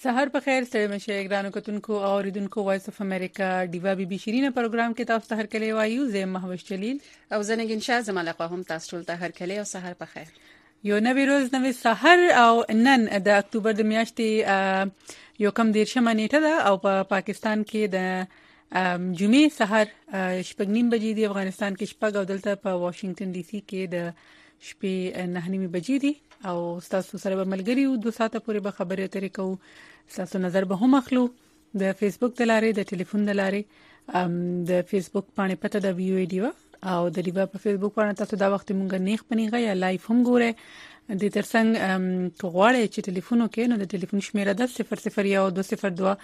سهار په خیر ستړي مشه ګرانو کتونکو او اوریدونکو وایس اف امریکا دیوا بي بي شيرینه پروګرام کې تاسو ته هر کله وایو زه مهوش جلیل او زنګین شاه زمالقه هم تاسو ټول ته هر کله او سهار په خیر. یو نوی روز نوی سحر او نن د اکتوبر د میاشتې یو کم دیرشمه نیټه ده او په پاکستان کې د جمعې سحر شپږ نیم بجې دی، افغانستان کې شپږ او دلته په واشنگټن ډي سي کې د شپې 9 بجې دي او تاسو سره به ملګری یو 2 ساعته پورې به خبرې اترې کوو. تاسو نظر به هم اخلو د فیسبوک د لارې د ټلیفون د لارې د فیسبوک باندې پته د ویو ای ډیوا او د ډیوا په فیسبوک باندې تاسو دا وخت مونږ نیخ پنیغه یا لایف هم ګوره د ترڅنګ کوغواړی چې ټلیفون وکې نو د ټلیفون شمیره ده 002020205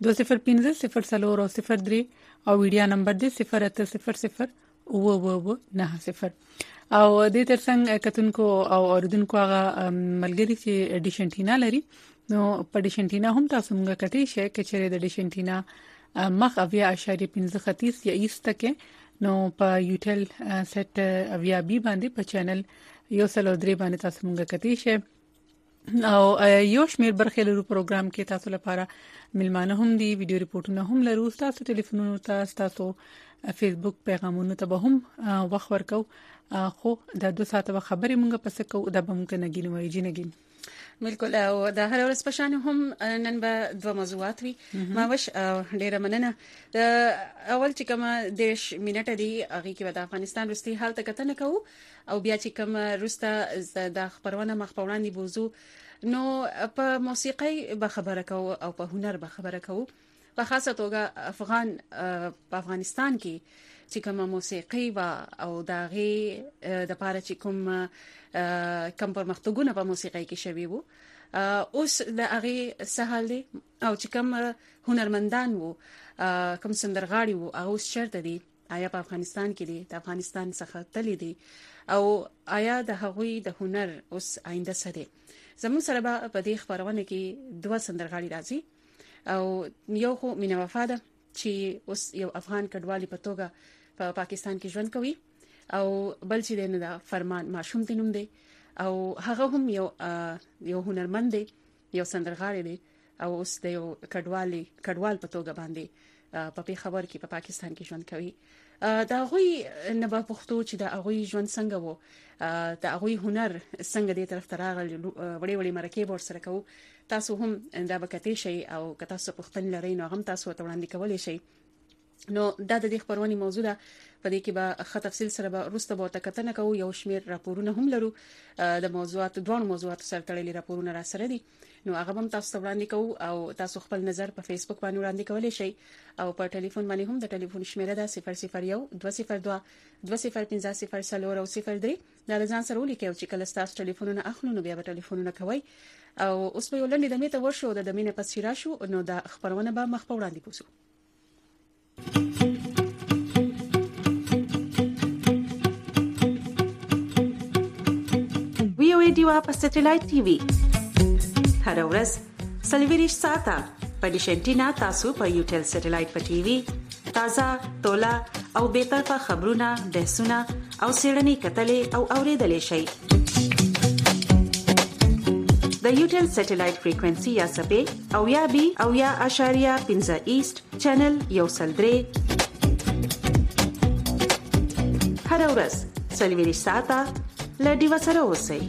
040 او 03 او ویډیو نمبر دی 0800 990 او د ترڅنګ کتونکو او اوریدونکو هغه ملګری چې ډیشنټینا لري نو په ډیشنټینا هم تاسو موږ کټی شئ چې چیرې د ډیشنټینا مخ اویا اشاریه 15 یا ایست کې نو په یوټل سیټ اویا بي باندې په چینل یو سلو درې باندې تاسو موږ کټی شئ او یو شمیر برخې لرو پروګرام کې تاسو لپاره ملمانه هم دي، ویډیو ریپورتونه هم لرو، تاسو ټلیفونونو ته تاسو فیسبوک پیغامونو ته به هم وخت ورکو خو د 2 ساعته خبرې مونږ پس کوو د بمونږ نګین وایي جنګین بالکل. او د هر ورځ په شان هم نن به دوه موضوعات وي. ما وش ډیره مننه. د اول چې کوم دیش منټه دی هغه کې د افغانستان رستي حالت کتنه کوو او بیا چې کوم رسته د خبرونه مخبرانی بوزو نو په موسیقي به خبره کوو او په هنر به خبره کوو. په خاصه توګه په افغانستان کې چې کوم موسیقي او داغي د پاره چې کوم پرمختګونه په موسیقي کې شوي وو اوس د هغه سهال دي او چې کوم هنرمندان وو کوم سندرغاړي وو او شرط دي آیا په افغانستان کې دي د افغانستان څخه تللی دي او آیا د هغوی د هنر اوس آینده سره زموږ سره په دې خبرونه کې دوه سندرغاړي راځي او یو خو مینا وفاده چې اوس یو افغان کډوالي په توګه په پاکستان کې ژوند کوي او بل چې نه دا فرمان ماشوم تنوم دی او هغه هم یو هنرمند دی، یو سندرغاړی دی او اوس د یو کډوال په توګه باندې په خبر کې په پاکستان کې ژوند کوي. دا غوي نه په پښتو چې دا غوي ژوند څنګه وو دا غوي هنر څنګه دې طرف ته راغلی وړي مرکه ور سره کوو. تاسو هم دا بکتی شي او که تاسو پښتون لرئ نو هم تاسو ته وړاندې کولای شئ. نو دا د دې خبرونې موضوع ده په دې کې به خط تفصیل سره به روسته به تکتنه کوو. یو شمیر راپورونه هم لرو د دوه موضوعات سره تړلي راپورونه را سره دي نو هغه هم تاسو ته وړاندې کوو او تاسو خپل نظر په فیسبوک باندې وړاندې کولای شئ او په ټلیفون باندې هم د ټلیفون شمیره ده 001 202 2050 او 03 دا ځان سره ولیکئ چې کله تاسو ټلیفونونه اخلو نو بیا به ټلیفونونه کوي او اوس په ولندې د میته ورشو د دمینه پس راشو نو د خبرونه به مخ په وړاندې کوو. ویو دیوا په سټلایټ ټي وي هر ورځ سلویریش ساعته په ډیشنټینا تاسو په یوټل سټلایټ په ټي وي تازه تولا او به طرفه خبرونه بحثونه او سیړنی کتلې او اوریدلې شي. د یوټل سټلایټ فریکوئنسي یا سپې او یا بي او یا اشاریه 15 ایست چینل یو سلدري هر ورځ سلویریش ساعته لډي وسره اوسئ.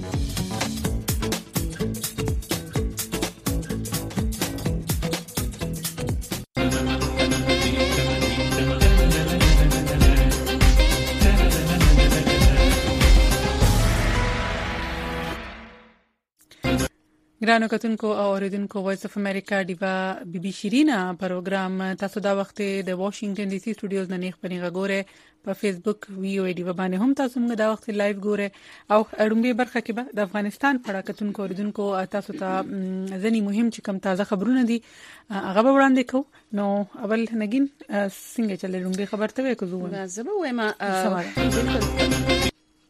ګرانو کتونکو او اوریدونکو وایس اف امریکا دیوا بي بي شيرینه پروګرام تاسو دا وخت د واشنگټن ډي سي سټوډیوز نه نیخ پنیغه ګوره په فیسبوک ویو ای ډیوا باندې هم تاسو موږ دا وخت لایو ګوره او اړومبي برخه کې به د افغانستان په اړه کتونکو اوریدونکو تاسو ته ځنی مهم چې کوم تازه خبرونه دي هغه به وړاندې کوو. نو اول نګین څنګه چلې اړومبي خبر ته وکړو زه وایم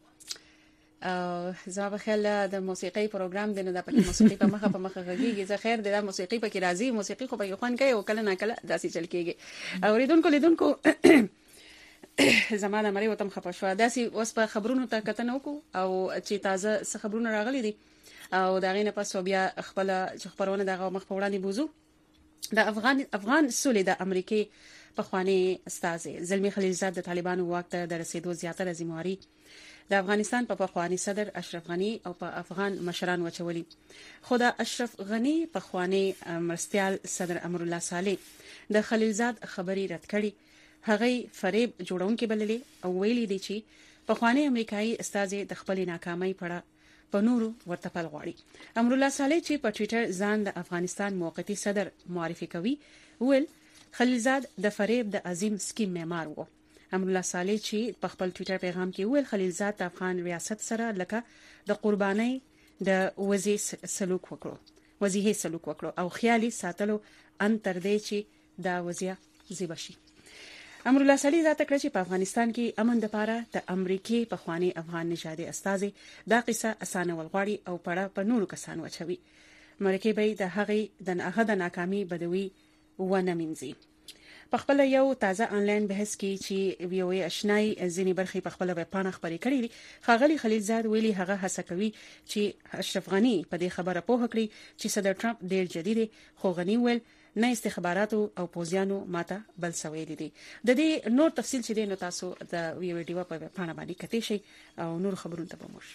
زما په خیال د موسیقي پروګرام دی نو د پکې موسیقي په مخه غږیږي. زه خیر د موسیقي پکې راځي موسیقي خو په خوان کوي او کله نه کله داسې چل کېږي. اوریدونکو زمانه مری وتم خپه شو داسې اوس په خبرونو ته کتنه وکړو او چې تازه خبرونه راغلي دي او دا غینه پس بیا خپل خبرونه دغه مخ په وړاندې بوزو د افغان سولې د امریکای په خواني استاد زلمی خلیلزاد د طالبانو واک ته د رسیدو زیاتره ذمہواری د افغانستان په خواني صدر اشرف غنی او په افغان مشران وچولي خو د اشرف غنی په خواني مرستيال صدر امر الله صالح د خلیلزاد خبري رد کړي هغه فریب جوړونکي بللې او ویلي دي چې په خواني امریکایي استاد د خپل ناکامۍ پړه په نورو ورته پل غواړي امر الله صالح چې په ټوئیټر ځان د افغانستان موقتی صدر معرفي کوي ویل خلیلزاد د فریب د عظیم سکیم معمار وو امر الله صالح چې په خپل ټوئیټر پیغام کې ویل خلیلزاد د افغان ریاست سره لکه د قرباني د وزیر سلوک وکړو او خیالي ساتلو ان تر دې چې دا وضعیت زیبشي امر الله صالح ذات کړ چې په افغانستان کې امن د پاره د امریکای په خواني افغان نژادي استازي دا قصه اسانه ولغواړي او پړه په نورو کسانو اچوي مرکه به د هغه د ناکامي بدوي ونه منځي په خپل یو تازه انلاین بحث کې چې ویوي آشنای ځینی برخې په خپل ویب پاڼه خبرې کړې خاغلی خلیلزاد ویلي هغه هڅه کوي چې اشرف غنی په دې خبره پوه کړي چې صدر ټرمپ ډیر جدي خو غنی ویل نه استخباراتو او پوزیانو ماته بل سویل دي د دې نور تفصیل چې دینو تاسو د ویډیو په پاڼه باندې کتئ شي او نور خبرونه ته وموش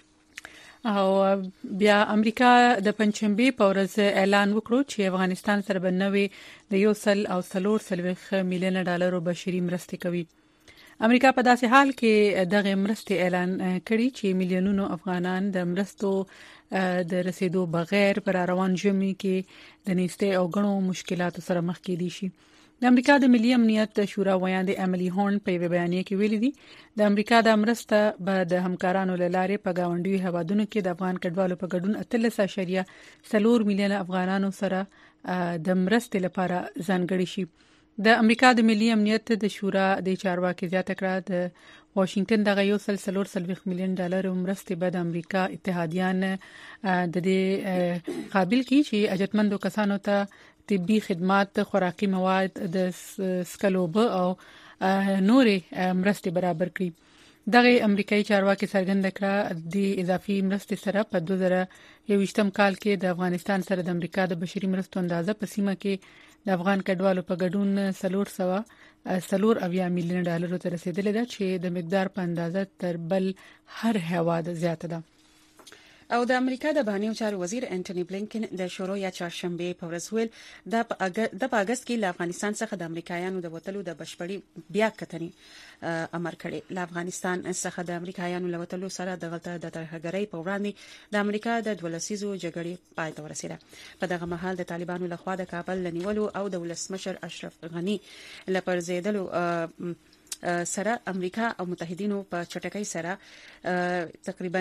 او بیا امریکا د پنځمبه په ورځ اعلان وکړو چې افغانستان سره بنوي د 1.3 میلیون ډالر بشري مرستې کوي امریکا په داسې حال کې دغه مرستې اعلان کړي چې میلیونونو افغانان د مرستو د رسیدو بغیر پر روان ژمي کې د نيسته او غنو مشکلاتو سره مخ کې دي شي د امریکا د ملي امنیت شورا ویاند امیلی هورن په بیانیه کې ویلي دي د امریکا د مرسته به د همکارانو لاره په گاونډي هوادونو کې د افغان کډوالو په ګډون 13.4 میلیون افغانانو سره د مرستې لپاره ځانګړي شي د امریکا د ملي امنیت د شورا د چارواکي زیاته کړه د واشنگټن د 1.3 میلیون ډالر مرستې به د امریکا اتحادیان د دې قابل کی چې اجتمندو کسانو ته طبي خدمات خوراکي مواد د سکلوبه او نورې مرستې برابر کړي دغه امریکایي چارواکي څرګنده کړه د اضافي مرستې سره په 2021 کال کې د افغانستان سره د امریکا د بشري مرستو اندازه په سیمه کې د افغان کډوالو په ګډون 300 میلیون ډالر ته رسیدلې ده چې د مقدار په اندازه تر بل هر هیواد زیاته ده او د امریکا د بهرنیو چارو وزیر انټونی بلینکن د شورو یا چهارشنبه په ورځ ویل د اگست کې له افغانستان څخه د امریکایانو د وټلو د بشپړي بیا کتنې امر کړي له افغانستان څخه د امریکایانو له وټلو سره د غلطه د ترهګرۍ په وړاندې د امریکا د دولسیزو جګړې پای ته ورسېده په دغه مهال د طالبانو لخوا د کابل لنیولو او د ولسمشر اشرف غنی لپاره سره امریکا او متحدینو په چټکۍ سره تقریبا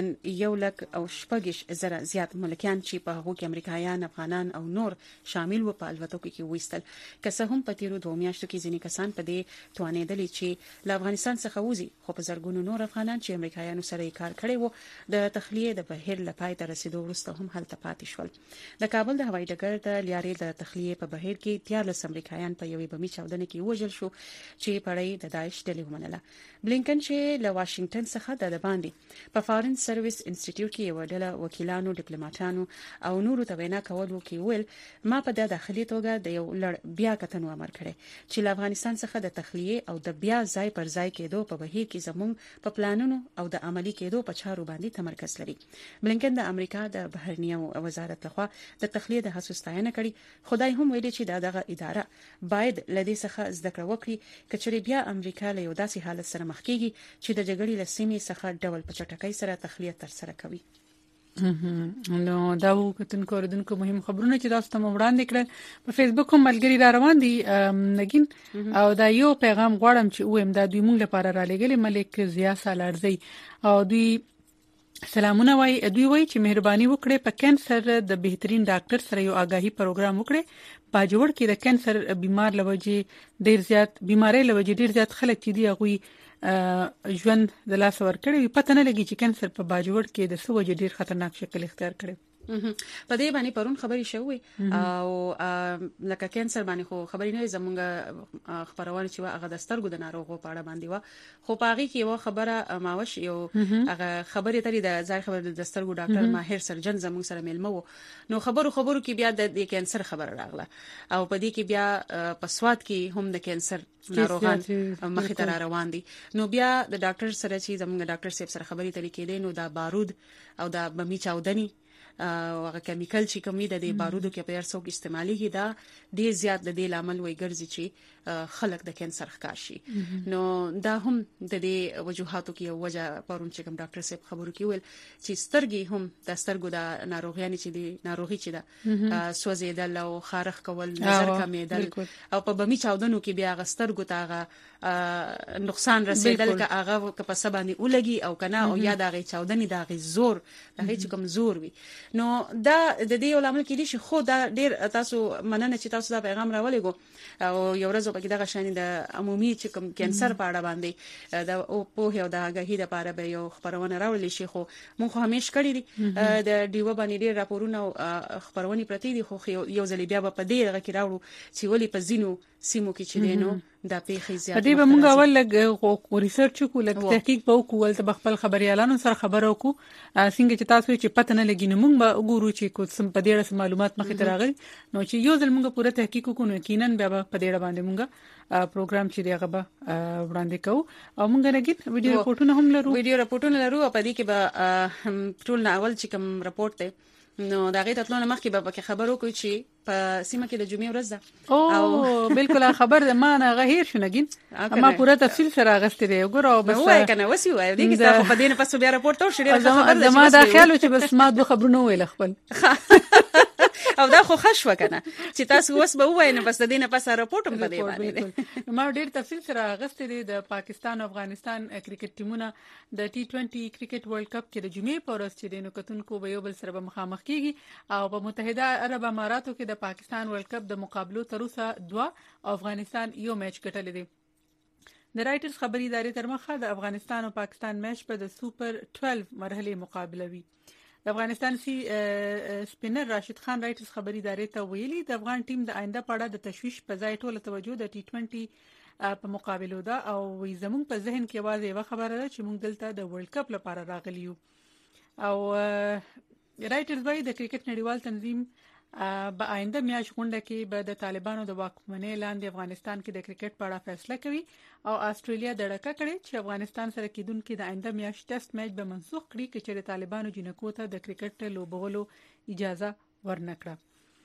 1,000 زیات ملکیان چې په هغو کې امریکایان افغانان او نور شامل و په الوتکو کې وېستل که څه هم په تیرو 2 میاشتو کې ځینې کسان په دې توانېدل چې له افغانستان څخه وځي خو په زرګونو نور افغانان چې امریکایانو سره کار کړی وو د تخلیه د بهیر لپاره ته رسیدو وروسته هم هلته پاتې شول د کابل د هوایي ډګر د لیارې د تخلیه په بهیر کې 13 امریکایان په یوې بمي چاودنه کې وژل شو چې پړې د داعش ومنله بلینکن چې له واشنگټن څخه د باندې په فارن سرویس انسټیټیوټ کې یو ډله وکیلانو ډیپلوماټانو او نورو ته وینا کولو کې ویل ما په داخلي توګه د یو لړ بیا کتنو امر کړی چې له افغانستان څخه د تخلیه او د بیا ځای پر ځای کېدو په بهیر کې زموږ په پلانونو او د عملی کېدو په چارو باندې تمرکز لري بلینکن د امریکا د بهرنیو وزارت لخوا د تخلیه د حساسیتانه کړي خدای هم ویلي چې دغه اداره باید لدې څخه زده کړه وکړي کچري بیا امریکا له یو داسې حالت سره مخ کیږي چې د جګړې له سیمې څخه ډول په چټکۍ سره تخلیه تر سره کوي نو دا وکتونکو ردونکو مهم خبرونه چې تاسو ته وړاندې کړل په فیسبوک هم ملګری را روان دي نګین او دا یو پیغام غواړم چې وایم دا دوی مونږ لپاره را لګل ملک ضیا سالارزی او دوی سلامونه وای دوی وای چې مهرباني وکړئ په کینسر د بهترین ډاکټر سره یو آگاهی پروګرام وکړئ باجوړ کې د کینسر بیمار لوجې ډیر زیات بیماری لوجې ډیر زیات خلک چې دی هغه ژوند د لاس ور کړی پته نه لګي چې کینسر په باجوړ کې د سوجې ډیر خطرناک شکل اختیار کړي په دې باندې پرون خبري شوې او لکه کینسر باندې خو خبري نه زمونږ خبرونه چې هغه د سترګو د ناروغو په اړه باندې و خو پاغي کې یو خبره ماوش یو هغه خبري ترې د ځای خبر د سترګو ډاکټر ماهر سرجن زمونږ سره ملمه وو نو خبرو کې بیا د کینسر خبر راغله او په دې کې بیا په سواد کې هم د کینسر ناروغان مخې ته روان دي نو بیا د ډاکټر سره چې زمونږ ډاکټر صاحب سره خبري ترې کېدې نو دا بارود او دا بمی چاودنی هغه کیمیکل چې کومې د دې بارودو کې په ارسو کې استعمالي دا ډیر زیات د دې لامل وي ګرځي چې خلک د کینسر ښکار شي نو دا هم د دې وجوهاتو کې وجه پرون چې کوم ډاکټر صاحب خبرو کې ویل چې سترګې هم د سترګو د ناروغیانې چې د ناروغي چې د سوځیدل او خارخ کول نظر کمیدل او په بمی چاودنو کې بیا غسترګو ته نقصان رسیدل که هغه په سبانه ولګي او کنه او یا د چاودنې د زور د هیڅ کوم زور وي نو دا د دې علامه کې دي چې خو دا ډیر تاسو مننه چې تاسو دا پیغام راولېګو او یو ورځ په کې دغه شان د عمومي چې کوم کینسر په اړه باندې دا او په یو د غهې د لپاره به یو خبرونه راولې شي خو مونږ همیش کړی دي د ډیو باندې ډیر راپورونه او خبرونه پرتی دي خو یو ځل بیا په دې دغه کې راوړو چې ولې په زینو سیمو کې چې دینو دا پیخي زیات دې به موږ اول لګ ریسرچ کو لګ تحقیق به کوول ته خپل خبريالانو سره خبرو کو څنګه چې تاسو چې پته نه لګینې موږ به وګورو چې کوم په دې اړه معلومات مخې ته راغلي نو چې یو ځل موږ پوره تحقیق وکړو یقینا بیا په دې اړه باندې موږ پروګرام چې دیغه به وړاندې کوو او موږ راګین ویډیو رپورټونه هم لرو په دې کې به ټول اول چې کوم رپورټ ته نو دا غي تطلونه مخکې به خبرو کوي چې په سیمه کې د جمعې ورځ ده او بالکل خبر ده ما نه غهیر شونګین اما پوره تفصیل سره غستې دی وګورو بس وای کنه وسی وای دې کې تاسو په دې نه پسو بیا رپورټ او شریعه خبر ده ما دا خیال چې بس ما دوه خبرونه ویل خپل او دا خو خښ وکنه چې تاسو اوس به وای نه بس د دې نه پس رپورټ هم پدې باندې ما ډیر تفصیل سره غستې دي د پاکستان او افغانستان کرکټ ټیمونه د T20 کرکټ ورلد کپ کې د جمعې په ورځ چې دینو کتونکو به یو بل سره مخامخ کیږي او په متحده عرب اماراتو کې د پاکستان ورلد کپ د مقابلو تر اوسه 2 افغانستان یو میچ ګټلی دی د رائټرز خبري ادارې تر مخه د افغانستان او پاکستان میچ په د سوپر 12 مرحله مقابله وی د افغانستان سپینر راشد خان رائټرز خبري ادارې ته ویلي د افغان ټیم د آینده په اړه د تشویش په ځای ټول توجه د T20 په مقابلو ده او زموږ په ذهن کې واځي یو خبره ده چې موږ دلته د ورلد کپ لپاره راغلی یو او رائټرز وايي د کرکټ نړیوال تنظیم په آینده میاشت غونډه کې به د طالبانو د واکمنۍ لاندې افغانستان کې د کرکټ په اړه فیصله کوي او استرالیا د ډکه کړي چې افغانستان سره کېدونکو د آینده میاشت ټیسټ میچ به منسوخ کړي چې طالبانو جنکو ته د کرکټ لوبولو اجازه ورنکړه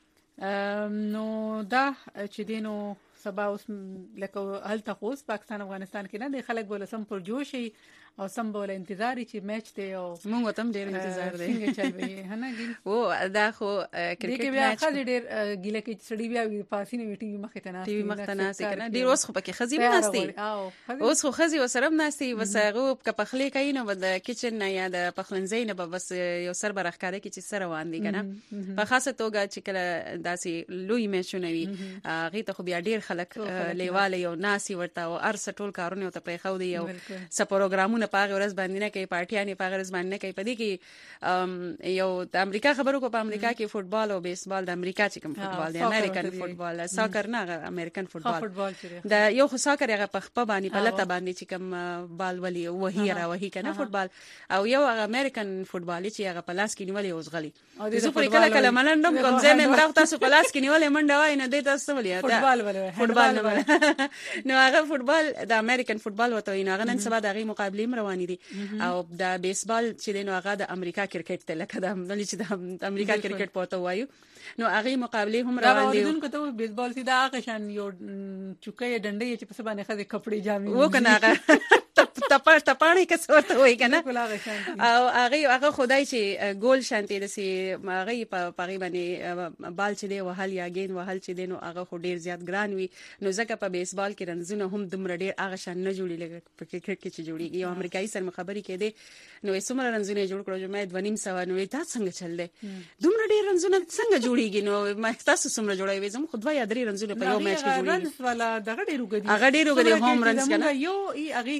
نو دا چې دینو سبا اوس لکه هلته خوس پاکستان افغانستان کې نه د خلک بوله سم پر جوشي او سم بوله انتظار چې میچ دی او موږ تم ډیر انتظار دی څنګه چل وي هنه ګین او دا خو کرکټ میچ خالي ډیر ګیله کې سړی بیا پاسینه ټي وي مخه ته نه ټي وي مخه نه کنه ډیر اوس خو پکې خزي نهستی اوس خو خزي وسره نهستی وسغه په پخلی کوي نو د کچن نه یا د پخلنځي نه بس یو سر برخکاره کې چې سره وان دي کنه په خاصه توګه چې کله داسي لوی میچونه وي هغه ته خو بیا ډیر خلک لیواله یو ناسي ورته او ارس ټول کارونه ته پرې خو دی یو س پروګرامونه پاغه ورځ باندې نه کوي پارټیانې پاغه ورځ باندې نه کوي پدې کې یو د امریکا خبرو کو په امریکا کې فوتبال او بیسبال د امریکا چې کوم فوتبال دی امریکن فوتبال ساکر نه امریکن فوتبال دا یو خو ساکر هغه په خپل باندې په لته باندې چې کوم بال ولي وهي را وهي کنه فوتبال او یو هغه امریکن فوتبال چې هغه په لاس کې نیولې اوس غلي زه پر کله کله منندم کوم ځای مې راو تاسو په لاس کې نیولې منډه وای نه دی تاسو ولې فوتبال نو هغه فوتبال د امریکن فوتبال وته نه هغه نن سبا دغه مقابله روانې دي او د بیسبال چې دینو هغه د امریکا کرکټ ته لکه د چې د امریکا کرکټ پورته وایو نو هغه مقابله هم روان دي دونکو ته بیسبال سي دا هغه شان یو چوکۍ ډنډې چې په سبا نه خځه کپڑے جامې و کنه هغه تپاړې کسورته وای کنه او هغه خدای چې ګول شانتي دسي هغه په پغی باندې بال چې دی وهل یا ګین وهل چې دینو هغه خو ډیر زیات ګران وي نو ځکه په بیسبال کې رنزونه هم دومره ډیر هغه شان نه جوړي لګ په کرکټ کې چې جوړيږي یو امریکایي سره خبري کې دی نو څومره رنزونه جوړ کړو چې مې 2.5 نو تا څنګه چل دی دومره ډیر رنزونه څنګه جوړيږي نو ما تاسو څومره جوړوي زم خو 2 یا 3 رنزونه په یو میچ کې جوړيږي رنز والا دغه ډیر وګدي هغه ډیر وګدي هوم رنز کنه یو ای هغه کې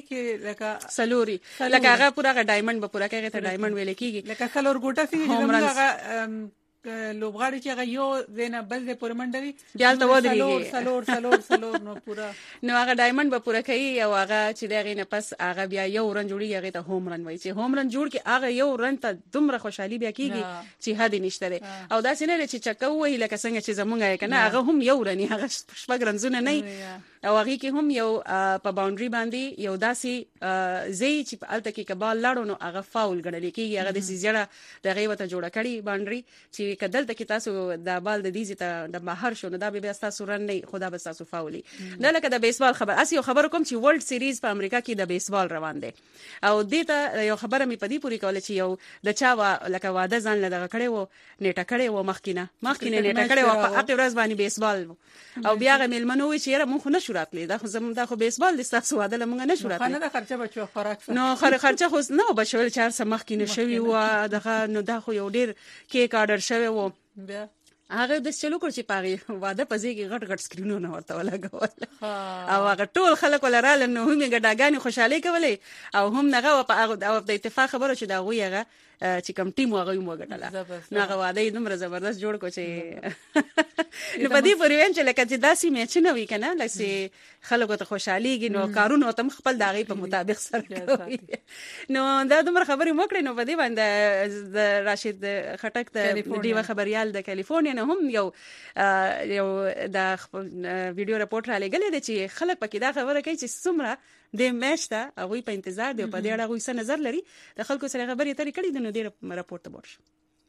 لکه سلوري لکه هغه پورا ډایمنډ به پورا کېږي ته ډایمنډ ویل کېږي لکه سلور ګوټه سي چې هغه لوبغاړي چې هغه یو زینا بل د پرمنډري دیالته ودرېږي سلور نو پورا نو هغه ډایمنډ به پورا کوي او هغه چې دغه نه پس هغه بیا یو رن جوړي هغه ته هوم رن وایي چې هوم رن جوړ کې هغه یو رن ته دومره خوشحالي بیا کیږي چې حد نشته او دا څنګه چې چکه وایي لکه څنګه چې زمونږه کنه هغه هم یو رن هغه شپږ رنزونه نه او هغه کې هم یو په باونډري باندې یو داسي زی چې په الته کې کبال لاړو نو هغه فاول ګڼل کېږي هغه د سيزړه دغه وته جوړه کړي باونډري چې کدل ته کې تاسو د بال د دیزه ته د بهر شو نو دا به تاسو رن نه خدا به تاسو فاولي دا لکه د بیسبال خبر اسی خبر کوم چې ورلد سیریز په امریکا کې د بیسبال روان دي او دته یو خبره مې پدی پوری کوله چې یو د چا لکه واده ځان لږه کړي وو نیټه کړي وو مخکینه نیټه کړي وو په اته ورځ باندې بیسبال او بیا غ ملمنو وی چې موږ نه شو راتلی دا خو زموږ د خو بیسبال د تاسو واده لمغه نه شو راتلی نه خرچه بچو خوراک نو خرچه خو نه بچول 4 سمخ کې نشوي و دغه نو دا خو یو ډیر کیک آرډر شوی و بیا هغه د چلو کړ چې پاره واده پځې کې غټ غټ سکرینونه ورته ولګول او هغه ټول خلک ولرال نو هم ګډاګانی خوشاله کولې او هم نغه او د اتفاق خبره چې دا غویغه چې کوم ټیم هغه یو وګټله نو هغه واده دومره زبردست جوړ کو چې نو په دې پرېوین چې لکه چې داسې میچ نه وی کنه لکه خلکو ته خوشاليږي نو کارونه تم خپل داغي په مطابق سره کوي نو دا دومره خبرې وکړې نو په دې باندې د راشد خټک د دیو خبريال د کالیفورنیا نه هم یو د ویډیو رپورټ را لګلې دي چې خلک پکې دا خبره کوي چې څومره د میچ ته هغه په انتظار دی په دې اړه هغه څه نظر لري د خلکو سره خبرې اترې کړې دي نو د راپورټ ته ورش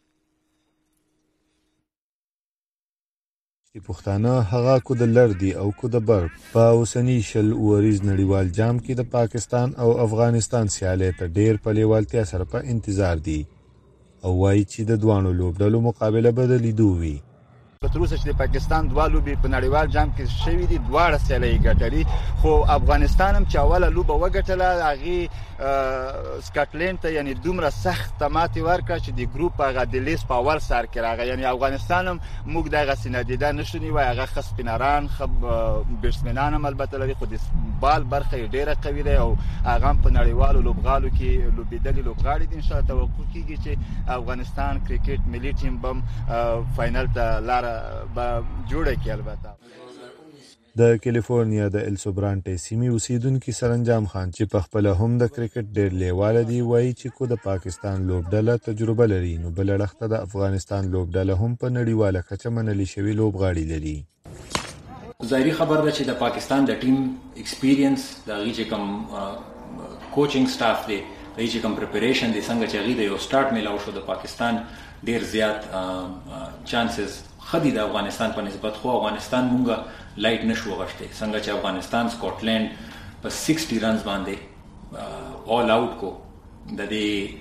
چې پښتانه هغه کو د لړدي او کو د بر په اوسنی شل اوریز نړیوال جام کې د پاکستان او افغانستان سیالي ته ډېر په لیوالتیا سره په انتظار دي او وايي چې د دوانو لوبډلو مقابله بدلې دوی په تر اوسه چې د پاکستان دوه لوبې په نړیوال جام کې شوې دي دواړه سیالۍ ګټلې خو افغانستان هم چې اوله لوبه وګټله هغه سکاټلند ته یعنی دومره سخت ماتې ورکړه چې د ګروپ هغه د لیست په اول سر کې راغی یعنی افغانستان هم موږ دغه سینادیده نشونی وای هغه خسپیناران بیټسمنان هم البته لري خو د بال برخه ډیره قوي ده او هغه په نړیوالو لوبغالو کې لوبېدلې لوبغاړي دي ان شاء الله توقع کیږي چې افغانستان کرکټ ملي ټیم بم فائنل ته لار با جوړه کی البته د کالیفورنیا د السوبرانټې سیمې اوسیدونکو سرانجام خان چې په خپل هم د کرکټ ډېر لیواله دی وایي چې کو د پاکستان لوبډله تجربه لري نو بل اړخته د افغانستان لوبډله هم په نړیواله کچه منلي شوی لوبغاړي لري ظاهري خبر ده چې د پاکستان د ټیم ایکسپیرینس د غي چې کوم کوچینګ سټاف دی د چې کوم پریپریشن دي څنګه چې غي د یو سٹارټ میلاو شو د پاکستان ډیر زیات چانسز خدي د افغانستان په نسبت خو افغانستان مونږه لایټ نشو غشته څنګه چې افغانستان سکاټلند په 60 رنز باندې اول اوټ کو د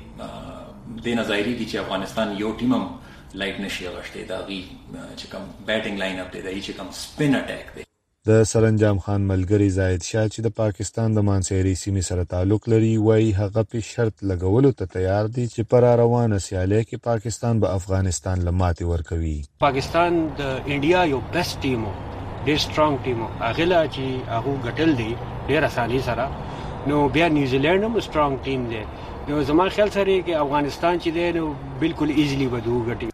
دې نظایری دي چې افغانستان یو ټیمم لایټ نشي غشته دا غي چې کوم بیټینګ لاین اپ دی دا چې کوم سپین اٹیک دی د سرانجام خان ملګری زاید شاه چې د پاکستان د مانسيري سیمې سره تعلق لري وایي هغه په شرط لګولو ته تیار دي چې پر روانه سیالي کې پاکستان به افغانستان لماتي ورکوي پاکستان د انډیا یو بیسټ ټیم ډېر سترونګ ټیم هغه لا چې هغه ګټل دی ډېر اساني سره نو بیا نیوزیلند هم سترونګ ټیم دی نو زما خیال سره کې افغانستان چې دی نو بالکل ایزلی ودو ګټي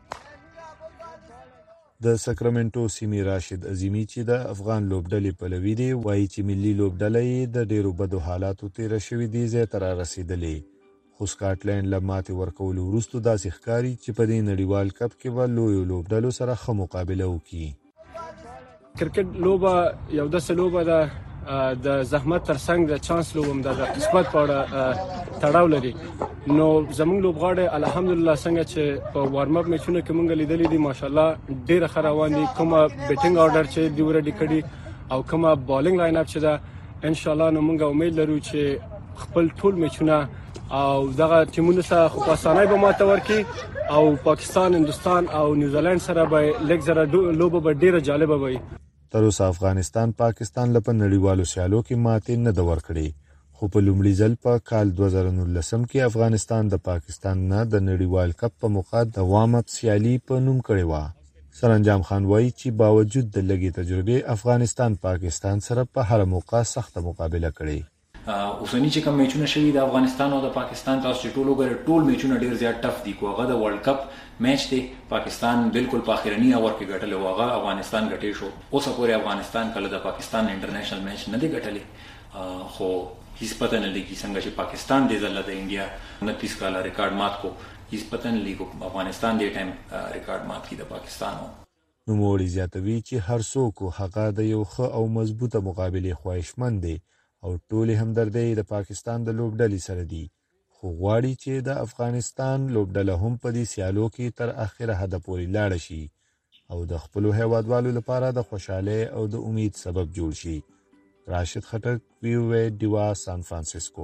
د ساکرامنټو سیمې راشد عظیمی چې د افغان لوبډلې پلوي دی وایي چې ملي لوبډلې د ډېرو بدو حالاتو تیر شوې دي زه تر رسیدلې خو سکاټلند لماتې ورکول وروسته داسې ښکاری چې په دې نړیوال کپ کې به لوی لوبډلو سره ښه مقابله وکړي کرکټ لوبه یو داسې لوبه ده د زحمت ترڅنګ د چانس لوبم د قسمت په اړه تړاو لري نو زموږ لوبغاړي الحمدلله څنګه چې په وارم اپ میچونو کې مونږ لیدلې دي ماشاءالله ډېر ښه روان دي کومه بیټینګ آرډر چې دی ورډي کړي او کومه بالینګ لاین اپ چې دا ان شاء الله نو مونږ امید لرو چې خپل ټول میچونه او دغه ټیمونو سره خو پاسانای به ماته ورکي او پاکستان هندستان او نیوزیلند سره به لږ زره لوبه به ډېره جالبه وي تر اوسه افغانستان پاکستان لپاره نړیوالو سیالو کې ماتې نه د ورکړي خو په لومړي ځل په کال 2019 کې افغانستان د پاکستان نه د نړیوال کپ په موخه د وارم اپ سیالي په نوم کړې و سرانجام خان وایي چې باوجود د لګي تجربه افغانستان پاکستان سره په هر موقع سخت مقابله کړي اوسنی چې کوم میچونه شوي د افغانستان او د پاکستان تاسو چې ټول وګورئ ټول میچونه ډیر زیات ټف دي. کوغه د ورلد کپ میچ دی پاکستان بالکل په اخرنی اور کې ګټل او هغه افغانستان ګټي شو. اوس پورې افغانستان کله د پاکستان انټرنیشنل میچ نه دی ګټلی خو هیڅ پته نه لګي څنګه چې پاکستان د ځل د انډیا 29 کال ریکارډ مات کو هیڅ پته نه لګي افغانستان د ټایم ریکارډ مات کی د پاکستان. نو موري زیاتوي چې هر څوک هغه د یو ښه او مضبوطه مقابله خواهشمند دي او ټول همدردي د پاکستان د لوبډلې سره دي خو غواړي چې د افغانستان لوبډله هم په دې سیالو کې تر اخره هدف پورې لاړ شي او د خپل هیوادوالو لپاره د خوشاله او د امید سبب جوړ شي. راشد خټک ویو دیوا سان فرانسیسکو.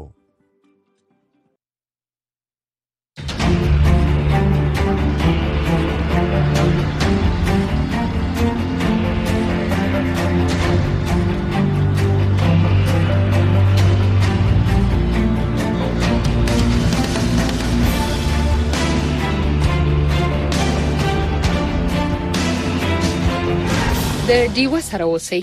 د دیوا سره اوسئ.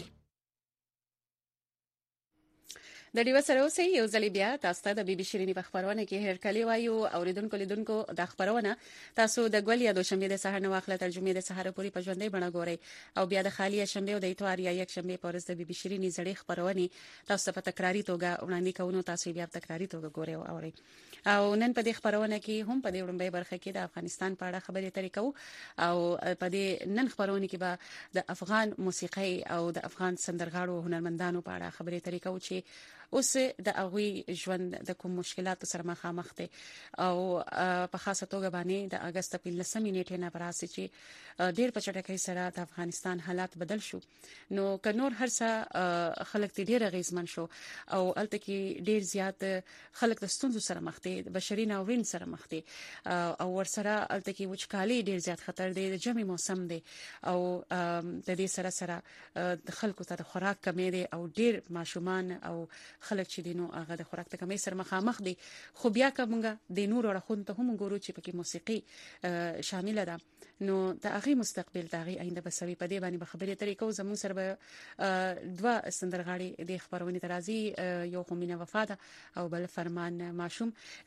د ډیو سره اوسئ یو ځل بیا تاسو ته د بي بي شيريني په خبرونه کې هر کلی وایو اوریدونکو لیدونکو د خبرونه تاسو د ګول یا دوشنبه د سهار نو واخله ترجمه د سهار پوری په ژوندۍ بڼه ګورئ او بیا د خالی شنبه او د اتوار یا یک شنبه پورز د بي بي شيريني زړې خبرونه تاسو په تکراری توګه وړاندې کوو تاسو بیا په تکراری توګه ګورئ او اورئ. او نن په دې خبرونه کې هم په دې وړاندې برخه کې د افغانستان په اړه خبرې اترې کوو او په دې نن خبرونه کې به د افغان موسیقي او د افغان سندرغاړو هنرمندانو په اړه خبرې اترې کوو چې اوس د هغوی ژوند د کوم مشکلاتو سره مخامخ دي او په خاصه توګه باندې د اگست په 15 نیټه نه پراسي چې ډیر په چټکۍ سره د افغانستان حالات بدل شو. نو کنور هر څه خلک ډیر غیزمن شو او الته کې ډیر زیات خلک د ستونزو سره مخ دي د بشري ناورین سره مخ دي او ورسره الته کې وچکالي ډیر زیات خطر دی د جمعي موسم دی او د دې سره سره د خلکو ته د خوراک کمی دی او ډیر ماشومان او خلک چې دینو هغه د خوراک ته کمی سره مخامخ دي. خو بیا کومګه د نور اړخون ته هم ګورو چې پکې موسیقي شامل ده نو د هغه مستقبل د هغه آینده بسوي په دې باندې خبرې ترې کوو. زموږ سره به دوا سندرغاړي د خبرونې ترازی یو خمینه وفاده او بل فرمان ماشوم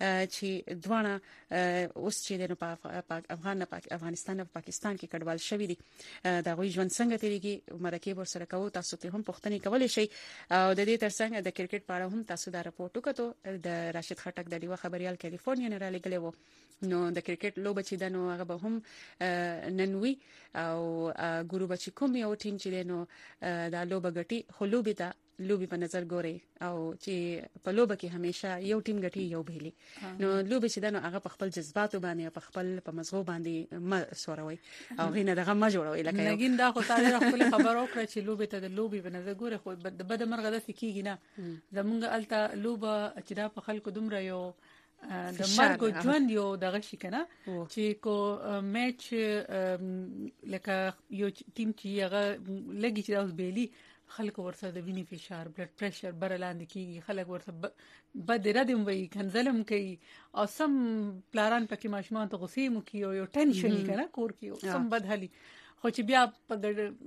چې دوانه اوس چې د افغانستان او پاکستان کې کډوال شوی دي دا غوي ژوند څنګه تیریږي مرکه ور سره کوو. تاسو ته هم پوښتنه کولای شئ او د دې ترڅنګ د کرکټ په اړه هم تاسو دا راپورټ وکړو. د راشد خټک د دیوه خبريال کالیفورنیا نه را لګلې وو نو د کرکټ لوب چې دنو هغه به هم ننوي او ګورو بچ کوم یو ټیم چې نو دا لوب غټي خو لوبي په نظر ګوري او چې په لوب کې همیشه یو ټیم غټي یو بهلي نو لوب چې دنو هغه په خپل جذباتو باندې په خپل په مزغو باندې ما سوروي او غینه دغه ما جوړوي لکه لګین دا خو تاسو خپل خبرو کړ چې لوب ته د لوبي په نظر ګوري خو د بد مرغه د کیږي نه زمونږ الته لوب چې دا په خلکو دومره یو د مرګ ژوند یو دغه شي کنه چې کو میچ لکه یو ټیم چې هغه لګي چې اوس بیلی خلک ورسره د وینې فشار بلډ پریشر برلاند کیږي خلک ورسره بد ردم وي کنزلم کوي او سم پلاران پکې ماشومان ته غصې مو کوي یو ټینشن کنه کور کې سم بدحالي خو چې بیا په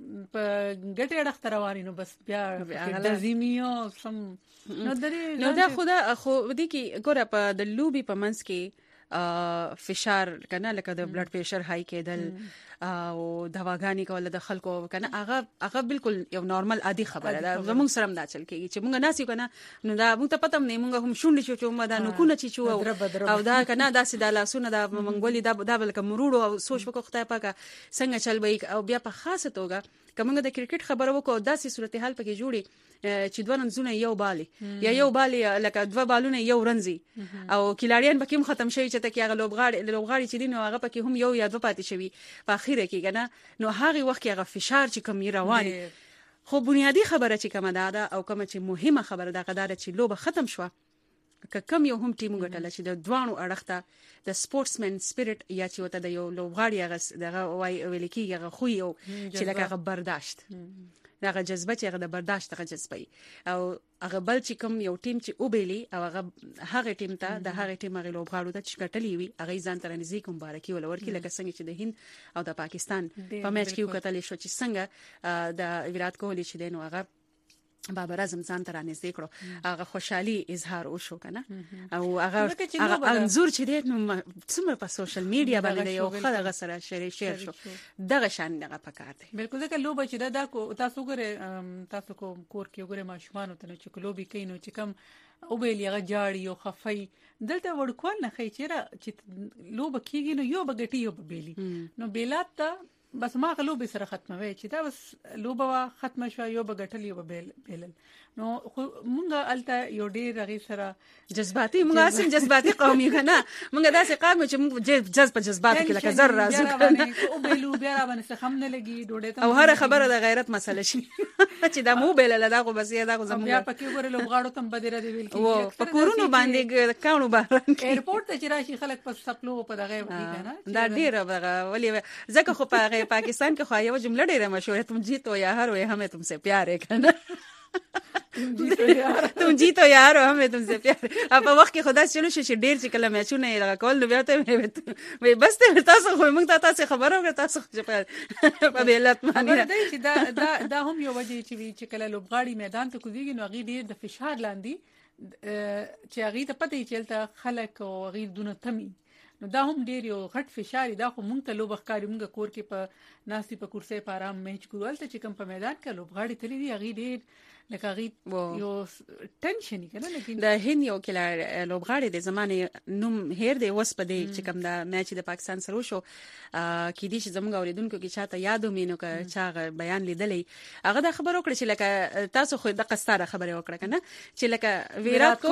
ګټه اړه رواني نو بس بیا د زميو سم نو دا خو دې کې ګوره په د لوبي په منځ کې فشار کنه لکه د بلډ پریشر های کېدل او دواګانی کول د خلکو کنه هغه بالکل یو نارمل عادي خبره ده. زموږ سره دا چل کېږي چې مونږ ناسي کنه نو دا مونږ ته پته نه مونږ هم شونډې چې مونږ دا نو کو نه چې او دا کنه دا سیده لاسونه دا مونږ ولې دا بل کوم مرور او سوچ وکړه خدای پاکه څنګه چل وای او بیا په خاصه توګه کومه د کرکټ خبره وکړو داسې صورتحال پکې جوړي چې دوه رنزونه یو بالي یا یو بالي لکه دوه بالونه یو رنزي او کلاریان پکې ختم شوی چې تکي هغه لوبغاړي چې دین هغه پکې هم یو یا دوه پاتې شوی په اخیره کې کنه نو هغه وخت هغه فشار چې کوم رواني خو بنیادی خبره چې کومه ده او کومه چې مهمه خبره ده قدر چې لوب ختم شو کم یو هم ټیم غټل چې د دوانو اړخته د سپورتسمن سپیرټ یا چې وته د یو لوبغاړي هغه دغه وای ویل کیږي هغه خو یو چې لکه هغه برداشت دغه جذبه چې هغه د برداشت هغه جذبه او هغه بل چې کوم یو ټیم چې وبېلی او هغه ټیم ته د هغه ټیم هغه لوبغاړو ته چټلې وي هغه ځان تر نږدې مبارکي ولور کې لکه څنګه چې د هند او د پاکستان په میچ کې وکړل شو چې څنګه د ویرات کوهلی چې دینو هغه بابر اعظم ځان ته رانږدې کړو هغه خوشحالي اظهار وشو کنه او هغه انزور چې دی نو څومره په سوشل میډیا باندې یو خلک سره شیر شو دغه شان دغه پکار دی بالکل ځکه لوبه چې دا کو تاسو ګره تاسو کو کور کې ګره ماشومان ته چې لوبي کینو چې کم او به لیغه جاړي او خفای دلته ورکول نه خي چې لوبه کیږي نو یو بغټي یو بیلی نو بیلات ته بس ما غلوبه سره ختموي چې دا بس لوبه ختمه شو یو بغټل یو بیل نو مونږه الته یو ډیر غي سره جذباتي مونږه اسیم جذباتي قومي کنه مونږه داسې قوم چې مونږ جذب جذبات کې لکه زر راځو او بیلو بیا باندې څه هم نه لګي ډوډۍ او هر خبره د غیرت مسله شي چې دا مو بیل لا دا خو بس دا خو زموږ بیا پکې ګوره لوبغاړو تم بدره دی ویل کې په کورونو باندې کانو باران ایرپورټ ته چې راشي خلک په سپلو په دغه وکی کنه دا ډیر ولې ځکه خو په پاکستان کې خو یو جمله ډیره مشهوره تم جیتو یا هر وې همه تم سے پیار ہے کنه تم جیتو یار همه تم سے پیار په وخت کې خدا چلو شي ډیر چې کله میچونه یې کول نو بیا ته وې بس ته تاسو خو موږ تاسو خبرو کړ تاسو په بیلت باندې دا هم یو وجه چې کله لوبغاړي میدان ته کوزيږي نو غي ډیر د فشار لاندې چې هغه ته پته چلته خلک او غیر دونه تمي نو دا هم ډیر یو غټ فشار دا خو مونږ ته لوبغاړي مونږ کور کې په ناسي په کرسي په آرام میچ کول ته چې کوم په میدان کې لوبغاړي تللی دی هغه ډیر لکه غي یو ټنشن کنه لیکن د هند یو کله لوبغاړي د زمانه نوم هیر دی وس په دی چې کوم دا میچ د پاکستان سره شو کې دي چې زموږ اوریدونکو کې چاته یادو مينو که چا بیان لیدلې هغه د خبرو کړ چې لکه تاسو خو د قستاره خبره وکړه کنه چې لکه ویرات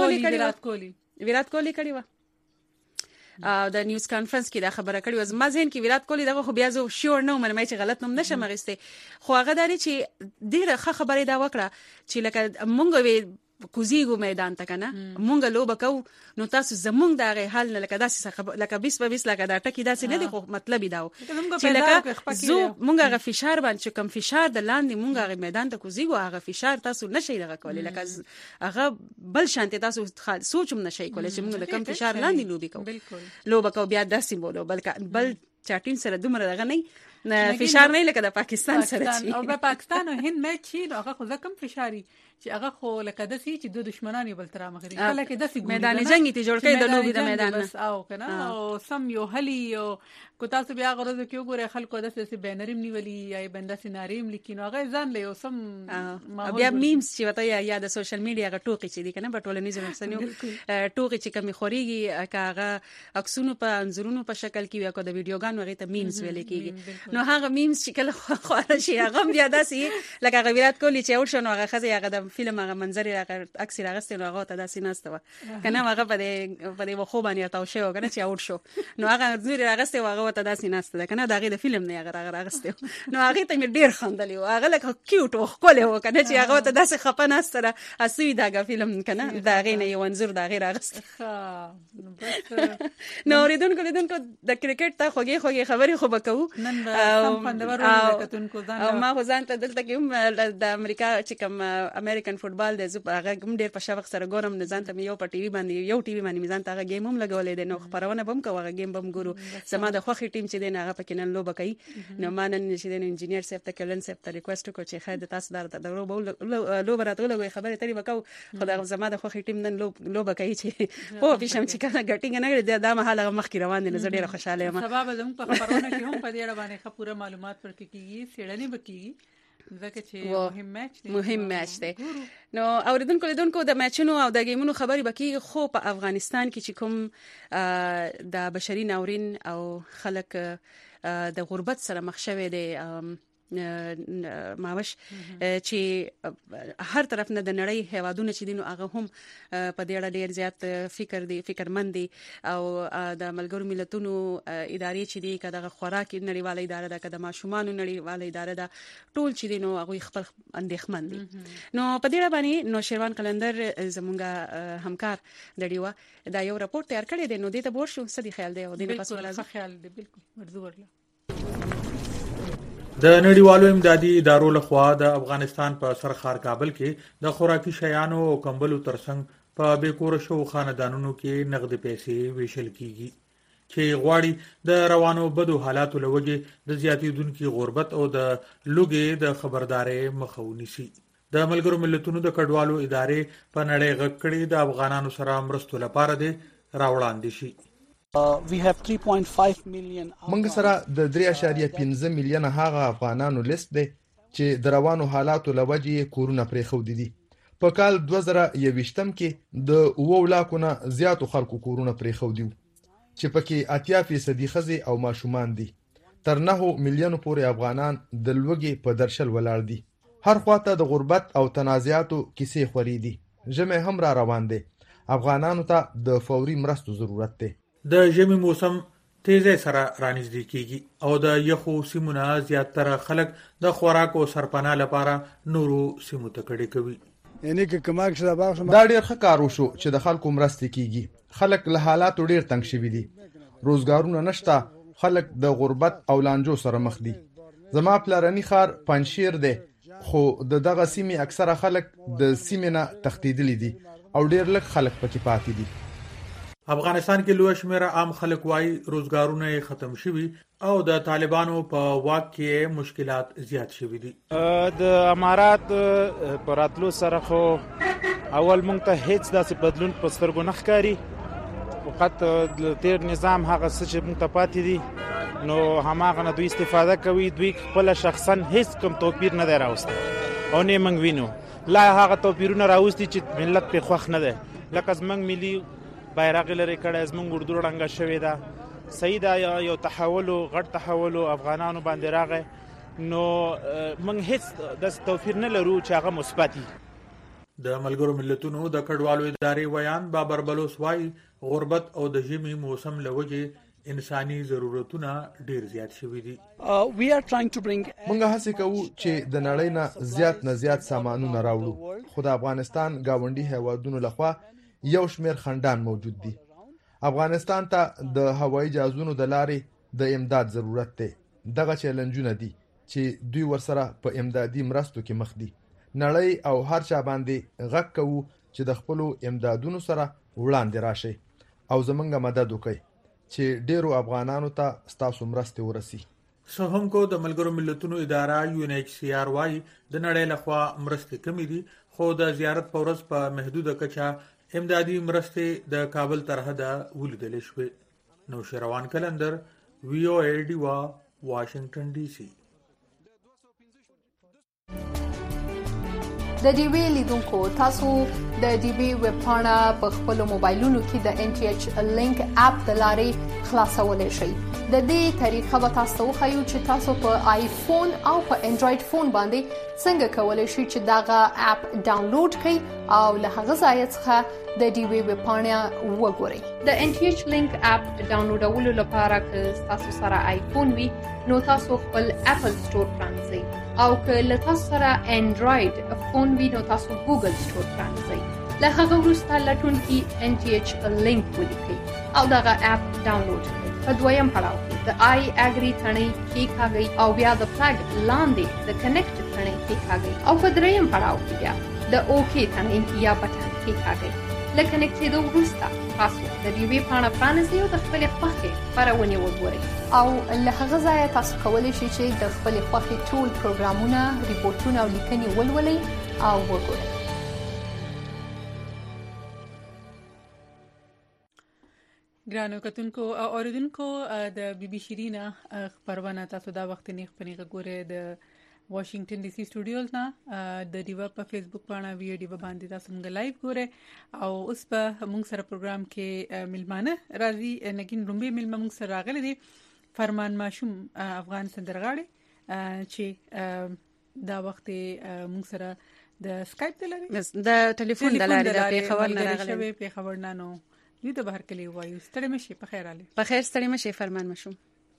کوهلی کړي و د نیوز کانفرنس کې دا خبره کړې و زما ذهن کې ویرات کوهلی دغه خو بیا زه شور نه ومنم چې غلط نوم نشم غوښته خو هغه داري چې ډیره ښه خبره دا وکړه چې لکه مونږ کوزیګو میدان ته کنه مونږ لوب کو نو تاسو زمونږ دغه حال نه لکه داسې لکه 20 لکه دا ټکی داسې نه دی خو مطلب دا چې لکه زو مونږ غ فشار باندې کم فشار د لاندې مونږ غ میدان ته کوزیګو هغه فشار تاسو نشئ دغه کولای لکه هغه بل شانته تاسو سوچم نشئ کولای چې مونږ د کم فشار لاندې لوب کو بیا داسې بولو بل چاټین سره دومره دغه نه فشار نه لکه د پاکستان سره او په پاکستان او هند میچ شي هغه خو ځکه فشاري چې هغه خو لکه د سې چې دوه دشمنان یو بل تر مخ دي کله کې د سې میدان جنگي ته جوړ کړي د لوبي د میدان بس او کنه او سم یو هلي او کو تاسو بیا غرض کې وګوره خلکو د سې بینریم نیولي یا بنده سيناریم لیکن هغه ځان له سم بیا میمز چې وته یا د سوشل میډیا غ ټوکی چې دي کنه په ټولنیزو رسنیو ټوکی چې کمی خوريږي کاغه اکسونو په انزورونو په شکل کې یا کو د ویډیوګانو غي ته میمز ویل کېږي نو هغه میمز چې کله خو شي هغه بیا داسې لکه ویرات کوهلی چې اور شنو هغه خزه هغه د فلم هغه منظر هغه عکس راغسته نو هغه ته داسې نهسته کنه هغه په دې وخو باندې تاو شو کنه چې اور شو نو هغه زوري راغسته هغه ته داسې نهسته کنه دغه د فلم نه هغه راغسته نو هغه ته ډیر خندلی هغه لکه کیوټ او خپل و کنه چې هغه ته داسې خپه نهسته اسوي دغه فلم کنه دغه نه یو انزور دغه راغسته نو ریدونکو د کرکټ ته خوږی خبرې خو بکو نن سم خوندور ولکتونکو ځان ما خو ځان ته دلته کوم د امریکا چې کوم امریکن فوتبال د زو هغه کوم ډیر په شوق سره ګورم نه ځان ته یو په ټي وي باندې یو ټي وي باندې ځان ته هغه گیم هم لګولې ده نو خبرونه بم کوه گیم بم ګورو زما د خوخي ټیم چې دین هغه پکې نن لوب کوي نو ما نن چې دین انجینیر صاحب ته کلن صاحب ته ریکوست وکړ چې خیر د تاسو د لوب راته لګوي خبره تری وکاو خدای زما د خوخي ټیم نن لوب کوي چې په پښم چې کنه ګټینګ نه د مهاله مخکې روان دي نظر ډیره خوشاله یم سبب زموږ په خبرونه کې هم په دې اړه باندې پوره معلومات ورکړي کیږي سیړنی وکړي ځکه چې مهم میچ دی نو اوریدونکو د میچونو او د گیمونو خبري بکی خو په افغانستان کې چې کوم د بشري ناورین او خلک د غربت سره مخ شوي دي ماوش چې هر طرف نه د نړۍ هیوادونه چې دینو هغه هم په دې اړه ډیر زیات فکرمند دي او د ملګرو ملتونو ادارې چې دي کله خوراکي نړیواله اداره ده کله ماشومان نړیواله اداره ده ټول چې دینو هغه خپل اندېښمن دي نو په دې اړه باندې نو شیروان قلندر زمونږ همکار د ډیوا دا یو راپور تیار کړی دی نو دې ته ورشو څه دی خیال دی او دې په څه خیال دی بالکل مرزورله د نړیوالو امدادي ادارو لخوا د افغانستان په سرخار کابل کې د خوراکي شیانو او کمبلو ترڅنګ په بیکور شو خاندانونو کې نقد پیسې ویشل کیږي چې غواړي د روانو بدو حالاتو لوجه د زیاتیدونکو غربت او د لوګي د خبرداري مخه ونیسي د ملګرو ملتونو د کډوالو ادارې په نړۍ غږ کړي د افغانانو سره مرستو لپاره دي راوړاندې شي. We have 3.5 million. موږ سره د 3.5 میلیونه هغه افغانانو لیست دی چې د روانو حالاتو لوجې کورونه پرې خو دي. په کال 2021 کې د 9 لکه نه زیاتو خلکو کورونه پرې خو دي چې پکې 80% خزي او ماشومان دي. تر 9 میلیونو پورې افغانان د لوږې په درشل ولاړ دي. هر خواته د غربت او تنازعاتو کیسې خوري دي. ژمي هم را روان دي. افغانانو ته د فوري مرستو ضرورت دی. د ژمي موسم تیزه سره رانږدې کیږي او د یخو سیمونه زیاتره خلک د خوراک او سرپناه لپاره نورو سیمو ته کډې کوي. دا ډېر ښه کار وشو چې د خلکو مرستې کیږي. خلک له حالاتو ډېر تنګ شوي دي. روزګارونه نشته. خلک د غربت او لانجو سره مخ دي. زما پلرني ښار پنجشیر دی خو دغه سیمې اکثره خلک د سیمې نه تښتېدلي دي او ډېر لږ خلک پکې پاتې دي. افغانستان کې لوی شمېر عام خلک وايي روزګارونه ختم شوي او د طالبانو په واک کې مشکلات زیات شوي دي. د امارات پر راتلو سره خو اول مونږ ته هیڅ داسې بدلون په سترګو نه ښکاري. فقط د تیر نظام هغه څه چې مونږ ته پاتې دي نو هماغه نه دوی استفاده کوي. دوی خپل شخصا هیڅ کوم توپیر نه دی راوستی او نه موږ وینو لا هغه توپیرونه راوستي چې ملت په خوښ نه ده. لکه زمونږ ملي بیرغ لري کړه زمونږ اردو رنګه شوې ده. صحیح ده یو تحول غټ تحول افغانانو باندې راغی نو موږ هیڅ د توپیر نه لرو چې هغه مثبت وي. د ملګرو ملتونو د کډوالو ادارې ویان بابر بلوس وايي غربت او د ژمي موسم لوجې انساني ضرورتونه ډیر زیات شوي دي. موږ هڅه کوو چې د نړۍ نه زیات سامانونه راوړو خو د افغانستان گاونډي هیوادونو لخوا یو شمېر خندان موجود دي. افغانستان ته د هوایي جهازونو د لارې د امداد ضرورت دی. دغه چیلنجونه دي چې دوی ورسره په امدادي مرستو کې مخ دي. نړۍ او هر چا باندې غږ کوو چې د خپلو امدادونو سره وړاندې راشي او زمونږ مدد وکړي چې ډیرو افغانانو ته ستاسو مرستې ورسي. سهمکو د ملګرو ملتونو اداره UNHCR وايي د نړۍ لخوا مرستې کمې دي خو د زیارت په ورځ په محدوده کچه امدادي مرستې د کابل تر حده ولیدل شوې. نوشیروان کلندر VOA ډیوا واشنگټن DC. د ډیوی لیدونکو تاسو د ډیوی ویب پاڼه په خپل موبایلونو کې د NTH لینک اپ د لارې خلاصولای شئ. د دې طریقه به تاسو وښیو چې تاسو په آیفون او په انډراید فون باندې څنګه کولای شئ چې دغه اپ ډاونلوډ کړئ او له هغه ځای څخه د ډیوی ویب پاڼه وګورئ. د NTH لینک اپ ډاونلوډولو لپاره که تاسو سره آیفون وي نو تاسو خپل اپل سٹور پرانځئ او که له تاسو سره انډراید فون وي نو تاسو ګوګل سٹور پرانځئ. له هغه وروسته لټونکي NTH لینک ولیکئ او دغه اپ ډاونلوډ کړئ. په دویم پړاو کې د آی اګری تڼۍ کېکاږئ او بیا د فلګ لاندې د کنیکټ تڼۍ کېکاږئ او په دریم پړاو کې بیا د اوکی تڼۍ یا بټن کېکاږئ. له کنیکټېدو وروسته تاسو د ډیوی پاڼه پرانیزئ او د خپلې خوښې خپرونې وګورئ او له هغه ځایه تاسو کولی شئ چې د خپلې خوښې ټول پروګرامونه، ریپورټونه او لیکنې ولولئ او وګورئ. ګرانو کتونکو او اوریدونکو د بي شیرینا خبرونه تاسو دا وخت نه خپنیغه ګوره د واشنگټن DC سټوډیوز نه د دیوا په فیسبوک باندې ویډیو باندې تاسو موږ لایو ګوره او اوس په موږ سره پروګرام کې ملمانه راځي نګین رومبي ملمه موږ سره راغلي دي فرمان ماشوم افغان سندرغاړي چې دا وخت موږ سره د سکایپ د لارې د ټلیفون د لارې د پیښور نه راغلي پیښور نه نو دوی د بهر کلی وایو ستړي مشي په خیر علي په خیر ستړي مشي فرمان مشوم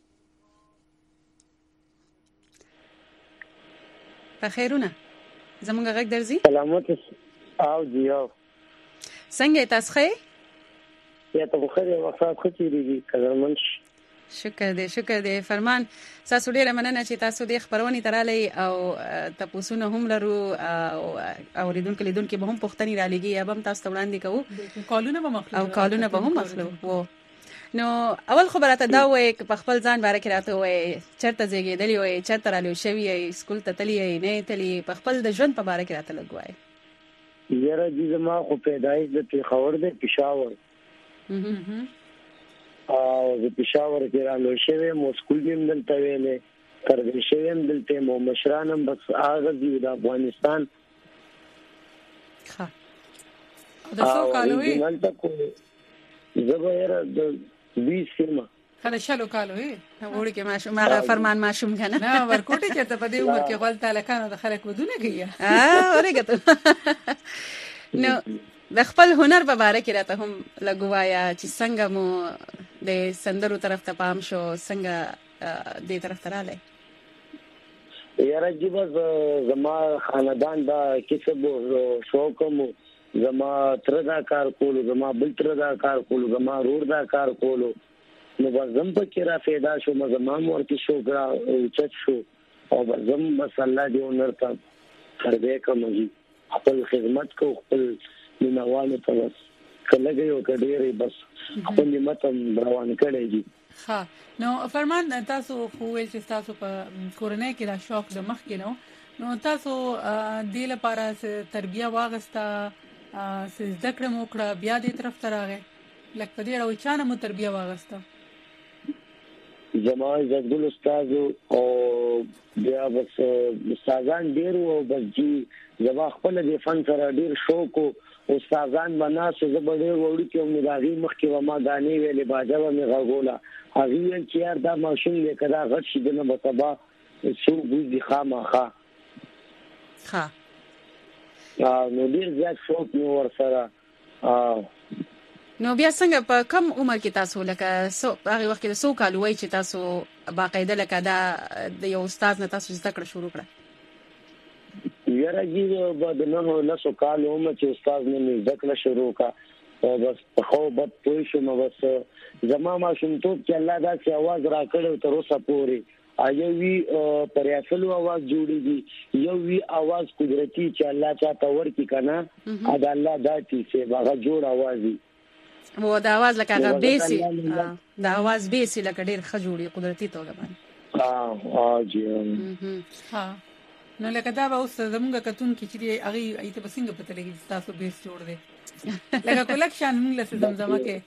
په خیرونه زمونږ غږ درځي سلامات او دیو څنګه تاسو ښه یا ته خو خیر وخت خو چیرې قدرمن شکر دی فرمان تاسو ډیره مننه چې تاسو د خبرونې تراله او تاسو نه هم لرو او اوریدونکو لیدونکو به هم پوښتنې را لګي یا هم تاسو وړاندې کوو کالونه به مخلو او کالونه به هم مخلو نو اول خبره ته دا وای ک په خپل ځان باره کې راته وای چرته زیږیدلی وای چرته رالو شوی ای سکول ته تلی نه تلی په خپل د ژوند په باره کې راته لګوای یاره دې زما خو پیدایش د پیښور د پېښور او د پېښور کې رالو شوی مو سکول کې دلته ویلې تر شوی دلته مو مشرانم بس هغه د افغانستان ها د څو کالوي زبر د 20 سیمه خله شلو کالوي وړي کې ماشوم هغه فرمان ماشوم کنه نه ورکوټي چې ته په دې عمر کې غول تعالی کانو د خلک ودونه کوي اورګه نو د خپل هنر په اړه کې راته هم لګوایا چې څنګه مو د سندرو طرف ته پام شو څنګه دې طرف ته رااله یاره جیبه زما خاندان دا کسب شوق مو زما تر دا کار کولو زما بل تر دا کار کولو زما رور دا کار کولو نو زم په کې را پیدا شو زما مور کې شو ګرا چت شو او زم بس الله دې هنر ته تربیه کوي خپل خدمت کو خپل نوانه ته بس کله یو کډيري بس خپل متم روان کړي دي ها نو فرمان تاسو خو ویل چې تاسو په کورنۍ کې دا شوق د مخ کې نو تاسو د لپاره تربیه واغستا ذکر مو کړه بیا دې طرف ته راغې لکه په دې اړه چانه مو تربیه واغستا زما زګل استاد او بیا بس استادان ډیر او بس جی زما خپل د فن سره ډیر شوق او استادان بناسو زبړې وړي کې مداغي مخ کې وما غانې ویلې باجا و مې غولا هغه چې یار دا ماشوم دې کدا غټ شي دنه بتبا سو بوزي خامخه ها نو ډیر زیات شوق مې ور سره نو بیا څنګه په کم عمر کې تاسو لکه هغه وخت کې سو کال وای چې تاسو باقاعده لکه دا د یو استاد نه تاسو زده کړه شروع کړه یاره جی بعد نه له سو کال عمر چې استاد نه زده کړه شروع کا او بس خو بد پوه شو نو بس زما ما شومته چې الله دا چې आवाज را کړو تر اوسه پورې ایوي پریاسلو आवाज جوړيږي یو وی आवाज قدرتي چې الله چاته ورکی کنه ادا الله داتي چې هغه جوړ आवाज وي وو دا आवाज لکه هغه بیسي دا आवाज بیسي لکه ډیر خجوړي قدرتي توګه باندې جی ها نو لکه دا به اوس زموږ کتون کې چې هغه ایته بسنګ پته لګي تاسو بیس جوړ دي لکه کلیکشن موږ له زمزمه کې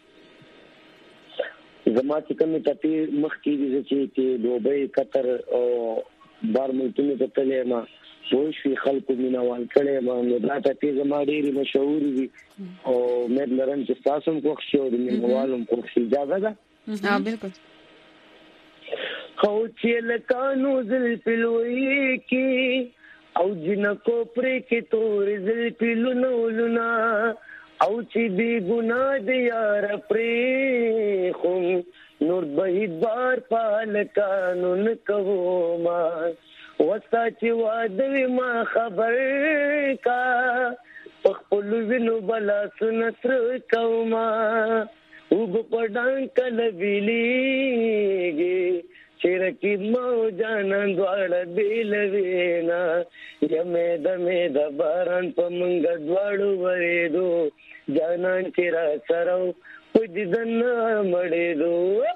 زما چې کومه ټپی مخ کې دي چې دوبۍ قطر او بار ملتونو ته تلې ما وښي خلکو مینوال کړي ما نو دا ټپی زما ډېری مشهور دي او مې لرم چې تاسو کو خو د مینوالم کو اجازه ده بالکل خو چې لکانو زل پلوي کې او جنکو پرې کې تور زل پلونو لنا او چې دی ګناه دی یار پرې خو نور بهید بار پال قانون کوما وستا چې واده ما خبر کا خپل وینو بلا سنتر کوما وګ پډان کله ویلېږي چیرکی مو جانان دوړ بیل وینا یمه د باران په منګ دوړ وریدو جانان چیرې سره پدیدن مړې دو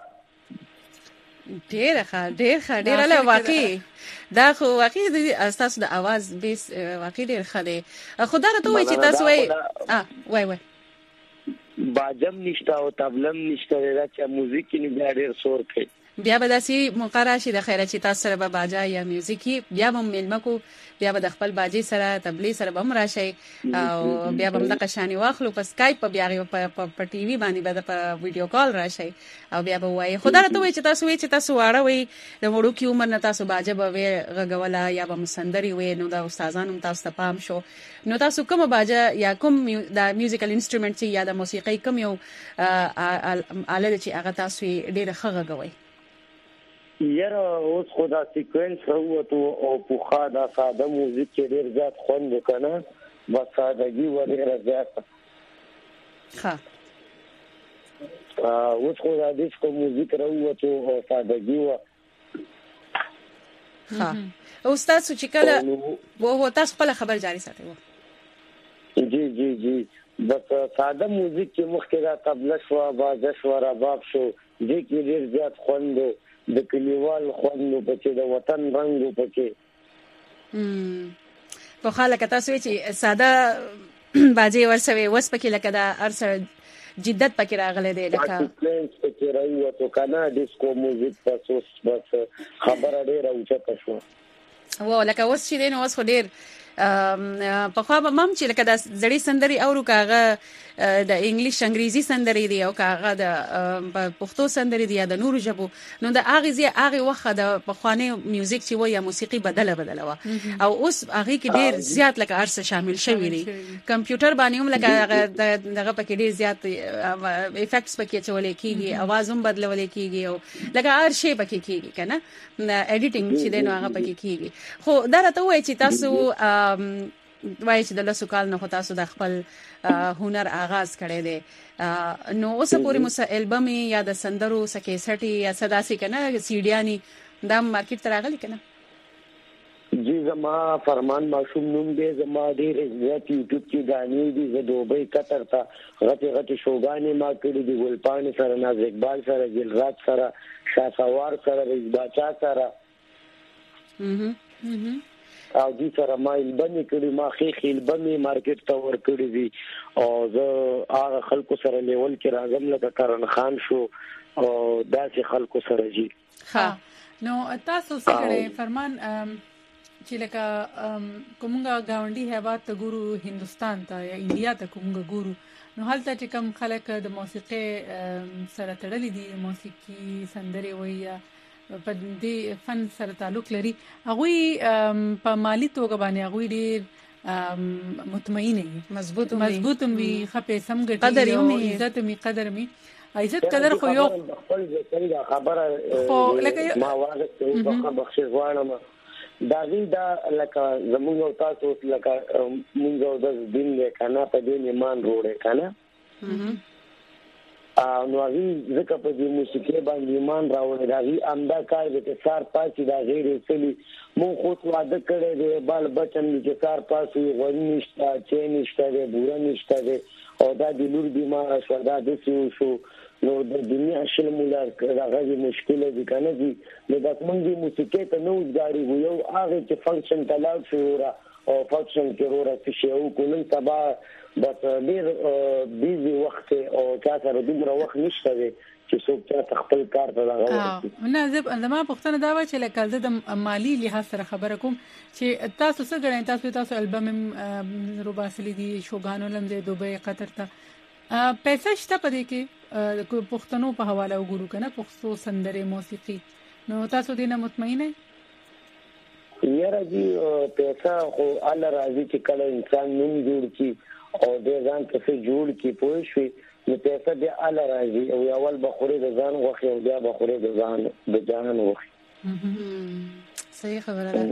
ډېر له واقعي دا خو واقعي د اساس د आवाज بیس واقعي ډېر خله خدای راته وای چې تاسو وای باجم نشته او تبلم نشته دا چې موزیک کې نه ډېر شور کوي بیا به داسي مقرره شي د خیره چې تاسو سره به باجا یا میوزیکي بیا هم ملمکو بیا به د خپل باجي سره تبلی سره به راشي او بیا به د قشانی واخلو په سکایپ بیا په ټي وي باندې به په ویډیو کال راشي او بیا به وای خدای راته وای چې تاسو واړه وای د وړو کې عمر نه تاسو باجا به غغولا یا به مسندري وای نو دا استادانو تاسو ته پام شو نو تاسو کوم باجا یا کوم د میوزیکل انسټرومنټ یا د موسیقي کوم یو آله چې هغه تاسو ډېر خغغوي یاره اوس خدا سیکوینس راوته او پوخا دا ساده موزیک چې ډیر زیات خوند وکنه بس سادهګي و ډیر زیات ها اوس خدا دیسکو موزیک راوته او سادهګي و ها استاد چې کله وو تاسو خپل خبر جاری ساتي وو جی بس ساده موزیک کې مخکې دا طبله شو بازه شو رباب شو دې کې ډېر زیات خوند د کلیوال خوند پکې د وطن رنگ پکې په خاله کته سوي چې ساده باجی ورسوي وس پکې لکه دا ارسه جدت پکې راغله دی لکه پکې راوي تو کنه ډیسکو موزیک تاسو بس خبره ډېر اوچته شو و لکه اوس چې دین اوس خو ډېر په خو به مم چې لکه د زړی سندري او کاغه د انګلیش انګریزي سندري دی او کاغه د پښتو سندري دی د نورو ژبو نو د اغه وخت د پخوانی میوزیک چې وای موسیقي بدله و او اوس هغه کې ډیر زیات لکه ارسه شامل شوی دی کمپیوټر باندې هم لکه دغه پکې ډیر زیات افیکټس پکې چولې کیږي आवाज هم بدلولې کیږي او لکه هر شی پکې کیږي کنه اډیټینګ چې دنه هغه پکې کیږي خو دا راته وای چې تاسو وای چې د لاسو کال نه تاسو د خپل هنر آغاز کړی دی نو اوس پورې مو البم یا د سندرو سکیسټي یا صداسي کنه سیډیانی دا مارکیټ ته راغلی کنه جی زما فرمان معصوم نوم دی زما ډیر زیات یوټیوب کې غانې دي زه دوبۍ قطر ته غټي شوګانې ما کړې دي ګلپان سره ناز اقبال سره جلرات سره شاسوار سره رئیس باچا سره او دې سره ما البم کړي ما خېل بمې مارکیټ ته ور کړی دي او زه هغه خلکو سره لیول کې راغم لکه کرن خان شو او داسې خلکو سره جی ها نو تاسو څنګه فرمان چې لکه کومه گاونډي هیواد ته ګورو هندستان ته یا انډیا ته کومه ګورو نو هلته چې کوم خلک د موسیقي سره تړلي دي موسیقي سندري وایي په دې فن سره تعلق لري هغه په مالی توګه باندې هغه ډیر مطمئن دي مضبوط وي خپې سم ګټي قدر یې عزت می قدر می عزت قدر خو یو خپل څنګه خبره ما واغه ته په بخښ غواړم دا لکه زموږ او تاسو لکه موږ د دین له کنه په دې ایمان وروړي کنه نو هغه ځکه په دې موسیقي باندې ایمان راوړي راغي امدا کار به څار پاتې دا غیر اصلي مو خو واده کړي دی بال بچن چې څار پاتې غوړي نشته چې نشته دی بورا نشته دی او دا د لور بیمار شو دا د شو نو د دنیا شل مولا راغلي مشکل دي کنه دي د کومې موسیقي ته نو ځګاری یو هغه چې فنکشن تلاو شو او فنکشن کې ورته شی او کولن تبا بس ډیر بیزي وخت او تاسو دومره وخت نشته چې څوک خپل کار ته راغلی نه زما پښتنه دا و چې لکه د مالی لحاظ سره خبره کوم چې تاسو څه غواړئ تاسو البم روباسلی دي شوګانو لمزه دوبۍ قطر ته پیسې شته پدې کې پښتنو په حواله وګورو کنه پښتو سندره موسیقي نو تاسو دینه مطمئن یې یاره جی پیسې خو الله راضي چې کله انسان نوم جوړ کی او د ځان څخه جوړ کی پوه شي نو پیسې د الله راضي او اول بخوري د ځان غوخي او بیا بخوري د ځان د جان غوخي صحیح خبره ده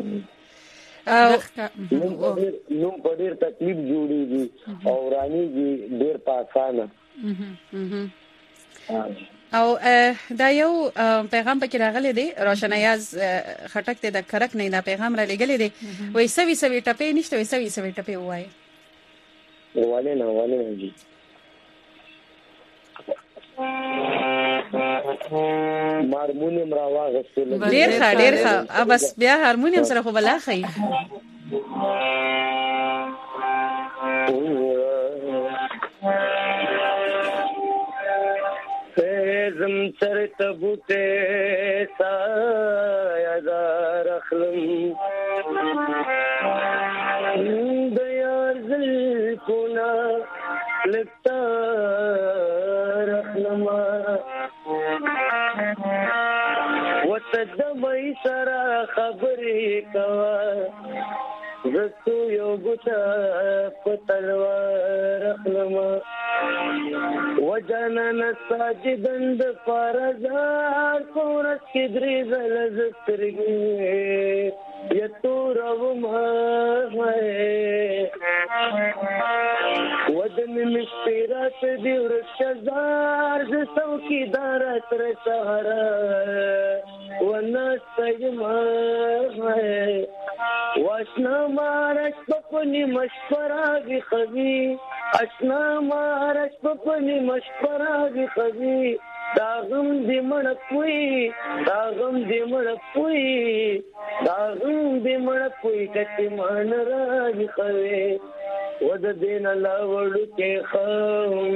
نو په ډیر تکلیف جوړیږي او رانیږي ډیر پاسانه او دا یو پیغام پکې راغلی دی روشنایاز خټک ته د کرک نه دا پیغام را لګلی دی وای سوي ټپې نشته وای سوي ټپې وای والے جی هارمونیم را واغستل ډیر ښه بس بیا هارمونیم سره خو بلا خی زم چرت بوته سایدار اخلم د یار زل کونا لتا رحمه وتدمای سره خبرې کوا زتو یو ګټه پتلوار رحمه وجنن ساجدن د فرزار کورس کې درې زل زسترګي یتورو ما ودن مشترات دی ورشزار ز څوکیدار تر سهارا ونستجما واشنا مارش بپنی مشورہ بھی خبی اشنا مارش بپنی مشورہ بھی خبی داغم دی مړپوي داغم دی مړپوي کتی مان راځي خوي ود دین لا وړو کې خو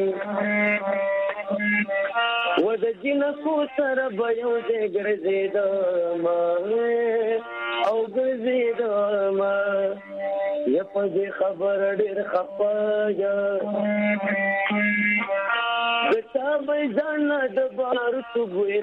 ود جن کو سره بيو دې ګرځید ما او ګرځید ما یپ دې خبر ډېر خپایا گتا میدان د بار تو ګوي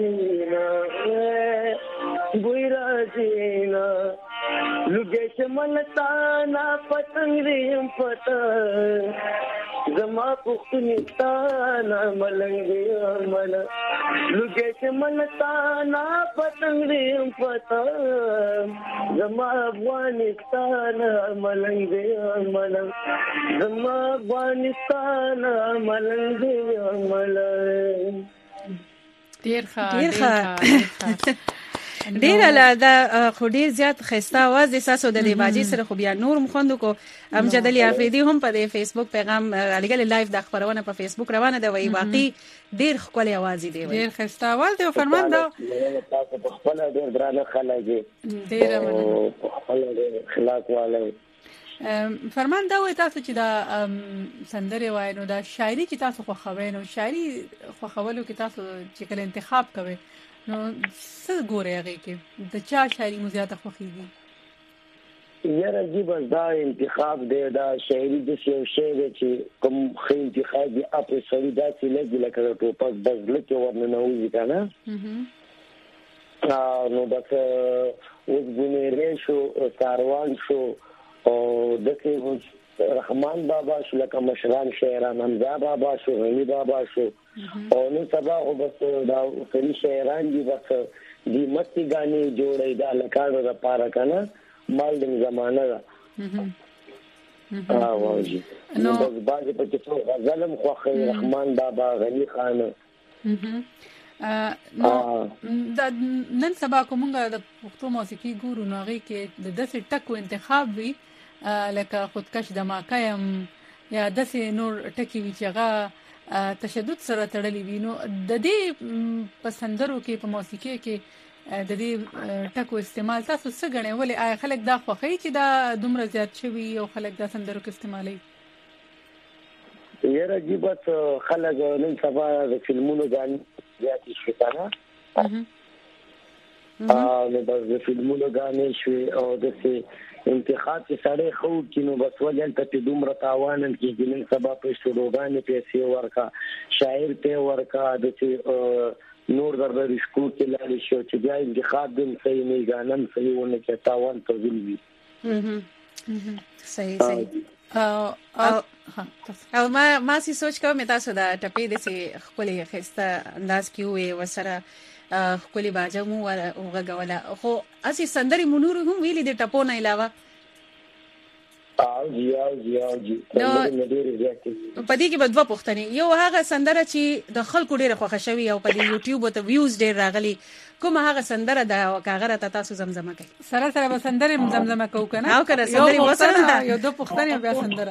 راځینا لږه شملتا نا پتنګ دې پتا زما پختنتا نا ملنګ مل لږه شملتا نا پتنګ دې پتا زما افغانستان ملنګ مل زما افغانستان ملنګ مل ډیر لا دا خو ډیر زیات خسته आवाज احساسو د دیباجی سره خو بیا نور مخوندو کو امجد علي افریدي هم په فیسبوک پیغام لګل لایو د خبرونه په فیسبوک روانه ده وی واقعي ډیر خولي आवाज دی ډیر خسته आवाज دی فرمان دا تاسو په خپل ډیر درانه خلک ډیر خپل اخلاق والے فرمان دا وای تاسو چې دا سندره وای نو دا شاعري چې تاسو خو خوي نو شاعري خو خولو کې تاسو چې کله انتخاب کوي نو څه ګوري هغه کې د چا شاعري مو زیاته خوخيږي یاره جی بس دا انتخاب دی دا شاعري د یو شی دی چې کوم خې انتخاب دی اپو سړی دا چې لګي لکه ټوپک بس لکه ورننه وځي کنه نو بس اوس ګنې شو کاروان شو او دغه رحمان بابا شو لکه مشران شاعران حمزه بابا شو غنی بابا شو او نو سبا او بس دا سری شاعران دي بس دی متي غاني جوړي دا لکانو د پاره کنه مالدنګ زمانہ دا واجی نو بس باز په څو غزلم خو رحمان بابا غنی خان دا نن سبا کومه د پښتو موسیقي ګورو نو هغه کې د داسې ټکو انتخاب وی لکه خودکش دماکایم یا داسې نور ټکی وی چې هغه تشدد سره تړلی وي نو د دې پسندرو کې په موسیقي کې د دې ټکو استعمال تاسو څه غنئ ولې خلک دا خوښي چې دا دومره زیات شوی او خلک دا سندرو کې استعمالي یاره جیبت خلک نن سبا د فلمونو غاني زیات شي کنه نو د فلمونو غاني شوی او د انتخاب کې سړی خو کینو بس ولل ته دومره تاوانن کې جنن سبا په شروګانې پیسې ورکا شاعر ته ورکا د نور درته رشکو کې لاري شو چې بیا انتخاب دې صحیح نه غانم صحیح ونه کې تاوان ته ویلي صحیح او ما سي سوچ کوم تاسو دا ټپې د سي خپل خسته انداز کې وي وسره خپل باجه مو وغولا خو اسی سندري منور هم ویلي د ټپو نه علاوه جی نو پدې کې بدوا پښتني یو هغه سندره چې د خلکو ډیره خوښه شوی او په یوټیوب او ته ویوز ډیر راغلي کوم هغه سندره د کاغره ته تاسو زمزمه کوي سره به سندره زمزمه کو کنه او کنه سندره وسره یو دو پښتني بیا سندره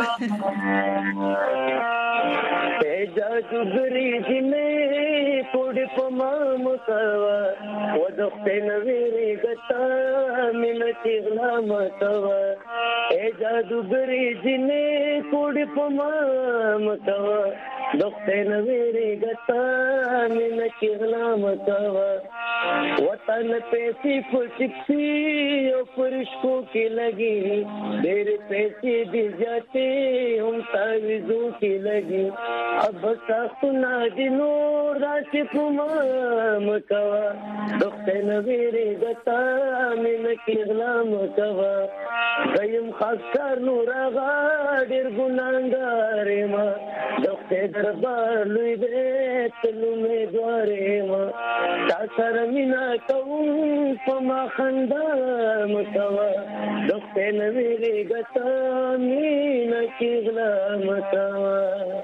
جادو ګری جنې پوډ پما مکوا ودختن ویری غتا مين چغلا متوا اے جادو ګری جنې پوډ پما مکوا دختن ویری غتا مين چغلا متوا وطن پیسې پټکسي او پرشکو کې لګي ډېر پیسې دي جاته هم تعویذو کې لګي اب سخنا دي نور راشي کومه مکوا دختن ویری غتا مين چغلا متوا دیم خاص کار نور غا ډېر ګناګار ما ته دربار لوی دې تلو مې دواره ما تا سره مینا کوم په ما خندا مکوا د خپل ویلې ګټه مینا کېغلا مکوا.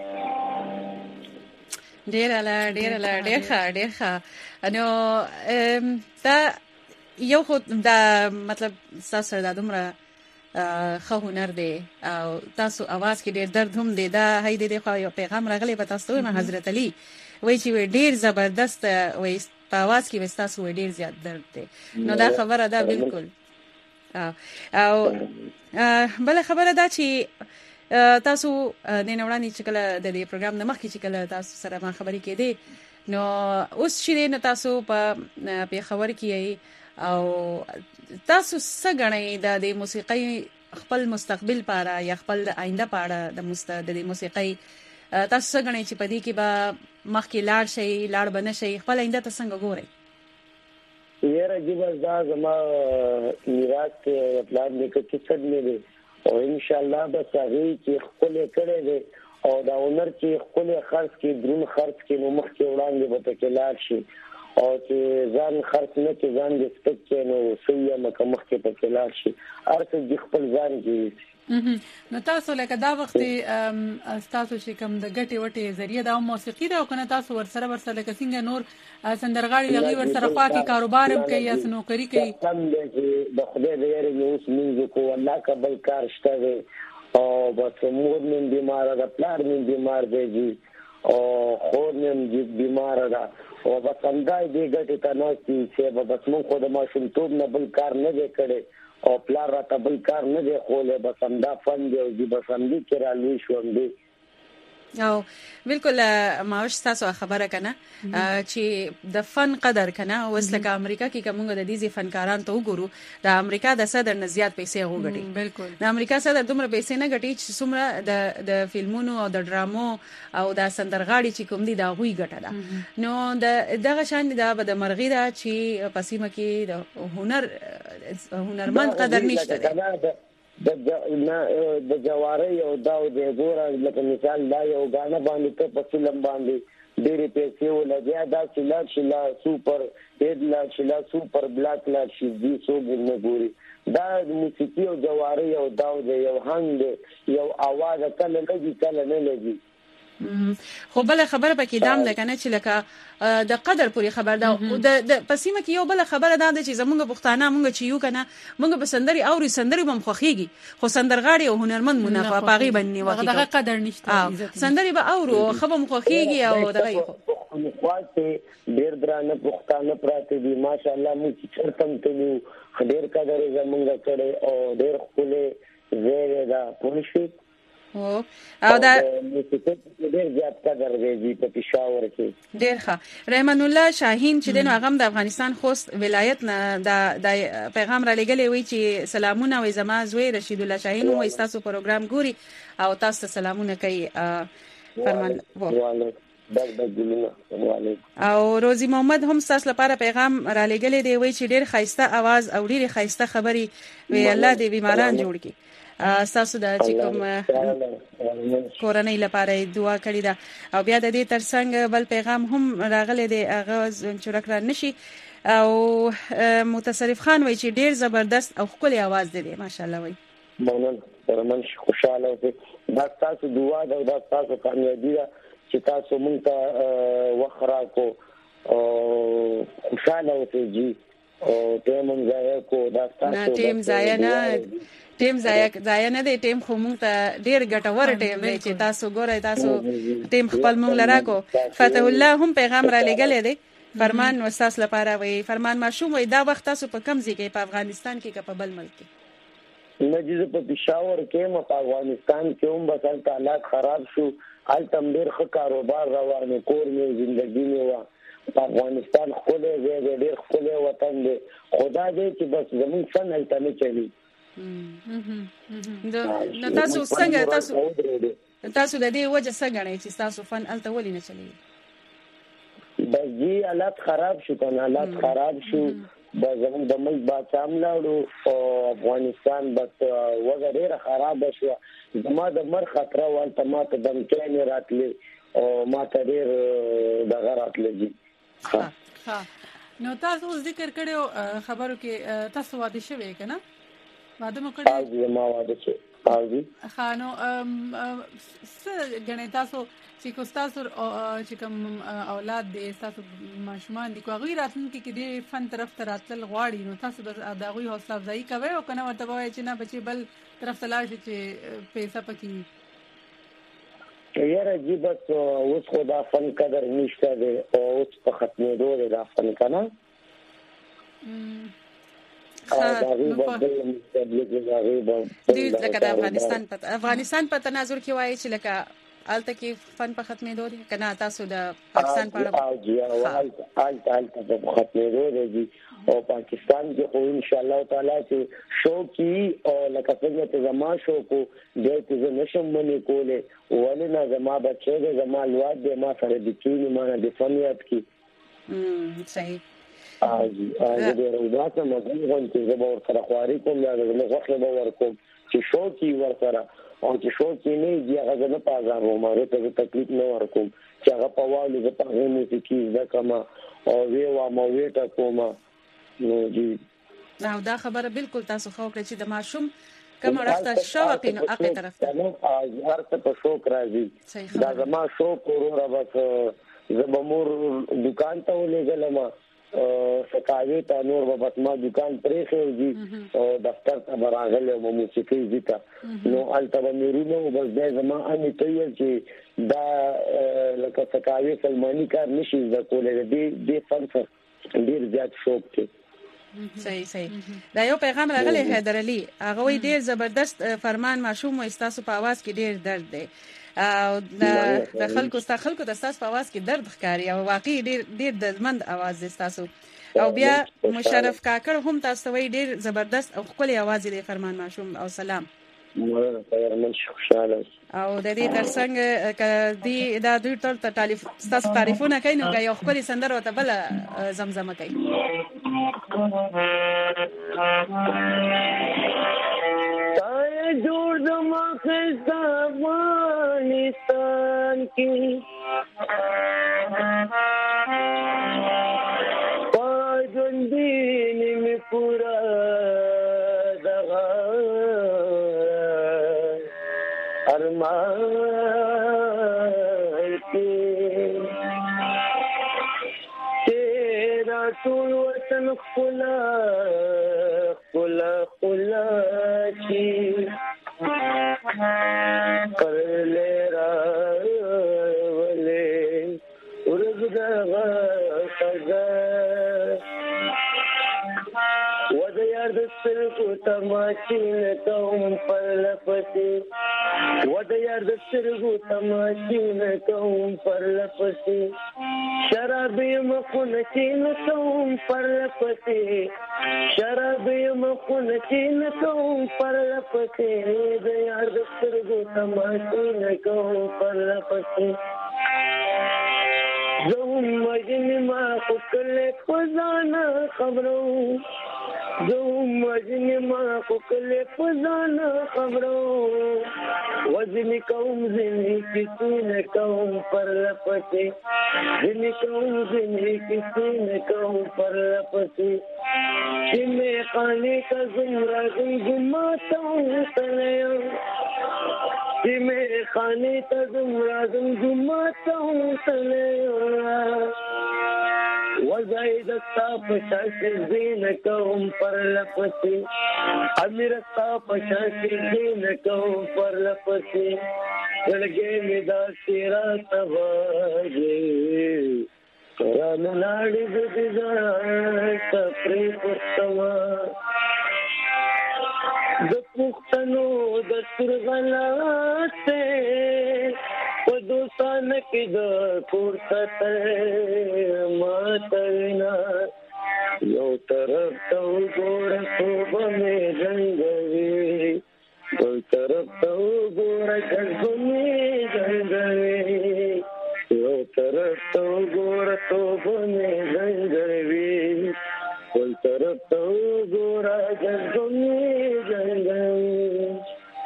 ډیر ښه نو دا یو خو دا مطلب تاسو سره د دومره خو هنر دی او تاسو आवाज کې ډیر درد هم دی دا هي د خو یو پیغام راغلی په تاسو ته حضرت علي وای چې ډیر زبردست وای په आवाज کې وستاسو ډیر زیات درد دی نو دا خبره ده بالکل. او بل خبره ده چې تاسو د نوړانی چې کله د دې پروګرام نه مخکې چې کله تاسو سره ما خبرې کېدې نو اوس چې نه تاسو په خبر کې او تاسو څنګه د موسیقۍ خپل مستقبل لپاره یا خپل آینده لپاره د موسیقۍ تاسو څنګه چې پدې کې به مخکې لاړ شي لاړ بنه شي خپل آینده ته څنګه ګورئ؟ یاره جبر دا زما میراث کې پلان دې کې څه دی او ان شاء الله به سړي چې خپل کړي دي او دا هنر چې خپل خرڅ کې درون خرڅ کې نو مخ کې وړاندې به ته کلار شي او چې ځان خرڅ نه کې ځان دې سپک کې نو سویا مکه مخ کې په کلار شي ارته دې خپل ځان کې نو تاسو لکه دا وخت تاسو چې کوم د ګټي وټي ذریعہ د موسیقي دا کنه تاسو ورسره لکه څنګه نور سندرغاړي لغي ورسره خوا کې کاروبار هم کوي یا نوکری کوي هم د خدای د یاري نو اوس موږ کو الله قبل کار شته او بس مور من بیمار ده پلار من بیمار دی او خور من بیمار ده او بس څنګه دې ګټي ته نه چې بس موږ خو د ماشوم ټوب نه بل کار نه کړي او پلار را ته بل کار نه دی خوله بس همدا فن دی او دی بس هم دي چې را لوي شوم دی او بالکل ماوش تاسو خبره کنه چې د فن قدر کنه وسلکه امریکا کې کومه د دې فنکاران ته وګورو د امریکا د صدر نه زیات پیسې وګټي بالکل د امریکا صدر دومره پیسې نه ګټي چې څومره د فلمونو او د ډرامو او د سندرغاړي چې کوم دي دا غوي ګټه ده نو دغه شان د مرغی دا چې پسیمه کې د هنرمند قدر نشته د جواری او داو د ګورا لکه مثال دا یو غانه باندې ته په فلم باندې ډېرې پیسې ولګیا دا شلا سوپر هډ شلا سوپر بلاک لا شي دي سو ګنه ګوري دا موسیقي او جواری او داو د یو هنګ یو आवाज کله لګي کله نه لګي خو بل خبره پکې دام لکنه چې لکه د قدر پوری خبر دا د پسیمه کې یو بل خبره دا چې زمونږ پښتانه مونږ چې یو کنه مونږ به سندري اوري سندري بم خوخيږي خو سندرغاړي او هنرمند منافع پاغي باندې وکی دا قدر نشته سندري به اورو خبم خوخيږي او دغه خواته ډېر درانه پښتانه پراته دي ماشاءالله موږ چرتم ته ډېر قدر زمونږ کړي او ډېر خپله زیره دا پوښي او دا ډېر زیات قدر دی په پېښور کې ډېر ښه رحمان الله شاهین چې د هغه د افغانستان خوست ولایت نه د پیغام را لګلې وی چې سلامونه وي زما زوی رشید الله شاهین مو تاسو پروګرام ګوري او تاسو سلامونه کوي فرمان او روزي محمد هم تاسو لپاره پیغام را لګلې دی وی چې ډېر خاصه आवाज او ډېر خاصه خبري وی الله دې بیماران جوړ کړي تاسو د چې کوم کورنۍ لپاره دعا کړې ده او بیا د دې ترڅنګ بل پیغام هم راغلی دی هغه چورک را نشي او متصرف خان وایي چې ډیر زبردست او ښکلی आवाज دی ماشاءالله وایي مونږ پرمن خوشاله اوسئ دا تاسو دعا ده دا تاسو کامیابی ده چې تاسو مونږ ته وخرا کو خوشاله اوسئ جی او ټیم ځای کو دا تاسو ټیم ځای نه دی ټیم خو مونږ ته ډیر ګټور ټیم دی چې تاسو ګورئ تاسو ټیم خپل مونږ لراکو فتح الله هم پیغام را لګلې دی فرمان وساس لپاره وي فرمان ماشوم وي دا وخت تاسو په کم ځای کې په افغانستان کې په بل ملک کې نجیز په پېښور کې په افغانستان کې هم بس حالات خراب شو حال تمدیر خو کاروبار روان کور مې ژوندۍ مې وا په افغانستان خو له ډېر خپل وطن دی خدا دې چې بس زمون فن هلته نه چلی نو تاسو څنګه تاسو د دې وجه څنګه نه چې تاسو فن الته ولې نه چلی بس جی حالات خراب شو کنه حالات خراب شو د زموږ د ملک بادشاہ ملاړو او افغانستان بس وګړي خراب شو زما د مر خطر ولته ماته د امکان راتلې او ماته ډېر د غراتلې ها نو تاسو ذکر کړو خبرو کې تاسو واده شوي کنه واده مو کړی ما واده شوی خانو څه غنې تاسو چې کو تاسو چې کوم اولاد دي تاسو ماشومان دي کوغی راتلونکي کې دي فن طرف ته راتل غواړي نو تاسو بس داغوي حوصله افزایی کوي او کنه ورته وایي چې نه بچي بل طرف ته لاړ شي چې پیسې پکې یاره جی بس اوس خو دا فن قدر نشته دی او اوس په ختمېدو دی دا فن کنه افغانستان په تناظر کې وایي چې لکه الته کې فن په ختمېدو دي کنه تاسو د پاکستان په اړه الته په ختمېدو دي او پاکستان کې خو ان شاء الله تعالی چې شو کې او لکه څنګه چې زما شو کو دې چې نشم منې کوله ولنه زما بچو دې زما لواد دې ما سره د کینې ما د فنیات کې صحیح دې روزاته مګل غون چې زما ور سره خواري کوم یا زما غوښه به ورکوم چې شو کې ور سره او چې شو کې نه دی هغه نه پازار و ماره ته تکلیف نه ورکوم چې هغه په والو د پغې موسیقي زکما او وی وا مو ویټه کوما نو جی نو دا خبره بالکل تاسو خو کړی چې د ماشوم کوم راځه شوق نو اقه طرف ته هر څه په شوق راځي دا زما شوق ورو بس زبمور دکان ته ولېګلم سکاوي ته نور په بسما دکان پرې خو او دفتر ته براغله مو موسیقي زیتا نو الته مېرونو بس د زما اني ته چې دا لکه سکاوي سلماني کار نشي د کولې دې فن ډیر زیات شوق کې صحیح دا یو پیغام راغلی حیدر علي هغه وی ډیر زبردست فرمان ماشوم او استاسو په आवाज کې ډیر درد دی او د خلکو د استاسو په आवाज کې درد ښکاري او واقعي ډیر دردمند आवाज استاسو او بیا مشرف کاکر هم تاسو وی ډیر زبردست او خپل आवाज دی فرمان ماشوم او سلام من خوشاله او د دې ترڅنګ کدي دا دوی ټول تاسو تعریفونه کوي نو یو خپل سندره وته بل زمزمه کوي تای جوړ د مخه افغانستان کې پاجندین می پورا دغه ارمان کې تیرا ټول وطن خلا چی کر لے راولے ارز دغا خزا ود یار دستر کو تماشین کوم پر لپسی ود یار دستر کو تماشین کوم پر لپسی شرابی مخون چین کوم پر لپسی شرابی مخون چین کوم پر لپسی ود یار دستر کو تماشین کوم پر لپسی زوم مجنی ما خکل خزانہ خبروں زوم مجنی ما خکل خزانہ خبروں وزنی قوم زنی کسی نے قوم پر لپسی زنی قوم زنی کسی نے قوم پر لپسی میں خانے کا زمرہ گماتا ہوں تلیوں میں خانے کا زمرہ گماتا ہوں تلیوں وزاید استاپ شاکر زین قوم پر لپسی امیر استاپ شاکر زین قوم پر لپسی گلگے مدا تیرا تباجے قرآن ناڑی بدزان سپری پستما د پختنو د سرغلات ته په دوستان کې د فرصت ماتوینا یو طرف ته وګوره خوب مې رنګوي بل طرف ته وګوره ګرځو مې رنګوي یو طرف ته وګوره خوب مې رنګوي بل طرف ګورا جنګي جنګي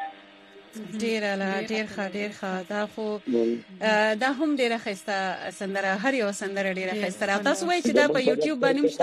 ډیر ښه دا خو دا هم ډیره ښایسته سندره هر یو سندره ډیره ښایسته او تاسو وایئ چې دا په یوټیوب باندې مشته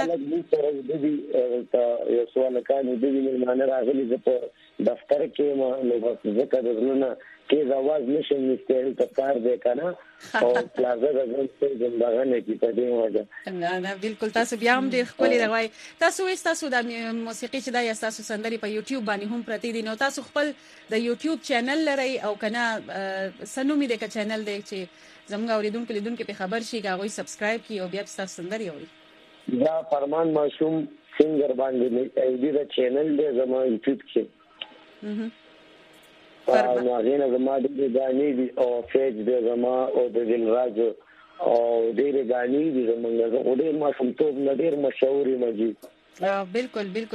یو سوال کانو د دې معنی راغلي چې په دفتر کې نو بس ځکه د زلونه کې आवाज نشم نستل ته کار دی کنه او پلازا د څه زندګانه کې په دې وجه نه بالکل تاسو بیا هم ډیر خپل دی وای تاسو تاسو د موسیقي چې دا یا تاسو سندري په یوټیوب باندې هم پرتی دي نو تاسو خپل د یوټیوب چینل لري او کنه سنومې د چینل دی چې زموږ اوریدونکو په خبر شي هغه سبسکرایب کړي او بیا تاسو سندري اوري دا فرمان معصوم سنگر باندې ایډي د چینل دی زموږ یوټیوب کې نو هغه زما د غاني دي او فیج د زما او د دلراج او ډېر غاني دي زمونږ د ډېر معصوم ته ډېر مشهوري مجي بالکل د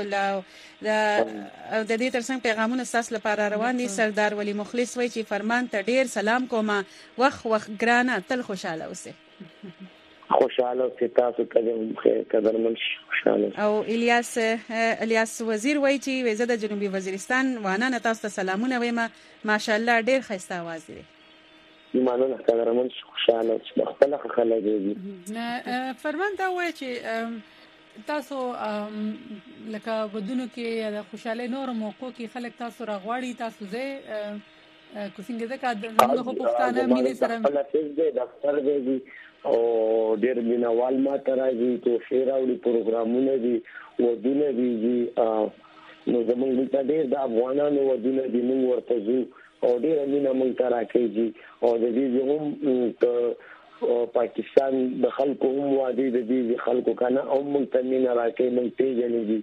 دې ترڅنګ پیغامونه تاسو لپاره روان دي سردار ولی مخلص وای چې فرمان ته ډېر سلام کوم وخت ګرانه تل خوشاله اوسه خوشاله تاسو قدرمن خوشاله او الیاس وزیر وای چې وزه د جنوبي وزیرستان وانه تاسو ته سلامونه وایم ماشاءالله ډېر ښایسته आवाज دی ایمانونه قدرمن خوشاله خپل خلک دي فرمان دا وای چې تاسو لکه ودونو کې یا د خوشاله نور موقعو کې خلک تاسو راغواړي تاسو زه کوڅنګ ځکه د نو په پښتانه مینه سره دفتر دی او ډېر مینوال ما ترازي تو فیراوړي پروګرامونه دي ودونه دي نو زموږ د ډېر د افغانانو ودونه دي موږ ورته ځو او ډېر مینه موږ تراکېږي او د دې هم پاکستان د خلکو هم وادي د دې خلکو کنه او موږ ته مینه راکې موږ پیژنې دي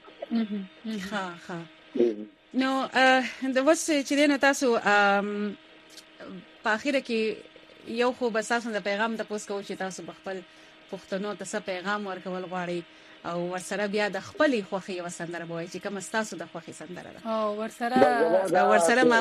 ها نو د وس چې دینه تاسو په اخر کې یو خو بس تاسو د پیغام د پوس کوو چې تاسو خپل پښتنو ته څه پیغام ورکول غواړي او ورسره بیا د خپلې خوخي وسندره بوي چې کوم تاسو د خوخي سندره ده او ورسره ما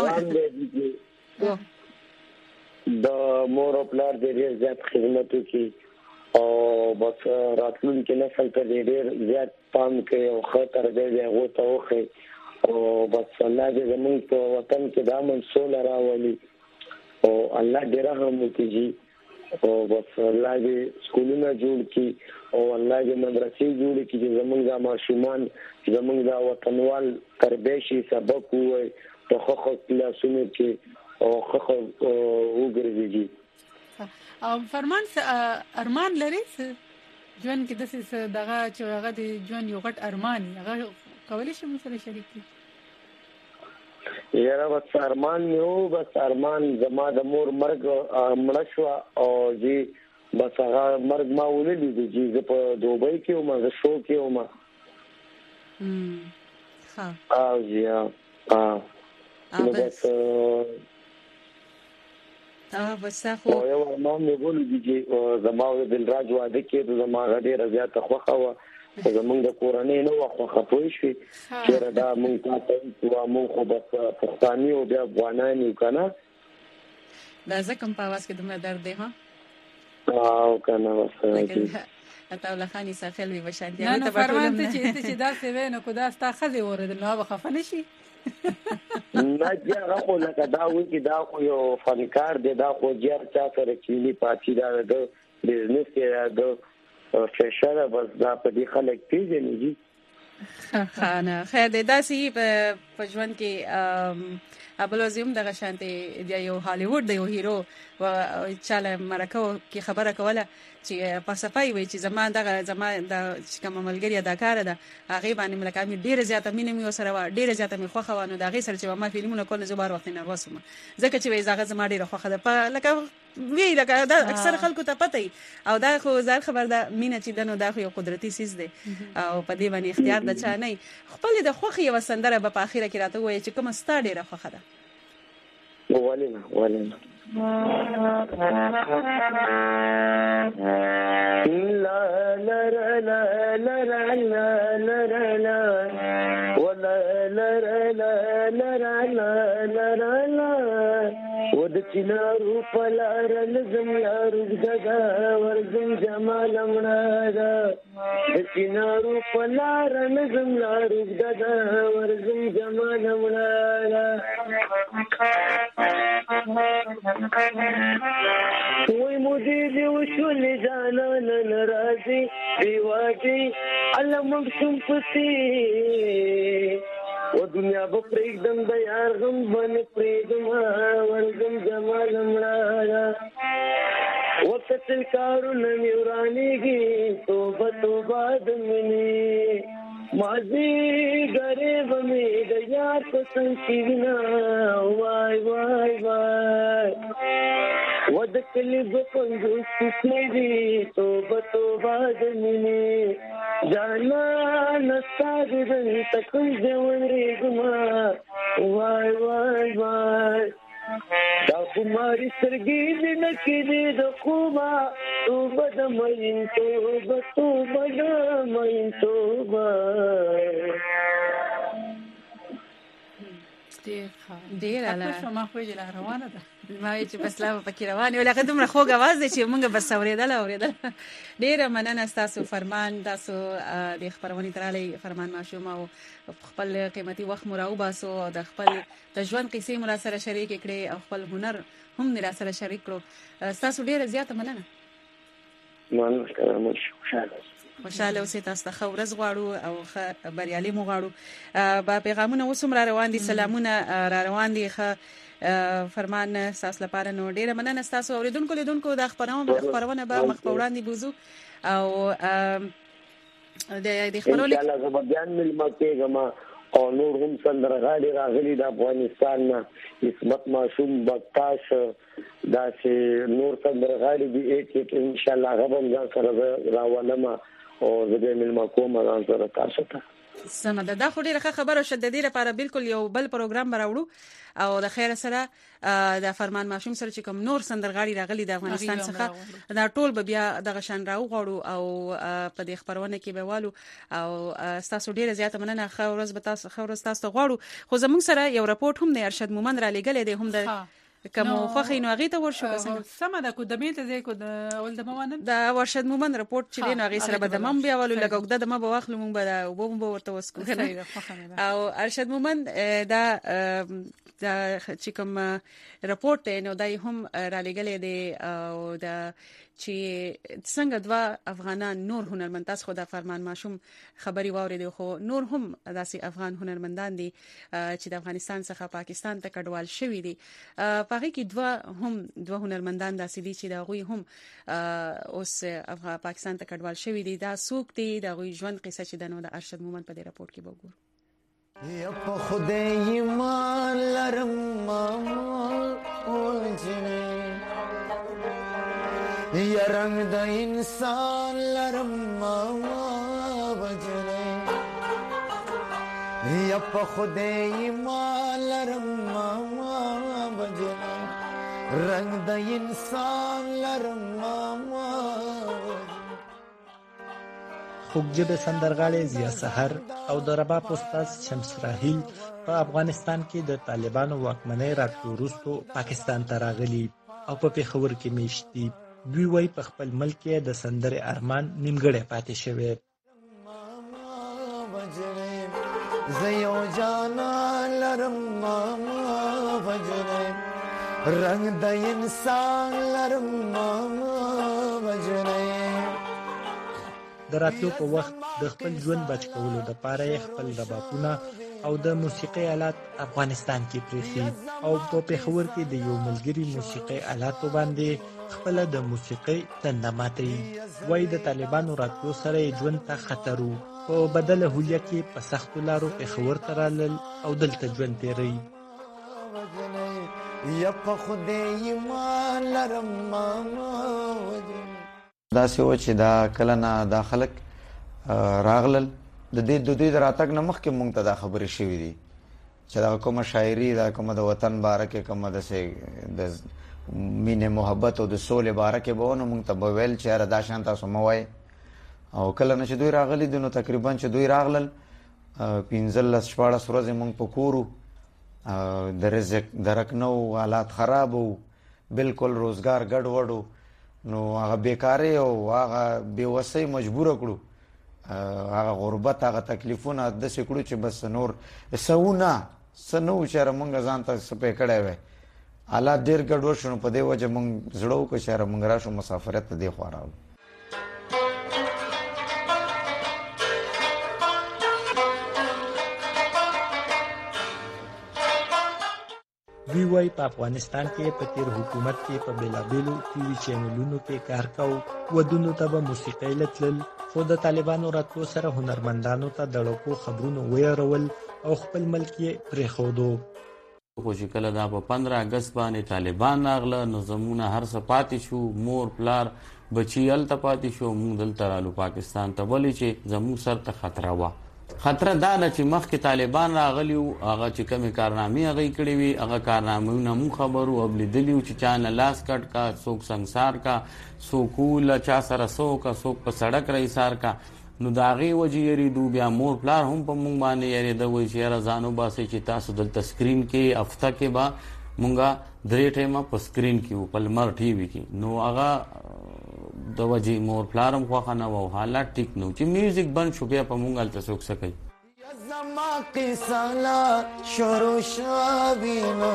د مور او پلار د ډېر زیات خدمت کوي او بس راتلونکي نسل ته ډېر زیات پام کوي او خطر دی هغه ته وخی او بس الله دې زموږ په وطن کې د امن سوله راولي او الله دې رحم وکړي او بس الله دې سکولونه جوړ کړي او الله دې مدرسې جوړ کړي چې زموږ د ماشومان زموږ د وطنوال تربیه شي سبق وي په خو کلاسونو کې او خو وګرځي او فرمان ارمان لري ژوند کې د څه دغه چې هغه د ژوند یو غټ ارمان هغه کولای شي مو سره شریک کړي یاره بس ارمان یو بس ارمان زما د مور مرګ مړ شو او جی بس هغه مرګ ما ولید چې په دوبۍ کې او ما شو کې او ما او جی بس خو یو ما مې ګول دي چې زما د دلراج واده کې د زما غډې رضایت خوخه و زمونږ د کورنۍ نو خوخه پوي شي چې دا مونږ تاسو مونږ خو بس پښتاني او د افغانانو کنه دا ځکه په واس کې د مې درد دی ها او کنه وسه اته لخاني ساخل وي بشان دي ته فرمان ته چې دا څه وینې کو دا ستا خزي ورده نو بخفه نشي نه هغه خو لکه دا وی چې دا خو یو فنکار دی دا خو جیر چا سره کینی پاتې دا د بزنس کې د فشار بس دا په دې خلک پیژني خانه خیر دې داسې په ژوند کې ابلوزیم دغه شانتي دی یو هالیوډ دی یو هیرو او چاله مرکو کې خبره کوله چې په صفای وي چې زما د کوم ملګری اداکار ده هغه باندې ملکامي ډیره زیاته مینه مې وسره ډیره زیاته مې خوخه ونه دغه سره چې ما فلمونه کول زبر وخت نه وسم ځکه چې زغه زما ډیره خوخه ده په لکه وی لکه دا اکثر خلکو ته پته او دا خو ځل خبر ده مینه چې دنو دا خو یو قدرتي سیس ده او په دې باندې اختیار د چا نه خپل د خوخه وسندره په اخیره کې راته وایي چې کوم ستا ډیره خوخه ده ولنا لا لا لا لا لا لا لا ولا لا لا لا لا لا لا لا ود د چنارو پلار لزم لارو دغه ورزم جمال مړه د چنارو پلار لزم لارو دغه ورزم جمال مړه وای مودي دی وشول جانان ناراضي دیواږي علم شم پسي و دنیا به پرېږدم د یار غم باندې پرېږدم ورځم جمال مړه وکتل کارونه مې ورانېږي توبه توبه د مینې ماضي غریب مې د یار په څنګ کې وینا وای وای وای و د کلي به پنځوس کسمې دي توبه توبه د مینې جانا نستا دې تکل ځوړې ګما وای وای وای دا کوماري سرګې دې نکې دې د کوما توبه د مین توبه توبه د مین توبه ډیر اله شما خو یې روانه ده ما چې بس لا پکې روانه ولکه دومره خوږ आवाज دی چې موږ بس اوریدل ډیر مننه تاسو فرمان تاسو د خبرونې ترالي فرمان ماشوم او خپل قیمتي وخت مراو باسو او د خپل د ژوند قصې مر سره شریک کړي او خپل هنر هم نه سره شریک کړو تاسو ډیر زیاته مننه خوشاله اوسئ تاسو ته ښه ورځ غواړو او ښه بریالي مو غواړو با پیغامونه اوس هم را روان دي سلامونه را روان دي ښه فرمان تاسو لپاره نو ډیره مننه تاسو اوریدونکو لیدونکو د خبرونه به مخ په وړاندې بوزو او د خبرونه ان شاء الله زه بیان ملما کېږم او نور هم سندرغاړي راغلي د افغانستان نه عصمت معصوم بکتاش دا چې نور سندرغاړي دي ان شاء الله غوښم ځان سره راولم او زه ملما کوم ځان سره تاسو ته سمه ده خو ډیره خبره شددي لپاره بالکل یو بل پروګرام براوړو او د خیر سره د فرمان ماشوم سره چې کوم نور سندرغاړي راغلي د افغانستان څخه دا ټول به بیا د غشن راو غواړو او په دې خبرونه کې به والو او تاسو ډیره زیاته مننه خو ورځ به تاسو خو ورځ تاسو غواړو خو زموږ سره یو راپورټ هم نه ارشد مومن را لګلې دی هم د کوم خوخي نو غي ته ورشو سم ده کو د میته ځای کو د اول د موانه د ورشد مومن رپورټ چې دی نو غي سره به د مم بیا ولو لګو د ما به واخلو مونږ به وبو ورته وسکو او ارشد مومن دا چې کوم رپورټ نو دای هم را لګلې دی او دا چې څنګه دوا افغانان نور هنرمند تاسو خو د فرمان ماشوم خبري واورېدو خو نور هم داسې افغان هنرمندان دي چې د افغانستان څخه پاکستان ته کډوال شوي دي پاره کې دوه هنرمندان داسې دي چې دا غوي هم اوس پاکستان ته کډوال شوي دي دا څوک دي دا غوي ژوند قصه چې د نو د ارشد مومن په دې رپورټ کې وګورو یا په خدای ایمان لرم اول جنې یا رنگ د انسان لرم وجنې یا په خدای ایمان لرم وجنې رنگ د انسان لرم خوږجب سندرغاړي ضیا سحر او د رباب استاد شمس راهیل په افغانستان کې د طالبانو واکمنۍ راټول وروسته پاکستان ته راغلي او په پیښور کې میشتي دوی وای په خپل ملک کې د سندرې ارمان نیمګړی پاتې شوی زيو جانا لرم وجنې رنگ د انسان لرم وجنې دراتلو په وخت د خپل ژوند بچ کولو د پاره خپل ربابونه او د موسیقي آلات افغانستان کې پریخي او په پیښور کې د یو ملګری موسیقي آلاتو باندې خپل د موسیقي تندماتي وای د طالبانو راتلو سره ژوند ته خطر وو په بدل هولیه کې په سخت لارو پیښور ته رالل او دلته ژوند تیری یا په خدای ایمان لرم دا سوي چې دا کله نه داخلك راغلل د دې راتګ نه مخکې مونږ ته دا خبرې شوې دي چې دا کومه شاعري دا کومه د وطن بارکه کومه د مینه محبت او د سولې بارکه به نو مونږ ته ویل چې را دا شان تاسو موای او کله نه چې دوی راغلي دي نو تقریبا چې دوی راغلل 15 14 ورځې مونږ په کورو د رزق درک نو حالات خراب وو بالکل روزګار ګډ وډو نو هغه بیکاری او هغه بیوسۍ مجبور کړو هغه غربت هغه تکلیفونه د سکړو چې بس نور سونه سنو شر مونږ ځان ته سپې کړه وې حالات ډیر ګډوډ شونه په دې وجه مونږ زړو کو شر مونږ راشو مسافرت ته دی خوراو وی وای په افغانستان کې په تیر حکومت کې په بلابلو ټي وي چینلونو کې کار کاوه ودونو ته به موسیقي لټل خو د طالبانو راتلو سره هنرمندانو ته د لوکو خبرونو ویرول او خپل ملک یې پرېښودو خو چې کله دا په 15 اگست باندې طالبان راغله نو زمونه هر څه پاتې شو مور پلار بچی هلته پاتې شو موږ دلته رالو پاکستان ته ولې چې زموږ سر ته خطره وه خطره دا ده چې مخکې طالبان راغلي وو هغه چې کومې کارنامې هغې کړې وي هغه کارنامونه موږ خبرو او لیدلي وو چې چا نه لاس کټ کا څوک سنګسار کا څوک له چا سره څه وکړه څوک په سړک رایسار کا نو د هغې وجې یېرېدو بیا مور پلار هم په موږ باندې یېرېده وایي چې یاره ځان وباسئ چې تاسو دلته سکرین کې هفته کې به مونږه 3 ټایمه په سکرین کې وو په لمر ټي وي کې نو هغه د وجې مور پلارم خوښه نه وه او حالات ټیک نه و چې میوزیک بند شو بیا په مونږ هلته څوک څه کوي زما قصه لا شروع شوې نو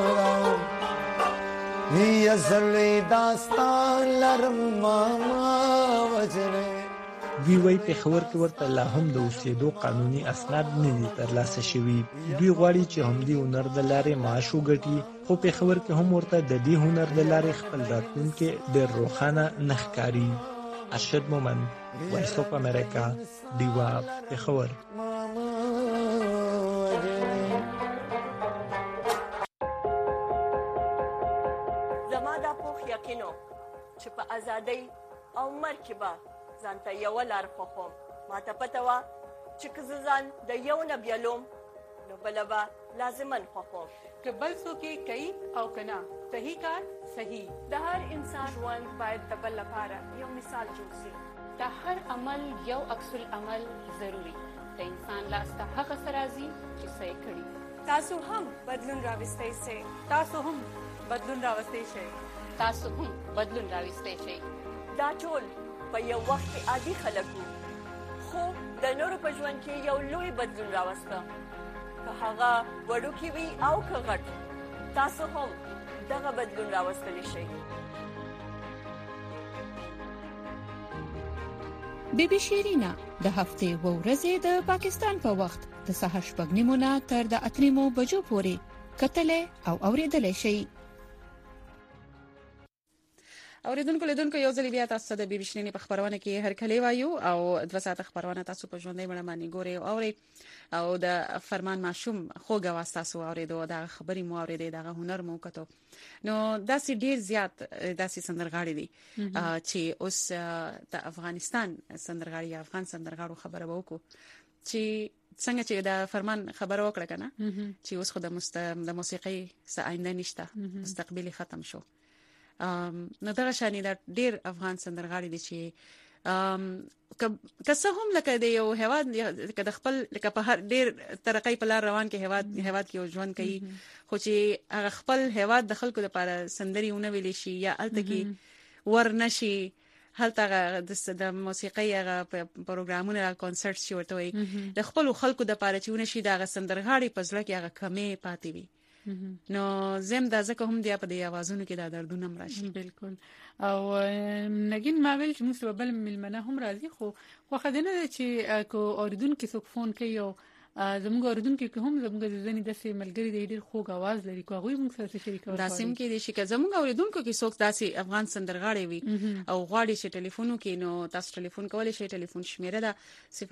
یا زلې داستان لرم ماما وجره وی وای پېښور کې ورته لا هم د اوسېدو قانوني اسناد نه دي ترلاسه شوي دوی غواړي چې همدې هنر د لارې معاش وګټي خو پېښور کې هم ورته د دې هنر د لارې خپل راتلونکی ډېر روښانه نه ښکاري ارشد مومن وایس اف امریکا ډیوا پېښور زما دا پوخ یقینو چې په ازادۍ او مرګ کې به ځانته یو لار خوښوم ماته پته وه چې که زه ځان د یو نه بیلوم نو بله به لازمن خوښوم که بل څوک یې کوي او که نه صحیح کار صحیح د هر انسان ژوند باید د بل لپاره یو مثال جوړ شي د هر عمل یو عکس العمل ضروري د انسان لاس ته هغه څه راځي چې څه یې کړي تاسو هم بدلون راوستی شئ تاسو هم بدلون راوستی شئ تاسو هم بدلون راوستی شئ دا ټول په یو وخت کې عادي خلک وو خو د نورو په ژوند کې یو لوی بدلون راوسته که هغه وړوکی وي او که غټ تاسو هم دغه بدلون راوستلی شئ بیبي شیرینا د هفتې و ورځې د پاکستان په وخت د سهار 8:30 نه تر د 8:30 بجو پورې کتلې او اوریدلې شي اوریدونکو لیدونکو یو ځل بیا تاسو د بیبي شیرینې په خبرونه کې هر کله وایو او 2 ساعته خبرونه تاسو په ژوندۍ بڼه باندې ګورئ او د فرمان ماشوم خوږه واسطه اوریدو دا خبري مو اوریدې دا هنر مو کتو نو داسې ډیر زیات داسې سندرغاړي دي چې اوس د افغانستان سندرغاړي افغان سندرغاړو خبره وکړو چې څنګه چې دا فرمان خبره وکړه کنه چې اوس خو د موسیقي څه آینده نشته مستقبل ختم شو نو دا شانې دا ډیر افغان سندرغاړي دي چې که څه هم لکه د یو هواد لکه د خپل لکه په هر ډیر ترقۍ په لار روان کې هواد کې ژوند کوي خو چې هغه خپل هواد د خلکو لپاره سندري ونه ویل شي یا الته کې ورنشي هلته د موسیقي هغه پروګرامونه کانسرټ شي ورته وي د خپل خلکو د لپاره چې ونه شي دا سندرغاړي په ځل کې هغه کمې پاتې وي نو زم دا ځکه هم دی په دې اوازونو کې دا دردونه مراشي بالکل او نګین ما ویل چې موږ بل ملمنه هم راځي خو خدانه چې کو اوریدونکو څوک فون کوي او زموږ اوریدونکو کې هم زموږ د ځنې د ملګری د ډېر خوږ आवाज لري کوه موږ سره شریکو داسیم کې دي چې زموږ اوریدونکو کې څوک داسې افغان سندرغاړي وي او غواړي چې ټلیفون کې نو تاسو ټلیفون کولای شئ ټلیفون شمیره ده 00120220500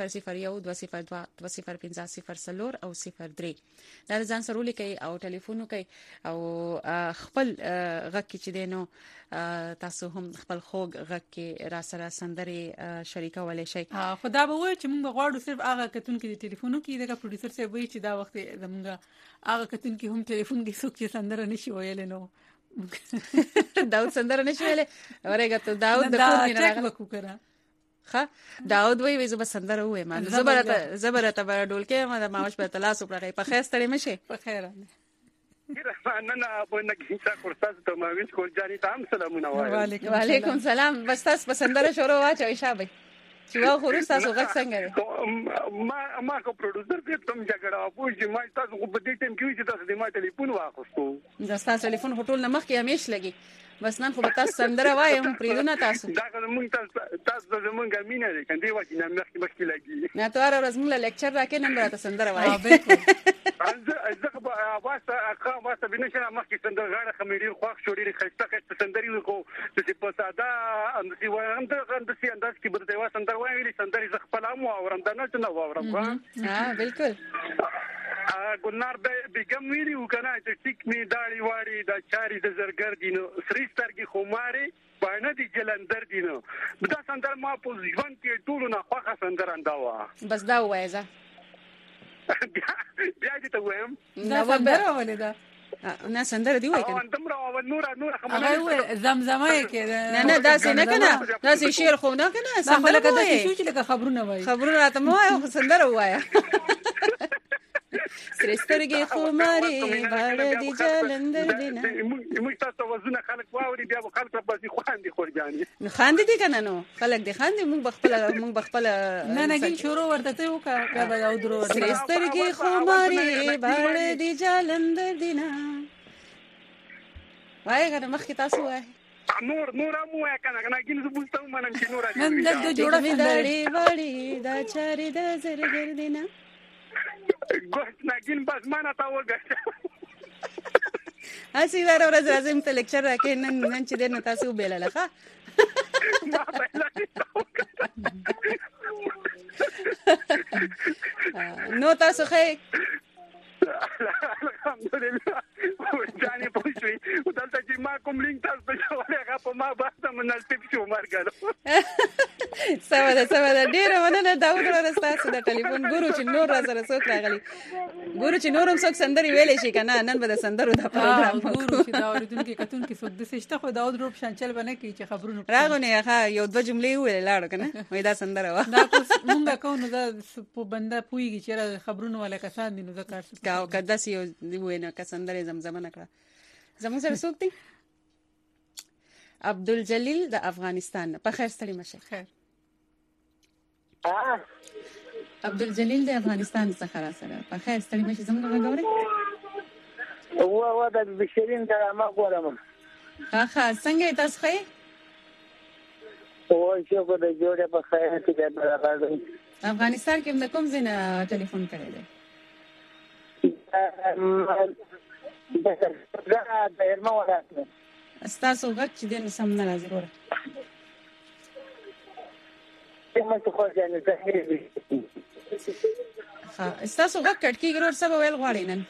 او 03 دا ځان سره لیکي او ټلیفون کوي او خپل غږ کې چې دینو تاسو هم خپل خوږ غږ کې را سره سندري شریکولای شئ خدا به وای چې موږ غواړو صرف هغه کتون کې د ټلیفونو کې د پروډوسر صاحب وایي چې دا وخت زموږ هغه کتون کې هم ټلیفون کې څوک چې سندره نشي ویل نو داود سندره نشي ویل اورګه ته داود د کور نه راغلی وکړه ها داود وی زه به سندره وایم زبرته ډول کې ما د ماوش په تلاس پر په خیر ستړي مشه په خیر نن په نګینسا کورساس ته ما وینځ کول جاني تام سلامونه وایم. وعلیکم سلام. بس تاسو پسندره شروع واچوي شابه چې وا خو تاسو غږ څنګه دی؟ ما کو پروډوسر ته تم جګړه پوه چې ما تاسو په دې ټیم کې چې تاسو د ما ټلیفون واخستو. دا تاسو ټلیفون هټول نه مخ کې همیش لګي. بس نن خو به تاسو سندره وایم پریدونه تاسو. دا کوم تاسو زمونږه مینه دي کنده وایي نه مخ کې لګي. نه تو ار ورځ موږ لیکچر راکې نن راته سندره وایي. زه به واسه بنشم مخ کې سندره غاړه خمیری خوښ شوري خسته سندري کو چې په ساده اندسي وایم ته اندسي انداز کې بده واسه سندره وایي سندري زه خپل مو اورم دا نه واورم. ها بالکل. ګلنار بیگم ویلو کنه چې ټیک می داړي واړي دا چاري د زرګر دینو سریسترګي خماري باندې دي جلندر دینو دا سندره ما په ژوند کې ټول نه خوخه سندره انداوه. بس دا وایزه بیا دې ته وایم دا سندره ولیدا نه سندره دی وای کنه تم را نور هغه زمزمه کې نه دا څنګه کنه دا شعر خو نه کنه سندره دا شو چې لکه خبرونه وای خبرونه ته مو سندره وایا. سرسترګي خماري باندې دي جلندر دینه موږ تاسو وزونه خلک واوري بیا خلک په دې خواندي خورجاني نو خاندي دي کنه نو خلک دي خاندي موږ بخپل نه نه شروع ورته ته وکړه دا او درو سرسترګي خماري باندې دي جلندر دینه وای کنه مخ کې تاسو وای نور مو کنه ګین زبوستو منم چې نور نن د جوړه وړي وړي دا چاري د زرګر دینه ګوښ ناګین بس مانا تا وګه اسی ور ورځ راځم ته لیکچر راکې نن چې دنه تاسو بیلاله ښه نو تاسو خې الحمدلله جاني پوښتنه ودلته چې ما کوم لینک تاسو ته هغه په ما باسه مناسب شو مرګلو. سمه ډیره مننه داود ورستاسو د ټلیفون ګورو چې نور را سره څوک راغلی ګورو چې نورم څوک سندري ویلې شي کنه نن به د سندرو د پروګرام ګورو چې دا اوریدونکو کتون کې څوک د سشته خو داود روپ شانچل باندې کې چې خبرونه راغونه ښه یو دوه جملې ویل لاړو کنه وای دا سندره وا دا مونږه کوو دا په بنده پويږي چې خبرونه ولا کسان دي نو ذکر کاو کدا سی وینه ک سندره زمزمه نکړه زموږ سره څوک دی عبدالجلیل د افغانستان په خیر ستړي مشه خیر عبدالجلیل د افغانستان څخه را سره په خیر ستړي مشه زموږ غوړې و د بشرین د ما ګورم ښه څنګه تاسو خې او چې په د جوړه په خیر کې د برابر افغانستان کې د کوم ځای نه ټلیفون کړی دی د هرمه ولایت استاسو غږ چې دین سم نه راځي وره څنګه خو ځان ته ها استاسو غږ کټکی ګرور سبا ویل غواړي نن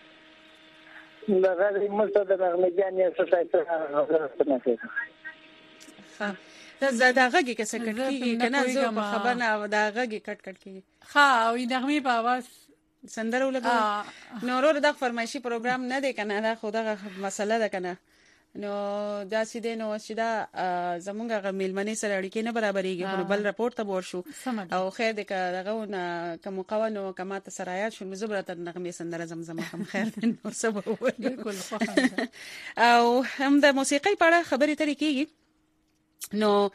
دا غږ مستو د نغمجانې سوسایټي ها دا غږ کې څه کټکی کنه زه په خبر نه دا غږ کټ کیږي ها او نغمه په आवाज سندره ولګو نورور د فرمایشي پروګرام نه دی کنه دا خو دا مسله ده کنه نو دا سیده نو چې دا زمونږ غمیلمنې سره اړیکې نه برابرېږي خو بل راپورټ ته ورشو او خیر دې دغه کوم قوانو کما ته سرایات شو مزبرت نغمه سندره زمزمه هم خیر نو سبا بالکل او هم د موسیقۍ په اړه خبرې ترې کیږي نو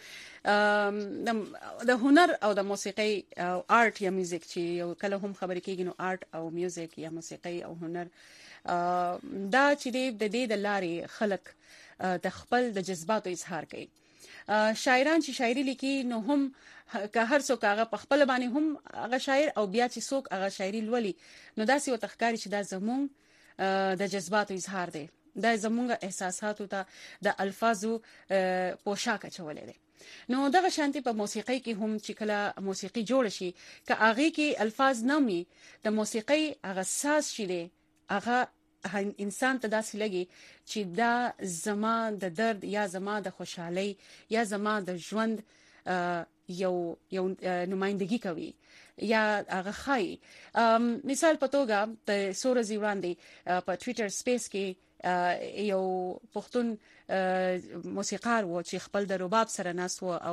د هنر او د موسیقۍ او آرت یا میوزیک چې یو کله هم خبرې کیږي نو آرت او میوزیک یا موسیقۍ او هنر دا چې د دې د لارې خلک د خپل د جذباتو اظهار کوي شاعران چې شاعري لیکي نو هم که هر څوک هغه په خپل باندې هم هغه شاعر او بیا چې څوک هغه شاعري لولي نو داسې و تخکاری چې دا زموږ د جذباتو اظهار دی دا زموږ احساساتو ته د الفاظو پوشاک چولې دي نو دغه شانتي په موسیقۍ کې هم چې کله موسیقي جوړ شي که هغه کې الفاظ نه وي د موسیقۍ هغه ساز شي دی هغه انسان ته داسې لګي چې دا زما د درد یا زما د خوشحالي یا زما د ژوند یو نمائندګي کوي یا هغه خای مثال په توګه د سورزي وړاندې په ټوئیټر سپیس کې یو پښتون موسیقار و چې خپل د رباب سره ناس و او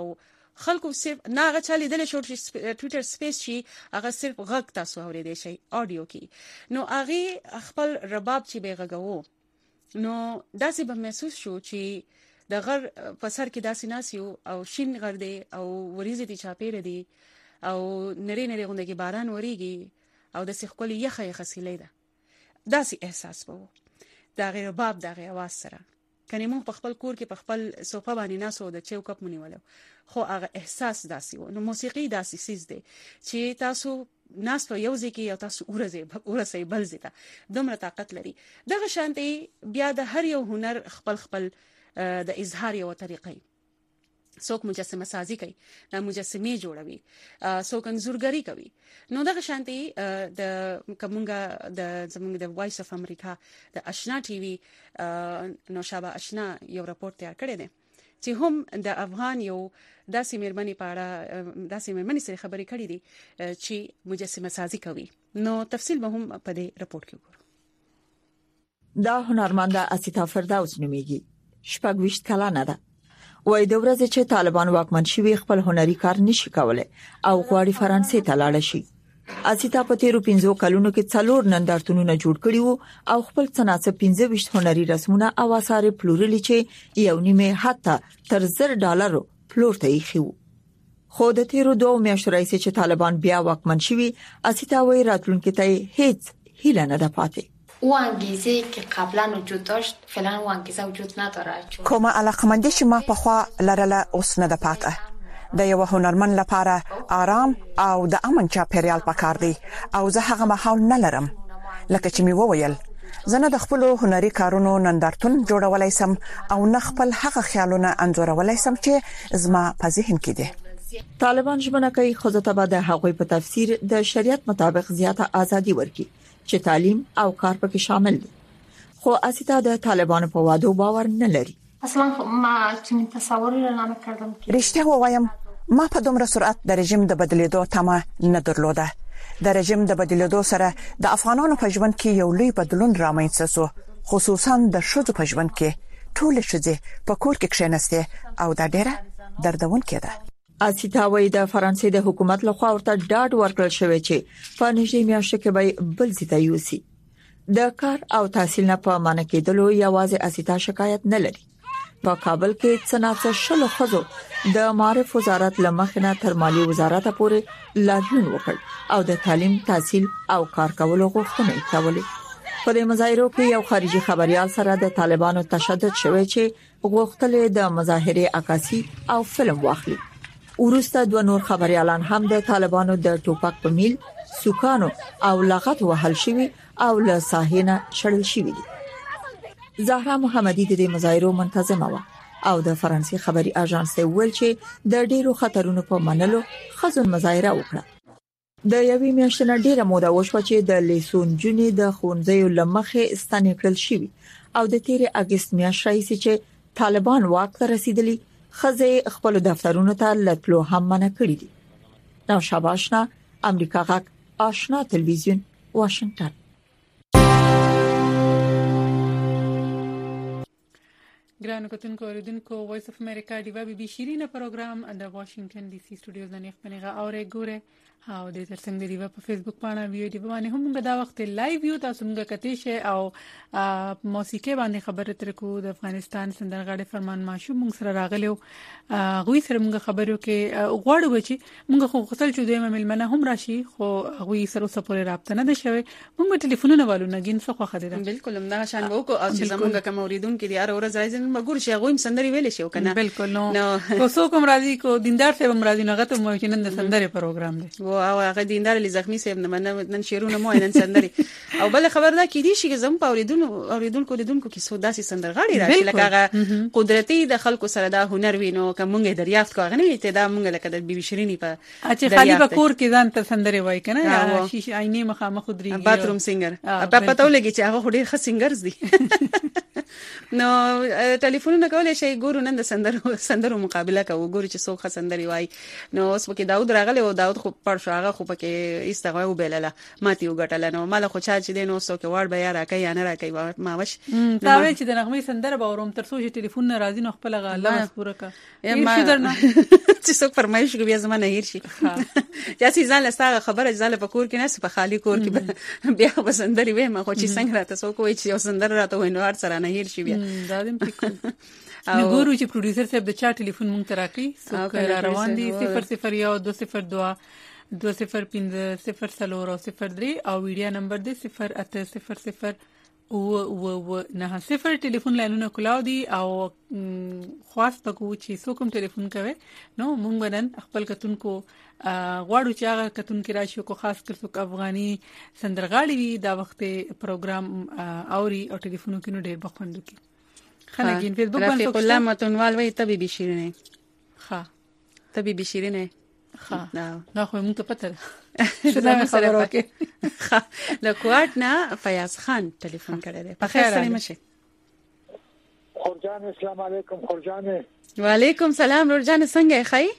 خلکو صرف نه هغه چالي دل شو ټوئیټر سپیس شي هغه صرف غږ تاسو اورېدئ شي اډیو کې نو هغه خپل رباب چې به غږو نو داسې به محسوس شو چې د غر په سر کې داسې ناسیو او شین غر دی او وریځې دي چاپېره دي او نری نری غونډه کې باران وریږي او د سخکولي یخه خسیلې ده داسې احساس وو دا غیر باب دا غیر आवाज سره کني مونږ په خپل کور کې په خپل سوفا باندې ناسو د چیو کپ مونږ ولو خو هغه احساس داسې وو نو موسیقي داسې سیز دی چې تاسو ناس په یو ځای کې یو تاسو ورسې بل ځای ته دومره طاقت لري دغه شانتي بیا د هر یو هنر خپل د اظهار یو طریقې څوک مجسمه سازي کوي د مجسمه جوړوي څوک انځورګری کوي نو دغه شانتي د کومګه د زمونږ د وایس اف امریکا د آشنا ټي وي نو شابه آشنا یو راپورټ تیار کړی دی چې هم د افغان یو داسې مېرمنې پاړه داسې مېرمنې سره خبرې کړې دي چې مجسمه سازي کوي نو تفصیل به هم په دې راپورټ کې وګورو دا هنرمنده اسیتا فردوس نومیږي 26 کلنه ده وای د ورځې چې طالبان واکمن شوي خپل هنري کار نشي کولای او غواړي فرانسې ته لاړ شي اسیتا په تیرو 15 کلونو کې 4 نندارتونونه جوړ کړي وو او خپل صنعت 15 هنري رسمونه او آثار پلورلي چې یو نیمه حتی تر $1000 پلور ته یې خو خو د تیرو 2 میاشتو راځي چې طالبان بیا واکمن شوي اسیتا وای راتلونکي ته هیڅ هیله نه ده پاتې او انگیزه که قبلا وجود داشت فعلا او انگیزه وجود نداره کومه علاقمندی چې ما په خوا لرله اوس نه ده پاته د یو هنرمن لپاره آرام او د امن چاپیریال پکار دی او زه هغه ماحول نه لرم لکه چې می وویل زه نه د خپل هنري کارونو نندارتون جوړولای سم او نه خپل هغه خیالونه انځورولای سم چې زما په ذهن کې دي طالبان ژمنه کوي خو ته به د هغوی په تفسیر د شریعت مطابق زیاته ازادي ورکړي چې تعلیم او کار پکې شامل دي خو اسیتا د طالبانو په وعده باور نه لري اصلا ما چنین تصور نه کردم که رښتیا وایم ما په دومره سرعت د رژیم د بدلیدو تمه نه درلوده د رژیم د بدلیدو سره د افغانانو په ژوند کې یو لوی بدلون رامنځته شو خصوصا د ښځو په ژوند کې ټول ښځې په کور کې کښېناستې او دا ډېره دردونکې ده اسیتا وای د فرانسې د حکومت لخوا ورته ډاډ ورکړل شوی چې په نږدې میاشتو کې به بل ځای یوسي د کار او تحصیل نه په معنی کېدلو یوازې اسیتا شکایت نه لري په کابل کې صنعت شلو خزو د معرف وزارت لمخنه تر مالی وزارت پورې لاریون وکړ او د تعلیم تحصیل او کار کولو غوښتنه کوله په دې مظاهرو کې یو خارجي خبريال سره د طالبانو تشدد شوی چې غوښتل د مظاهره عکاسي او فلم واخلي ورسته 2 نور خبريالان هم د طالبانو د ټوپک په میل سوکانو او لغت وهل شوی او له ساحنه شړل شوی دي زهرا محمدي د مظاهرو منتظمه و او د فرانسې خبري اژانس ته ویل چې د ډیرو خطرونو په منلو خزون مظاهره وکړه د یوې میاشتې نه ډیره موده وشوه چې د لیسون جونې د خونځیو لمخې ستنې کړل شوی او د 13 اگست میاشتې راځي چې طالبان واک ته رسیدلی خزه خپل دفترونو ته لټلو هم منع کړی دي نو شاباشنا امریکا غاک آشنا تلویزیون واشنگټن ګرانو کتونکو اوریدونکو وایس اف امریکا دیوا بي بي شيرینه پروګرام د واشنگټن ډي سي سټوډیوز نه خپلغه اورې ګوره او د ترڅنګ د دیوا په فیسبوک باندې ویډیو باندې هم دا وخت لایو یو تاسو موږ کته شي او موسیقي باندې خبرې ترکو د افغانستان سندرغاړي فرمان ماشوم موږ سره راغلو غوي سره موږ خبرو کې غواړو چې موږ خو خپل چې دوی ملمنه هم راشي خو غوي سره سپورې رابطه نه ده شوی موږ ټلیفونونه والو نګین څه خو خدای بالکل هم دا شان وو او چې زموږ کوم اوریدونکو دي ار ورځ راځي مګور شي غویم سندري ویل شي کنه بالکل نو کوڅو کوم راځي کو دیندار ته هم راځي نغته مو چې نن د سندري پروګرام دی او هغه دیندار لزخمی سیب نن شیرونه مو نن سندري او بل خبر دا کې دي چې زم په اوریدونکو کې سوداسي سندرغاړي راشي لکه هغه قدرتي د خلکو سره دا هنر وینو کومه دریافت کوغه نه ته دا مونږ لکه د بي بي شيريني په چې خالي بکور کې ځان ته سندري وای کنه شیشه عیني مخامخ دري باتروم سینگر په پتو لګي چې هغه ډېر ښه سینګرز دي نو ټلیفونونه کولای شي ګورو نن د سندرو مقابله کوو ګورو چې څوک سندري وای نو اوس پکې داود راغلی او داود خو پر شو هغه خو پکې ایستغه وبلله ماتي وګټل نو مال خو چا چې دین اوس کې وړ بیا راکې یا نه راکې ما وش تا وی چې د نغمې سندره باوروم تر څو چې ټلیفون ناراضي نو خپل غاله مذکوره کا هیڅ درنه چې څوک فرمایش کوي بیا زما نه هیر شي یا سي ځان لسته خبره ځاله په کور کې نه په خالی کور کې بیا بسندري وې ما خو چې څنګه راته څوک وای چې سندر راته وینو هر سره نه هیر شي بیا دا دې نو ګورو چې پروډوسر صاحب د چا ټلیفون مونږ ته راکړي څوک روان دي 001 202 205 0 03 او ویډیو نمبر دی 0800 و نه صفر ټلیفون لاینونه کلاو دي او خاص پکو چې څوک ټلیفون کوي نو مونږ بدن خپل کتونکو غواړو چې هغه کتونکو راشي کو خاص کر څوک افغاني سندرغاړي وي دا وخت پروګرام اوري او ټلیفونو کې نو ډېر بخوندو کې خلګین فیسبوک باندې رفیق الله متونوال وي طبيبي شیرینه ها طبيبي شیرینه ها نو خو موږ ته پته ده شنو خبرو کې د کوارټ نه فیاض خان ټلیفون کړی دی په خیر سره مشه خورجان السلام علیکم خورجان وعلیکم سلام رورجان څنګه خی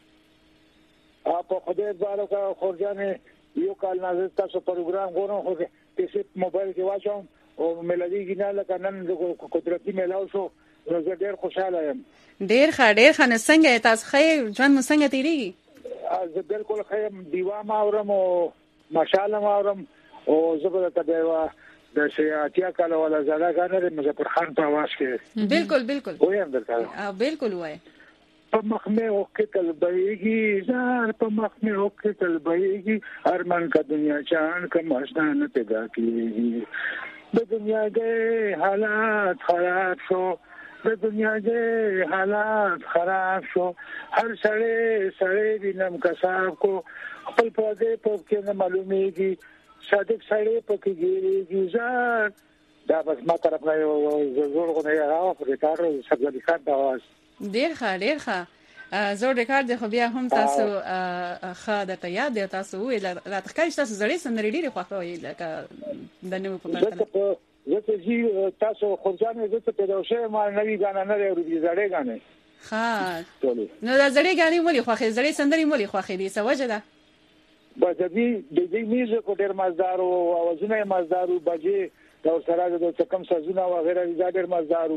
په خدای زارو کا خورجان یو کال نازل تاسو پروګرام غوړم خو کیسه موبایل کې واچوم او ملادي کې نه لکه نن قدرتي ملاو شو زه ډېر خوشاله یم ډېر ښه څنګه تاسو خیر ژوند مو څنګه تیریږي زه بالکل خیر دیوا ما اورم او ماشاءالله ما اورم او زبر ته دیوا د سیاتیا کاله ولا زړه غانره مظفر خان په आवाज کې بالکل وایم درته بالکل وای په مخمه او کې تلبېږي زار په مخمه او کې تلبېږي ارمان کا دنیا چان کا مشدان پیدا کیږي د دنیا کې حالات خراب شو د دنیا کې حالات خراب شو هر سړی وینم کساب کو خپل پردې په کې نه معلومیږي صادق سړی په کې ګیریږي زار دا بس ما طرف نه زور غو نه راو ریکارډ سبزی خان دا आवाज ډیر ښه زور ریکارډ خو بیا هم تاسو خاده ته یاد دی تاسو وی لا تخکای تاسو زړې سندري ډیره خوښوي لکه د نوو په پرتله زه چې تاسو خورجان زه ته پیدا شوم ما نوی غانا نه لري زړې غانا ها نو دا زړې غانا مولي خوښي زړې سندري مولي خوښي دي سوجه ده بس دې میوزیک ډېر مزدار او اوازونه مزدار او بجې دا سره د کم سازونه او غیره ډېر مزدار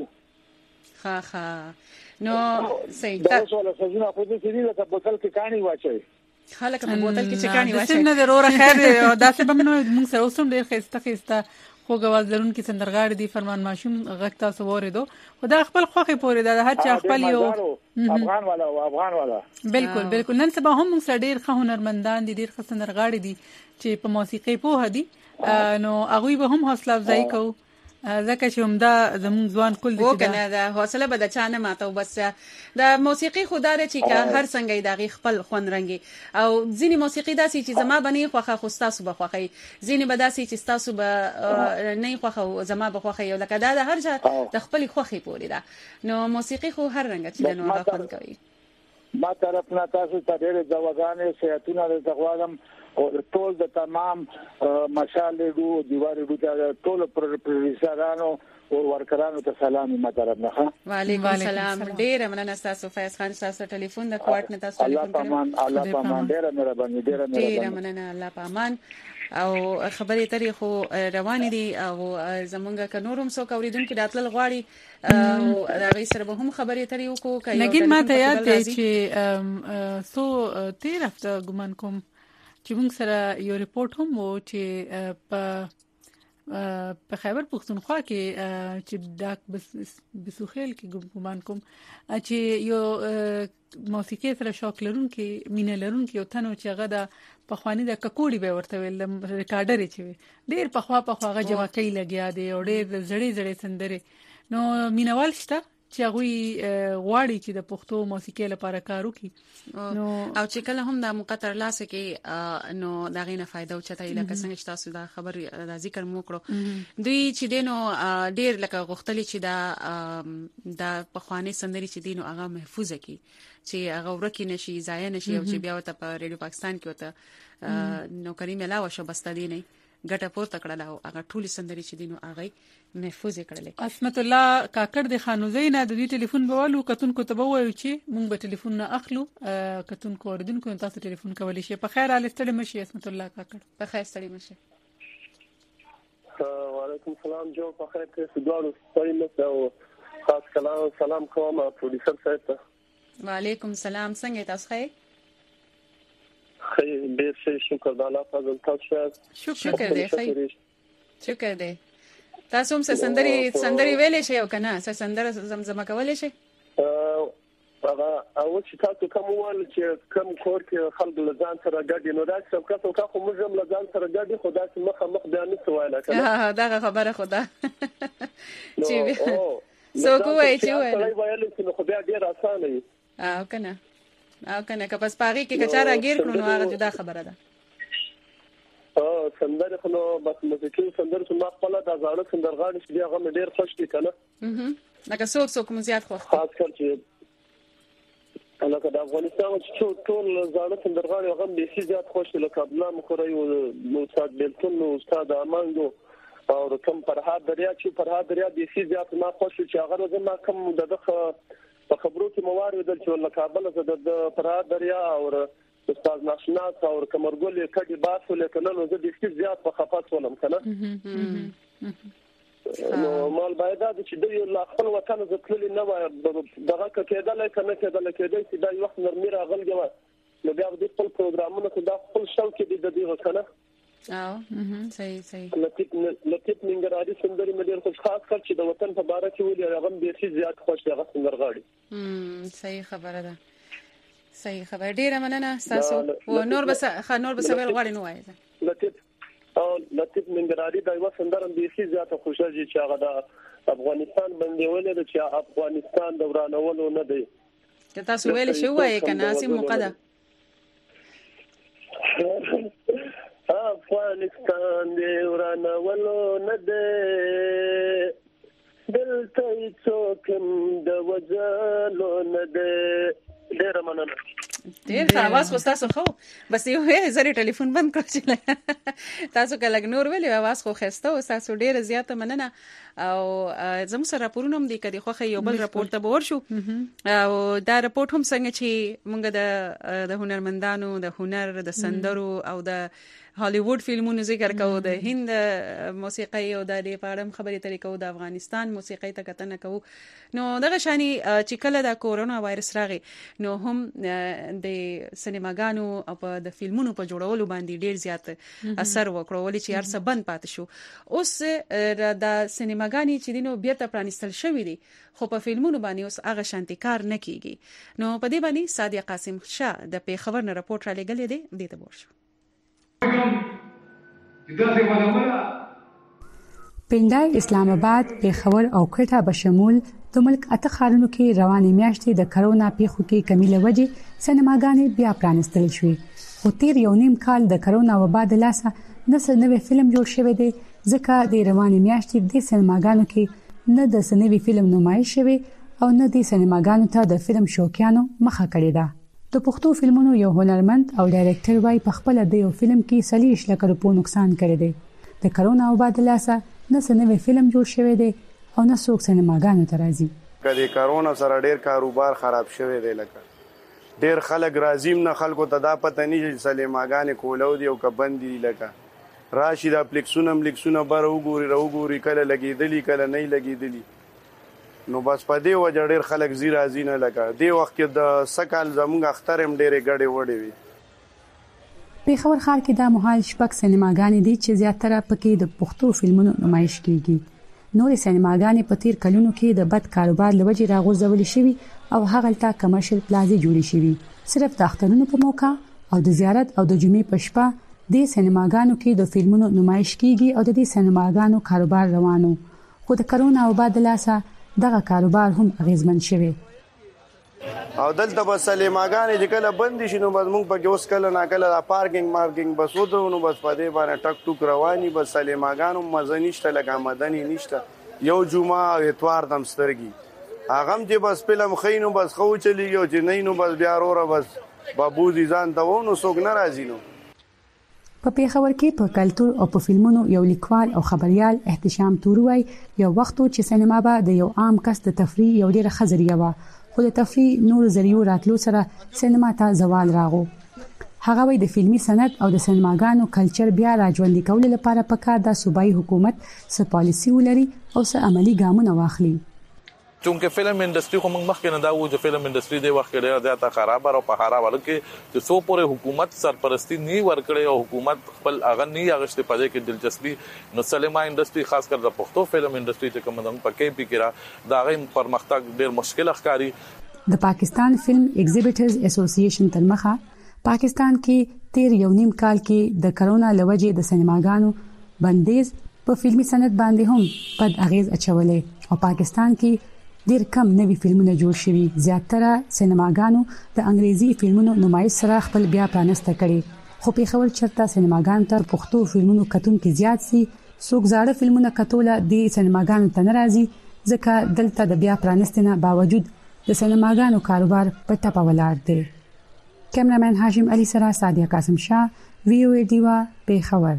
ها نو صحیح دا ټول سازونه خو دې سړي لکه بوتل کې کانی واچي خلک په بوتل کې چکانی واچي څنګه درور خیر دا څه به موږ سره اوسم ډېر خسته خو غواز درون کې سندرغاړي دي فرمان ماشوم غږ تاسو وریدو خدا خپل خوخه پورې دا هر چا خپل یو افغان والا بالکل نن سبا هم موږ سره ډېر هنرمندان دي ډېر سندرغاړي دي چې په موسیقي په هدي نو هغه به هم حوصله افزایی کوي ځکه چې هم دا زموږ ځوان کول دي وکنه دا حوصله به د چانه ماته بس د موسیقي خدای چې هر څنګه دغه خپل خون رنګي او ځینی موسیقي داسي چې زما بني خوخه خوستاسو بخوخي ځینی به داسي چې تاسو به نه خوخه زما بخوخي یو لکه دا د هر چا د خپل خوخي پوری دا نو موسیقي خو هر رنګ چې نو غوښتل کوي ما طرف نه تاسو ته ډېر ځواګانې سیاتونه د تغوالم او ټول د تمام مشالې دو دیوارې دو ټول پروډوسرانو او ورکرانو ته سلام ما طرف نه وعلیکم سلام ډېر مننه تاسو فیض خان تاسو ټلیفون د کوارټ نه تاسو ټلیفون الله پامان ډېر مهرباني ډېر مننه الله پامان او خبرې ترې خو روان دي او زمونږ ک نورم سو کوریدونکو داتل غواړي او هغه سره به هم خبرې ترې وکړو کایو لکه ما ته یاد دی چې سو 13 هفته ګمان کوم چې موږ سره یو ریپورت هم وو چې په خیبر پختونخوا کې چې ډاک بسوخیل کې ګمان کوم چې یو موسیقي سره شوق لرونکي مینه لرونکي یو تنو چې هغه د پخوانی د ککوړي به ورته ویل ریکارډر چې ډیر پخوا هغه جمع کوي لګیا دی او ډیر زړې سندري نو مینوال شته چې هغه غواړي چې د پښتو موسیقي لپاره کار وکړي نو او چې کله هم د مقطر لاسه کې نو دا غینه فائدہ او چته لکه څنګه تاسو دا خبر دا ذکر مو کړو دوی چې دینو ډیر لکه غختلی چې دا پخوانی سندري چې دینو هغه محفوظه کی چې هغه ورکی نشي ضایع نشي او چې بیا ته په ریډیو پاکستان کې وته نو کریم علاوه شو بس دی نه ګټه پورته کړل او هغه ټول سندري چې دینو هغه محفوظ کړل. اسمت الله کاکړ د خانوزۍ نه د دې ټلیفون بوالو کتونکو ته وایو چې موږ به ټلیفون نه اخلو کتونکو اوردونکو تاسو ټلیفون کولی شي. په خیر حال ستړي مشي اسمت الله کاکړ. په خیر ستړي مشي. وعلیکم السلام جو په خیر کې سودارو ستړي مشه او خاص سلام کوم پروډوسر صاحب ته. وعلیکم السلام څنګه تاسو ښه؟ خیر ډیر شکر د الله فضل تاسو. شکر دی خیر. شکر دی. تاسو هم سندري ویلې شي او کنه سندره زمزمه کولې شي؟ هغه او چې تاسو کوم ول چې کوم کور کې خلک لزان سره ګډي نو دا څه کتو کا خو موږ هم لزان سره ګډي خدا چې مخ بیان نه سواله کنه. دا خبره خدا چې سو کوی چې وایي چې خو بیا ډیر اسانه وي. او کنه که پس پاغي کې کچاره غیر کړو نو هغه جدا خبره ده. سندره خو بس موسیقي سندره چې ما خپل د زاړه سندرغاړي چې هغه مې ډیر خوښ دي کنه. لکه څوک مو زیات خوښ خاص کر چې لکه د افغانستان چې ټول زاړه سندرغاړي هغه به شي زیات خوښ دي لکه عبدالله مخوري او استاد بیلتون او استاد امانګو او کوم فرهاد دریا چې فرهاد دریا به شي زیات ما خوښ چې هغه زما کوم دغه په خبرو کې موارد چې ول کابل زه د فرهاد دریا او استاد ناشناس او کمرګل کډي باسو لیکن نو زه د شي زیات په خفات ولم کنه. نو مال باید چې د یو خپل وطن زتللی نه وای دغه کېدل کنه کېدل چې دا یو وخت نرمي راغلی و نو بیا د خپل پروګرامونو کې دا خپل شوق کې د دې وکنه. صحیح لطیف ننګرهاري سندري مې ډېر خوش خاص کړ چې د وطن په باره کې ولې هغه به شي زیات خوش هغه سندرغاړي. صحیح خبره ده. صحیح خبره ډیره مننه تاسو و نور بس ویل غواړي نو وایي. لطیف ننګرهاري دا یو سندره به شي زیات خوشاله چې هغه د افغانستان باندې ولې چې افغانستان دورانولو نه دی. که تاسو ویل شو وایي کنه سیم مقدم افغانستان دی ورانولو نه دی دلته څوکم د وځلو نه دی. ډیر مننه. ډیر خواص خو تاسو خو بس یو زری ټلیفون بند کړئ تاسو کله نور ویلې आवाज خو خسته او تاسو ډیر زیاته مننه او زموږ سره راپورونه هم دي کدي خو یو بل راپور ته ور شو او دا راپور هم څنګه چې موږ د هنرمندانو د هنر د سندرو او د هالیوډ فلمونو ذکر کوو د هند موسیقي او د پاړم خبرې ترې کوو د افغانستان موسیقي ته کتنه کوو. نو دغه شانی چې کله د کورونا وایرس راغی نو هم د سینماګانو او د فلمونو په جوړولو باندې ډیر زیات اثر وکړ ولې چې هر څه بند پاتې شو. اوس د سینماګانی چې دینو بیرته پرانستل شوې دي خو په فلمونو باندې اوس هغه شانتي کار نه کیږي. نو په دې باندې سادیه قاسم شاه د پیښور نه راپورټ را لګلې دی دې ته ورشو. پندای اسلام آباد پیښور او کوټه بشمول د ملک اته ښارونو کې روانې میاشتې د کرونا پیښو کې کمی لوجې سینماګانې بیا پرانستل شوې. خو تیر یو نیم کال د کرونا وبا د لاسه نوې فلم جوړ شوی دی ځکه د روانې میاشتې د سینماګانو کې نه د سنوي فلم نمایش شوی او نه د سینماګانو ته د فلم شوقیانو مخه کړې ده. د پښتو فلمونو یو هنرمند او ډایرکټر وايي په خپل د یو فلم کې 40 لک روپو نقصان کړی دی. د کرونا وبا د لاسه نه سنوي فلم جوړ شوی دی او نه څوک سینماګانو ته راځي. کله کرونا سره ډیر کاروبار خراب شوی دی لکه ډیر خلک راځیم نه خلکو ته دا پته نه چې سینماګانې کولو دی او کبندي لکه راشي د اپلیکسونه بر وګوري کله لګیدلی کله نه لګیدلی نو بس په دې وجه ډیر خلک زیرا زینه لکه دی وخت کې د سکال زمونږ اخترم ډیره غړې وړې وي. پیښور ښار کې د مهال شپږ سینماګانې دي چې زیاتره پکې د پښتو فلمونو نمایش کیږي. نورې سینماګانې په تیر کلونو کې د بد کاروبار لوجې راغورځول شوي او هغه تل کمرشل پلازې جوړې شوي. صرف د اخترونو په موقع او د زیارت او د جمعې په شپه د سینماګانو کې د فلمونو نمایش کیږي او د دې سینماګانو کاروبار روانو. خو د کرونا وبا د لاسه دغه کاروبار هم اغیزمن شوی. او دلته بس سینماګانې چې کله بند شي نو بس موږ پکې اوس کله نه کله پارکینګ بس ودرو نو بس په دې باندې ټک ټوک رواني بس سینماګانو مزه نشته لکه مدني نشته. یو جمعه اتوار دم سترګي هغه چې بس فلم خینو بس خو چلیږي او چې نه نو بس بیا وروره بس بابوزي ځان ته ونه څوک ناراضي نو. په پیښور کې په کلچر او په فلمونو یو لیکوال او خبريال احتشام توروي یو وخت چې سینما به د یو عام کس د تفریح یو ډیره خزریه و خو د تفریح نور ذریعو راتلو سره سینما ته زوال راغو هغه وی د فلمي صنعت او د سینماګانو کلچر بیا راژوندي کول لپاره پکار د صوبایي حکومت څه پالیسی ولري او څه عملی ګامونه واخلي چونکه فلم انډستری خو موږ مخکې نه دا و چې فلم انډستری د وخت ډېر زیاته خراب او په خراب حالت کې چې سو پورې حکومت سرپرستی نه ورکړي او حکومت خپل اغه نه اغشته پدې کې دلچسپي نو سینما انډستری خاص کر د پښتو فلم انډستری چې کوم د پکې پکې دا غي پرمختګ ډېر مشکل ښکاري د پاکستان فلم ایگزیبیټرز اسوسییشن تر مخه پاکستان کې تیر یو نیم کال کې د کرونا لوجې د سینماګانو بندیز په فلمي صنعت باندې هم بد اغیز اچولې او پاکستان کې ډیر کم نوي فلمونه جوړ شوي زیاتره سینماګانو د انګریزي فلمونو نمایش سره خپل بیا پرانسته کړي خو په خبر چرته سینماګان تر پښتو فلمونو کتون کې زیات سي څوک زاړه فلمونه کتوله د سینماګانو ته ناراضي ځکه دلته د بیا پرانستنه باوجود د سینماګانو کاروبار په ټپه ولاړ دی کیمرامین هاشم علي سره سادیا قاسم شاه وی او ای دیوا پیښور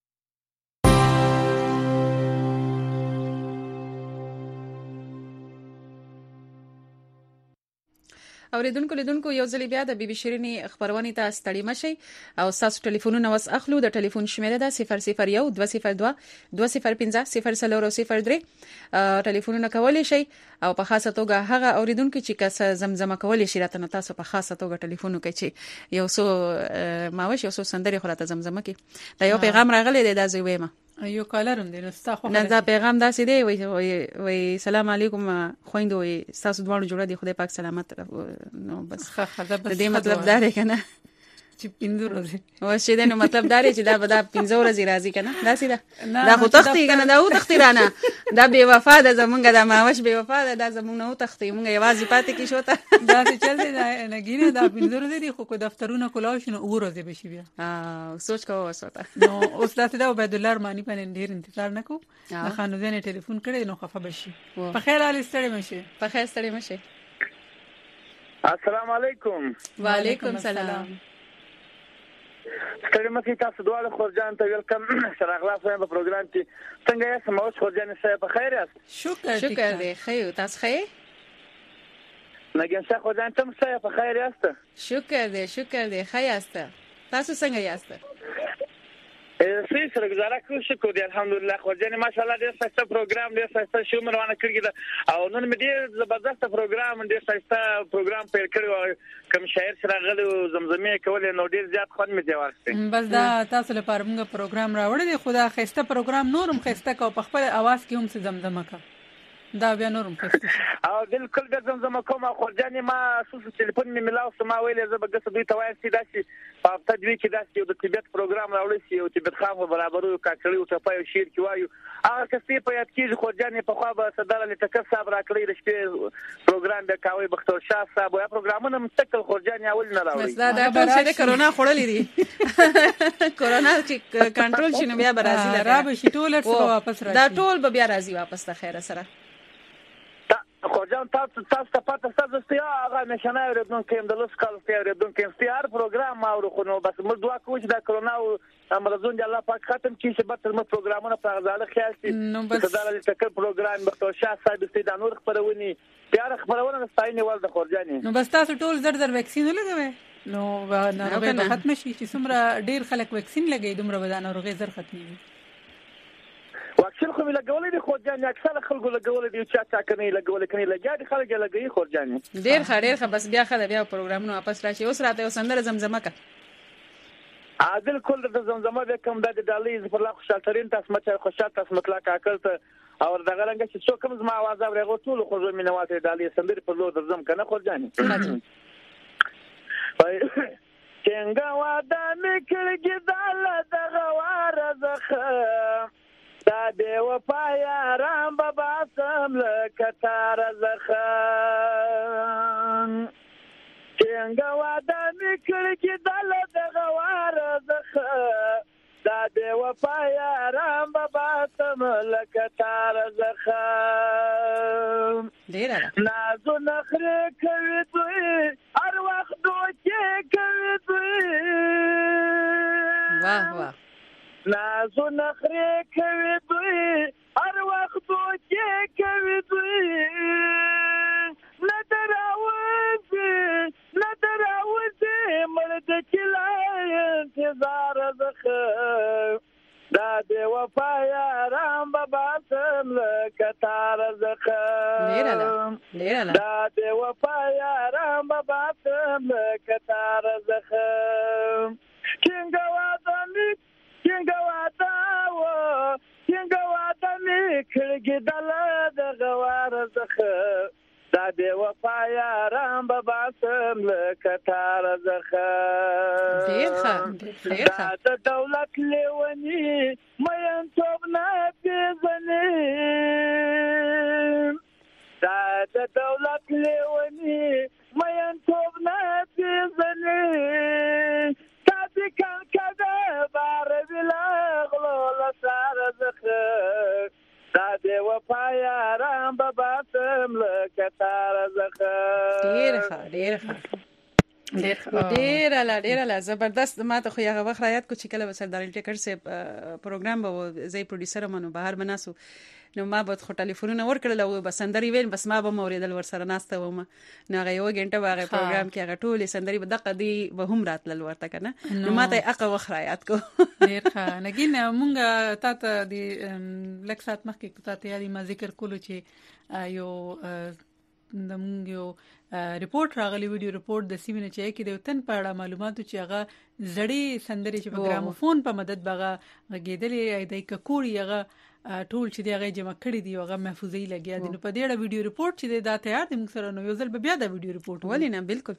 اوریدونکو لیدونکو یو ځل بیا د بي بي شيريني خبرونه ته ستړي مشي او تاسو ټلیفونونه وس اخلو د ټلیفون شمیره ده 001 202 205 003 ټلیفونونه کولای شي او په خاصه توګه هغه اوریدونکو چې کس زمزمه کولای شي راته تاسو په خاصه توګه ټلیفون کوي چې یو څو ماوش یو څو سندري خلاته زمزمه کوي دا یو پیغام راغلی دی دا زوی وېما یو کالرم دی نو تاسو نه دا پیغام داسې دی وای سلام علیکم خويندو تاسو دواړو جوړه دي خدای پاک سلامت نو بس دې مطلب دا دی کنه چې 15 ورځې واشه دې نو مطلب دا دی چې دا به دا 15 ورځې راځي کنه دا سیده دا خو تختی کنه دا و تختی رانه دا بے وفا ده زمونږ د ماوش بے وفا ده دا زمونږ نو تختی مونږ یوازې پاتې کی شوته دا چې چل دی نه ګینه دا 15 ورځې دي خو کو دفترونه کولاو شنو ورځې به شي بیا سوچ کوو وسوته نو اوس دا ته عبد الله رحماني په ډیر انتظار نکو د خانو زنه ټلیفون کړي نو خفه بشي په خیر حال ستړي مشي په خیر ستړي مشي السلام علیکم وعلیکم السلام ستړي مکه تاسو دواړه خورجان ته ویلکم شراغلا صاحب په پروګرام کې څنګه یې سموش خورجان صاحب په خیر یاست شکر دی خیر تاسو خیر نګین صاحب خورجان تم صاحب په خیر یاست شکر دی خیر یاست تاسو څنګه یاست سوی سره گزاره کوم شکر دی الحمدلله خورجان ماشاءالله ډېر ښه پروګرام ډېر ښه شو روانه کړی دا او نن مې ډېر زبردست پروګرام ډېر ښه پروګرام پیل کړو کوم شاعر سره غلو زمزمه کولې نو ډېر زیات خوند مې دی واخیسته بس دا تاسو لپاره موږ پروګرام راوړی دی خدا خسته پروګرام نورم خسته کو په خپل आवाज کې هم زمزمه کا دا بیا نورم خسته او بالکل د زمزمه کوم خورجان ما سوس ټلیفون مې ملاو سما ویلې زه به ګس دوی توای سي داسي په تدوی کې داسي یو د طبيعت پروګرام راوړی سي او طبيعت خام برابرو کاکړي او ټپای او شیر کې وایو هغه کسې په یاد کې خورجان په خوا به صدر لته کس صاحب راکړي د شپې پروګرام د کاوي بختور شاه صاحب یا پروګرامونه مستقل خورجان اول نه راوړي دا ټول څه د کرونا خړلې دي کرونا چې کنټرول شنو بیا برازیل را به شي ټول څه واپس راځي دا ټول به بیا راځي واپس ته خیره سره خورجان تاسو ته پاتې تاسو ستیا هغه نشانه ورته کوم د لوس کال ستیا ورته کوم ستیار پروګرام ما ورو خو نو بس موږ دعا کوو چې د کرونا او امرزون د الله پاک ختم کړي چې به تر مو پروګرامونه په غزاله خیال شي نو بس دا د تکل پروګرام به تو شاه صاحب ستې د نور خبرونی پیار خبرونه ستاینه ول د خورجان نو بس تاسو ټول زر ویکسین لګوي نو ناروغي به ختم شي چې څومره ډیر خلک ویکسین لګي دومره به ناروغي زر ختمي واکسین خو لګولې دي خورجان اکثر خلکو لګولې دي چې چا کني لګولې کني لګیا دي خلک لګي خورجان ډیر ښه بس بیا خله بیا پروګرامونه واپس راشي اوس راته سندره زمزمه کا عادل کول د زمزمه د کوم د ډالۍ پر لا خوشالترین تاسو مته خوشاله تاسو مطلق عقل ته او دغه رنګ چې څوک کوم زما आवाज اورغه ټول خو زه مينواته ډالۍ سندره پر لور درځم کنه خورجان څنګه واده میکړی داله دغه واره زخه دا دی وفا یاران بابا سم لکتار زخم څنګه واده میکړی چې دله دغه واره زخه دا دی وفا یاران بابا سم لکتار زخم نازو نخری کوي دوی هر وخت دوکې کوي دوی واه واه نازو نخري کوي دوی هر وخت کې کوي دوی ندراوزي مرد کلا انتظار زخه دا دی وفا یاران بابا سم لکتار زخه دا دی وفا یاران بابا سم لکتار زخه کینگا وادمی کلگی دل دغوار زخه دا دی وفا یاران بابا سم لکتار زخه دا د دولت لیونی مین توب نپیزنی دا د دولت لیونی مین توب نپیزنی تابی کن کده باروی لغلو لسار زخه دا دی وفا یاران بابا سم لکتار زخه ډیر لا زبردست. ماته خو هغه وخت یاد کو چې کله سردار ټیکر سه پروګرام به زی پروډوسر منو بهر بناسو نو ما به خو ټلیفونونه ورکړل او بسندري وین بس ما به موریدل ور سره ناشته ومه نو هغه یو غنټه واغه پروګرام کې هغه ټول سندري به دقه دی به هم راتلل ورته کنه نو ماته هغه وخت یاد کو ډیر ښه. نګین مونږه تاسو د لکسات مخکې تاسو یادي ما ذکر کولو چې یو د مونږ یو ریپورت راغلی ویډیو ریپورت د سیمینه چې کې د وطن په اړه معلوماتو چې هغه زړې سندري چې په ګراموفون په مدد بغه غېدلې د ککوړي هغه ټول چې هغه جمع کړی دی هغه محفوظي لګیا دي. نو په دې اړه ویډیو ریپورت چې دا تیار دی موږ سره نو یو ځل بیا دا ویډیو ریپورت ولې نه بالکل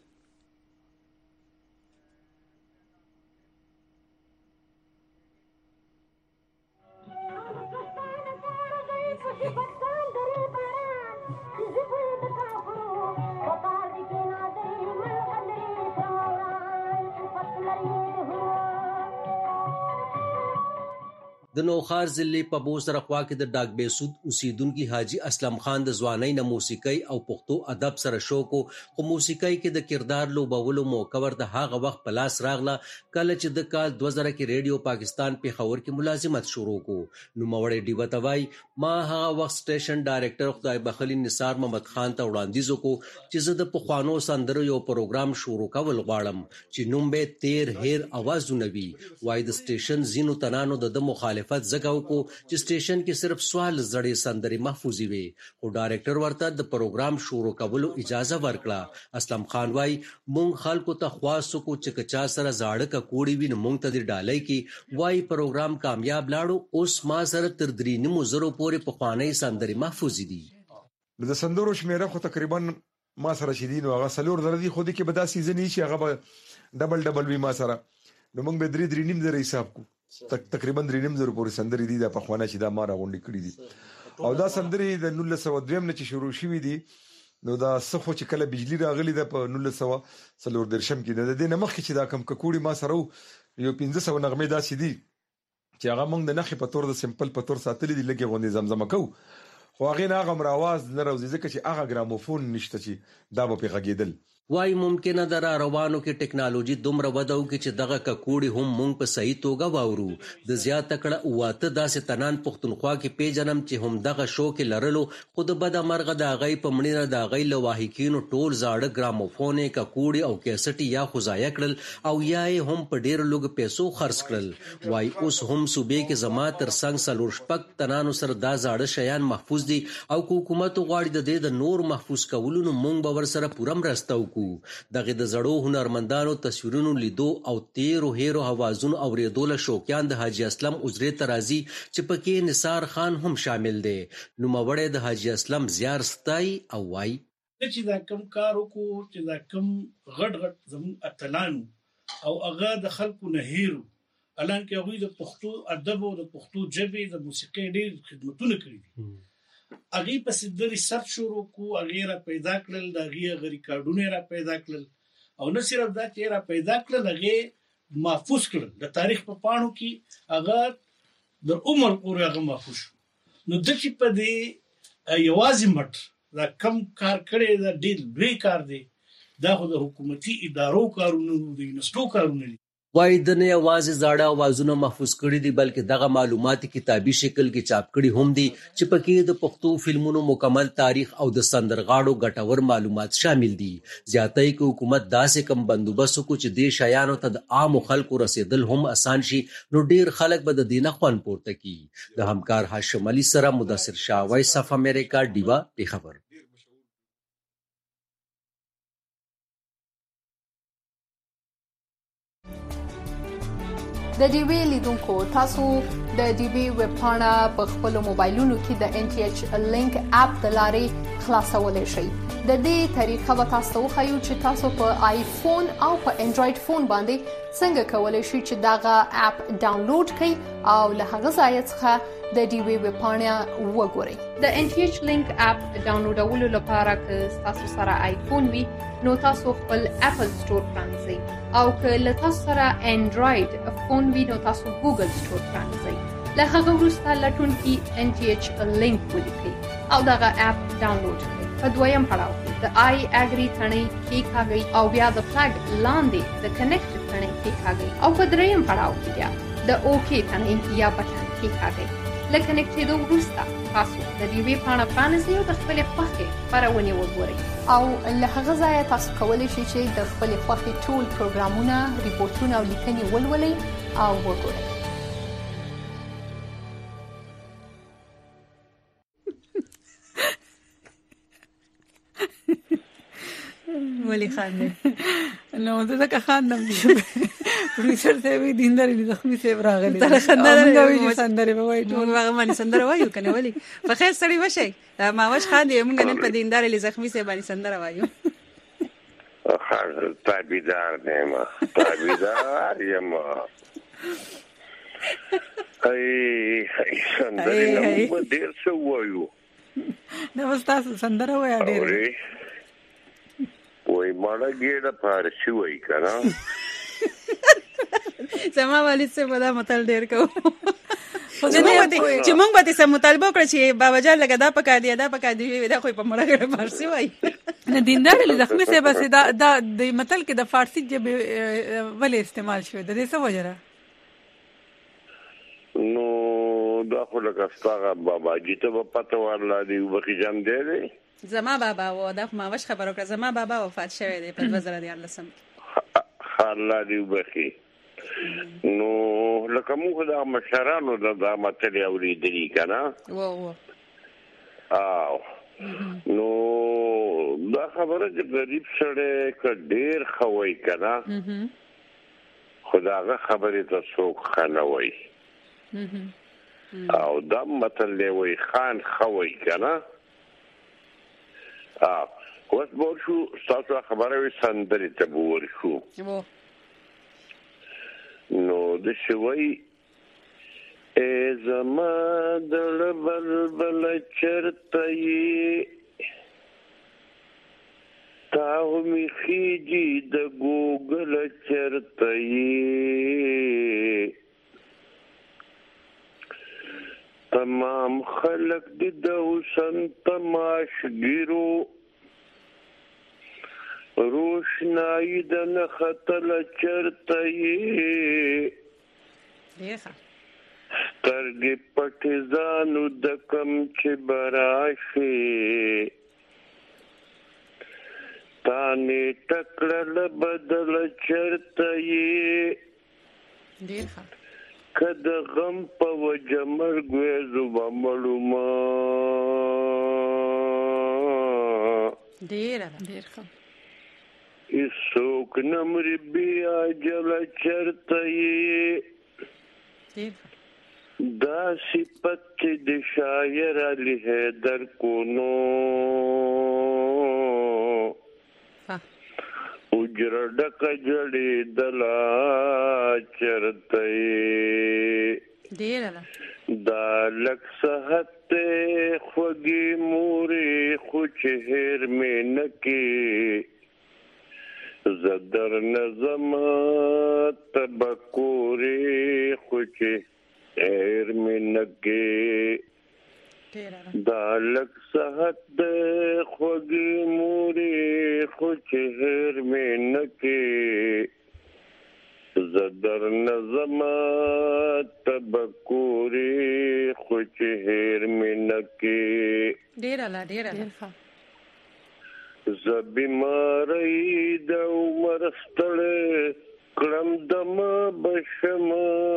د نوخار ضلع په بوسره خوا کې د ډاک بیسود اوسیدونکو حاجی اسلم خان د ځوانۍ نه موسیقي او پښتو ادب سره شوق او موسیقي کې د کردار لوبولو موقع ورته هغه وخت په لاس راغله کله چې د کال 2000 کې ریډیو پاکستان په خبر کې ملازمت شروع کو. نو موړې ډیوه توای ما هغه وخت سټیشن ډایریکټر خدای بخلی نثار محمد خان ته وړاندیز وکړو چې زه د پخوانو سندرو یو پروګرام شروع کول غواړم چې نوم به تیر هیر आवाजونه وي. وای د سټیشن زینو تنانو د مخالف زګاو کو چې سټیشن کې صرف سوال زړې سندري محفوظي وي او ډایریکټر ورته د پروګرام شروع کولو اجازه ورکړه. اسلم خان وای مونږ خلکو ته خواستو کو چې کچا سره زاړه کا کوړی وین مونږ ته د ډالۍ کې وای پروګرام کامیاب لاړو اوس ما سره تر 3.5 پورې په خواني سندري محفوظي دي. د سندرو شمیره خو تقریبا ما سره شیدین او هغه سلور درځي خو دې کې به دا سیزن شي هغه ډبل وی ما سره نو موږ به 3.5 در حساب کو تقریبا 3.5 پورې سندري دي د پخوانه چې دا ما راغونډي کړی دي او دا سندري د 1902 نه چې شروع شوې دي نو دا څخه چې کله بجلی راغلی د 1900 درشم کې د دې نمخ چې دا کم ککوړي ما سره یو 1500 نغمه داسې دي چې هغه موږ د نخې په تور د سمپل په تور ساتلې دي لګي غونډې زمزمه کو خو هغه نه غمر आवाज نه راوځي ځکه چې هغه ګراموفون نشته چې دا به غږیدل. وای ممکنه در روانو کې ټکنالوژي دومره ودو کې چې دغه ککوړي هم مونږ په صحیح توګه واورو د زیات کړه واته داسې تنان پښتونخوا کې پیجنم چې هم دغه شو کې لرلو خود بد مرغه د غي په مړینه د غي لواهکینو ټول زاړه ګراموفون ککوړي او کیسټي یا خزایا کړل او یا هم په ډیر لوګ پیسو خرڅ کړل. وای اوس هم صوبې کې زما تر څنګ سلور شپک تنانو سره دا زاړه شیان محفوظ دي او حکومت غواړي د نور محفوظ کولو نو مونږ به ور سره پوره مرسته دغه د زړو هنرمندانو تصویرونو لیدو او تیرو هیرو اوازونو اوریدل شوقیان د حاجی اسلم عزرې ترازی چې پکې نثار خان هم شامل دي. نو موړې د حاجی اسلم زیار ستای او وای چې دا کم کارو کو چې دا کم غټ زمون اتلانو او هغه د خلکو نه هیرو الان کې هغه د پښتو ادب او د پښتو ژبې د موسیقۍ ډېر خدمتونه کړې دي. اغه په سندري سر شروع کو اغه را پیدا کړل د اغه غری کارډونه را پیدا کړل او نه صرف دا چې را پیدا کړل اغه محفوظ کړل د تاریخ په پاڼو کې اغه د عمر پورې اغه محفوظ نو د چې په دې یوازې مټ دا کم کار کړي دا ډېر لوی کار دی دا خو د حکومتي ادارو کارونه دي نستو کارونه دي. وایي د نه یوازې زاړه اوازونه محفوظ کړي دي بلکې دغه معلومات کتابي شکل کې چاپ کړي هم دي چې پکې د پښتو فلمونو مکمل تاریخ او د سندرغاړو ګټور معلومات شامل دي. زیاتې کې حکومت داسې کم بندوبست وکړي چې د شایانو ته د عام خلکو رسیدل هم اسان شي نو ډیر خلک به د دینه خوان پورته کی. د همکار هاشم علي سره مدثر شاه وایس اف امریکا ډیوا پیښور. د ډیوی لیدونکو تاسو د ډیوی ویب پاڼه په خپل موبایلونو کې د ان ټي ایچ لینک اپ د لارې خلاصولای شئ. د دې طریقه به تاسو وښیو چې تاسو په آیفون او په انډراید فون باندې څنګه کولای شئ چې دغه اپ ډاونلوډ کړئ او له هغه ځای څخه د ډیوی ویب پاڼه وګورئ. د ان ټي ایچ لینک اپ ډاونلوډولو لپاره که تاسو سره آیفون وي نو تاسو خپل اپل سٹور پرانځئ او که له تاسو سره انډراید فون وي نو تاسو ګوګل سٹور پرانځئ. له هغه وروسته لټونکي ان ټي ایچ لینک ولیکئ او دغه اپ ډاونلوډ کړئ. په دویم پړاو کې د آی اګری تڼۍ کېکاږئ او بیا د فلګ لاندې د کنیکټ تڼۍ کېکاږئ او په دریم پړاو کې بیا د اوکی تڼۍ یا بټن کېکاږئ. له کنیکټېدو وروسته تاسو د ډیوی پاڼه پرانیزئ او د خپلې خوښې خپرونې وګورئ او له هغه ځایه تاسو کولی شئ چې د خپلې خوښې ټول پروګرامونه، ریپورټونه او لیکنې ولولئ او وګورئ. ولی خاندې نو زه خاندم پروډوسر ته وی دیندار زخمی سیب راغلی تر خندره وی سندره وای ټول هغه باندې سندره وایو کنه ولی په خیر سړی وشي ما واش خاندې موږ نن په دیندار زخمی سیب باندې سندره وایو. خاطر تابیدار نیما تابیدار یما ای سندره نو ډیر څه وایو نو تاسو سندره وای ډیر وای ماړه ګیډه فارسی وای کنه زما والد څه په دا متل ډیر کو خو نه چې موږ به سم مطالبه وکړو چې بابا جان لګا دا پکا دی دا خو په مړه ګیډه فارسی وای نه دیندار زخمی سه بس دا د متل کې د فارسی جبه ولې استعمال شوی د دې څه وجره نو دا خو لکه ستاره بابا جی ته په پته ورلا دی وبخي جام دی زما بابا و دا ما وش خبرو کړ زما بابا وفات شوی دی په 2014 الله دی وبخي نو لکه موږ د مشرانو د متل اوریدلی کنه او نو دا خبره چې غریب سره ک ډیر خوي کنه خداغه خبره ته څوک خنوي او دا متل دی وای خان خوي کنه اوس به شو تاسو خبره وي سندري ته بور شو نو د شوي زما دل بلبل چرته تاو می خيجي د ګوګل چرته تمام خلق د حسن تماشګرو روشنائی د نختل چرته سترګې پټې ځانو د کم چې براشي تانه ټکړل بدل چرته کد غم په وجمر ګوزو بمړما ډیر ایسوک نمری بیا جل چرته دا صفت د شاعر علی حیدر کونو اجر ډک جړې دلا چرته ډیر دا لک صحت خوږی موري خو چهر مې نکي زدر نظم تبکوري خو چهر مې نکي دا لک صحت خوږی موري خو چهر مې نکي زدر نظم تبکوری خوچ هیر منکی ډیر ز بیماری د عمر ستړی کړم دم بشم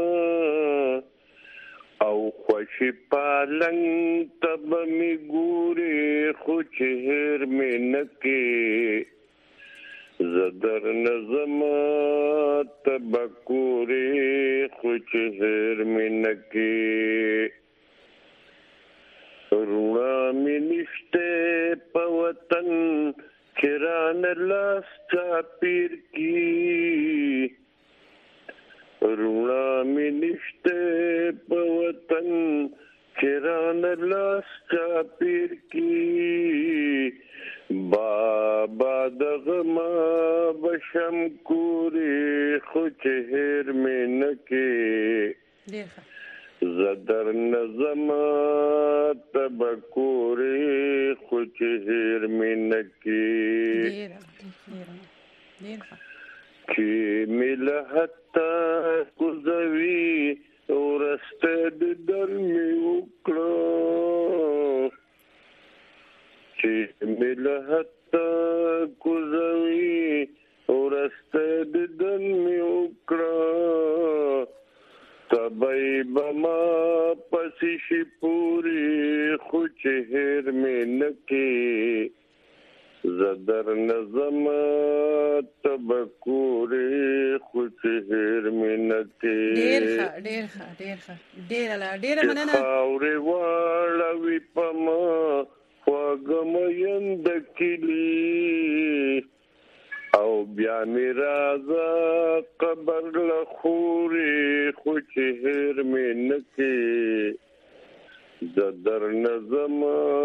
او خوشی پالنګ تب می ګوري خوچ هیر منکی زدر نظم تبکوری خوچ هیر منکی رونا می نشتے پوتن چران لاستا پیر کی رونا می نشتے پوتن چران لاستا پیر کی بابا دغما بشم کوری خوچ هیر منکی زدر نظم تبکوری خوچ هیر منکی چی ملحتا کزوی ورستد درمی اکڑا چی ملحتا کزوی ورستد درمی اکڑا تبای بما پسیشی پوری خوچ هیر منکی زدر نظم تبکوری خوچ هیر منکی ډیر مننه خاورې واړوي پما خواږم یند کلی او بیا می رازا قبر لخوری خوچ هیر منکی زدر نظم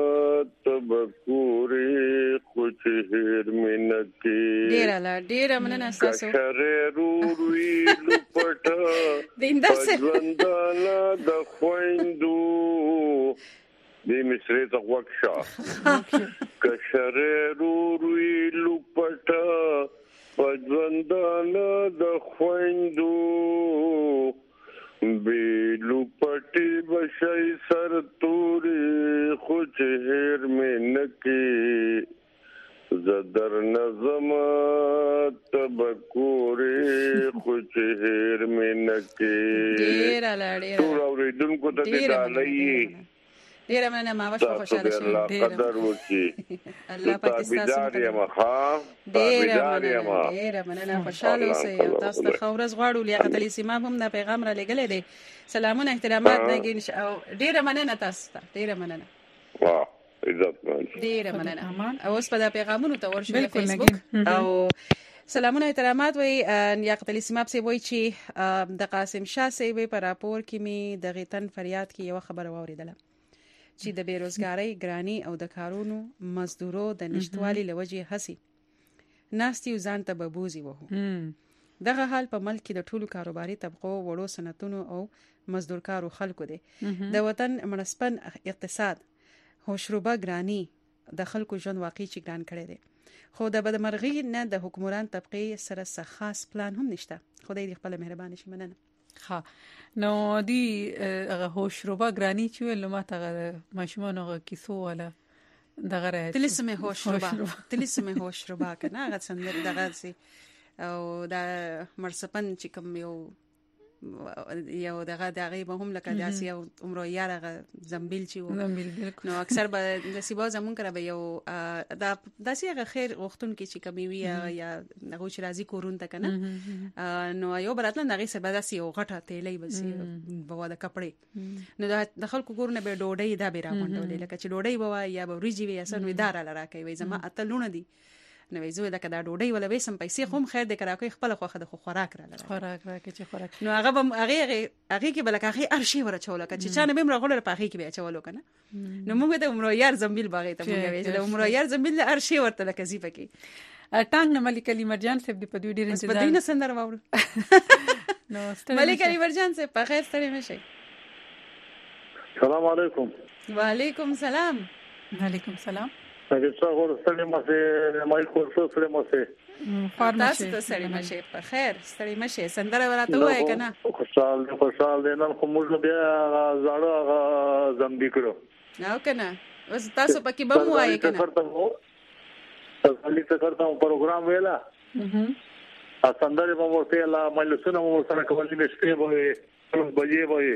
تبکوری خوچ هیر منکی ډیر مننه تاسو کشر روروی لپټا پځوندانا د خويندو دې مصری ته وکشا کشر روروی لپټا پځوندانا د خويندو بیلو پټي بشي سر توري خوچ هیر منکی زدر نظم تبکوری خوچ هیر منکی ډیر ټول اوریدونکو ته دې ډالۍ ډیر مننه ما واش خوشاله شوم ډیر قدر وکي الله پاکستان سره ډیر مننه خوشاله اوسئ تاسو ته خورز غواړو لیاقت علي سیمام هم د پیغام را لګلې دي سلامونه احترامات دګین او ډیر مننه تاسو ته ډیر مننه واه عزت مند ډیر مننه او اوس په د پیغامونو ته ورشو فیسبوک او سلامونه احترامات وي لیاقت علي سیماب سی وای چې د قاسم شاه سی وی پر راپور کې می د غیتن فریاد کې یو خبر واوریدله چې د بیروزګاری ګرانی او د کارونو مزدورو د نشټوالي لوجې هسي ناستي ځان ته ببوزي وو دغه حال په ملک کې د ټولو کاروباري طبقو وړو صنعتونو او مزدورکارو خلکو دی د وطن منسپن اقتصاد هوشروبه ګرانی د خلکو ژوند واقعي چې ګران کړي دي خو د بدمرغي نه د حکومران طبقه سره څه خاص پلان هم نشته خدای دې خپل مهرباني شي مننه ها نو دی هوشروبه ګرانی چې لماته ماشومانو کیسو ولا دغه تلسمه هوشروبه کنه هغه څنګه دغه سي او دا مرسپن چې کوم یو دغه به هم لکه داسې یو عمره یاره زنبیل چې وو نو اکثر به نصیبا زمون کړه به یو داسې هغه خیر غوښتون کې چې کمی وي یا هغه چې راځي کورون ته کنه نو یو براتله هغه سره داسې یو غټه تیلې بس بوا د کپړې نو د خلکو کورونه به ډوډۍ دا به راغونډولې لکه چې ډوډۍ بوا یا به وريجي وي یا سن وي دار لرا کوي زما اتلونه دي نو زه دا کدا ډوډۍ ولا وسم پیسې خو خیر د کراکوي خپل خوخه د خوراک را لره خوراک راکې چې خوراک نو هغه کې بلکه هغه ارشي ورچول کچ چې چانه بهم راغله په هغه کې به چولو کنه نو موږ ته عمر یار زنبیل باغې ته موږ ویل عمر یار زنبیل ارشي ورته لکه زی پکې ټانګ نه ملک علي مرجان صاحب دی په دوی ډیر انتظار په دینه سندر واور نو ملک علي مرجان صاحب په خیر سره مشه السلام علیکم وعلیکم السلام وعلیکم السلام څنګه ورسره مې مې کورسو سره مې تاسو ته سړی مشه په خیر ستړي مشه سندره ورته وای کنه خوشحال دي نن کوم بیا زړه زمبي کړو نو کنه اوس تاسو پکې به مو وای کنه تاسو څه کوم پروګرام ویلا سندره په ورته لا ملسونه مو سره کولې مشته وای بجې وای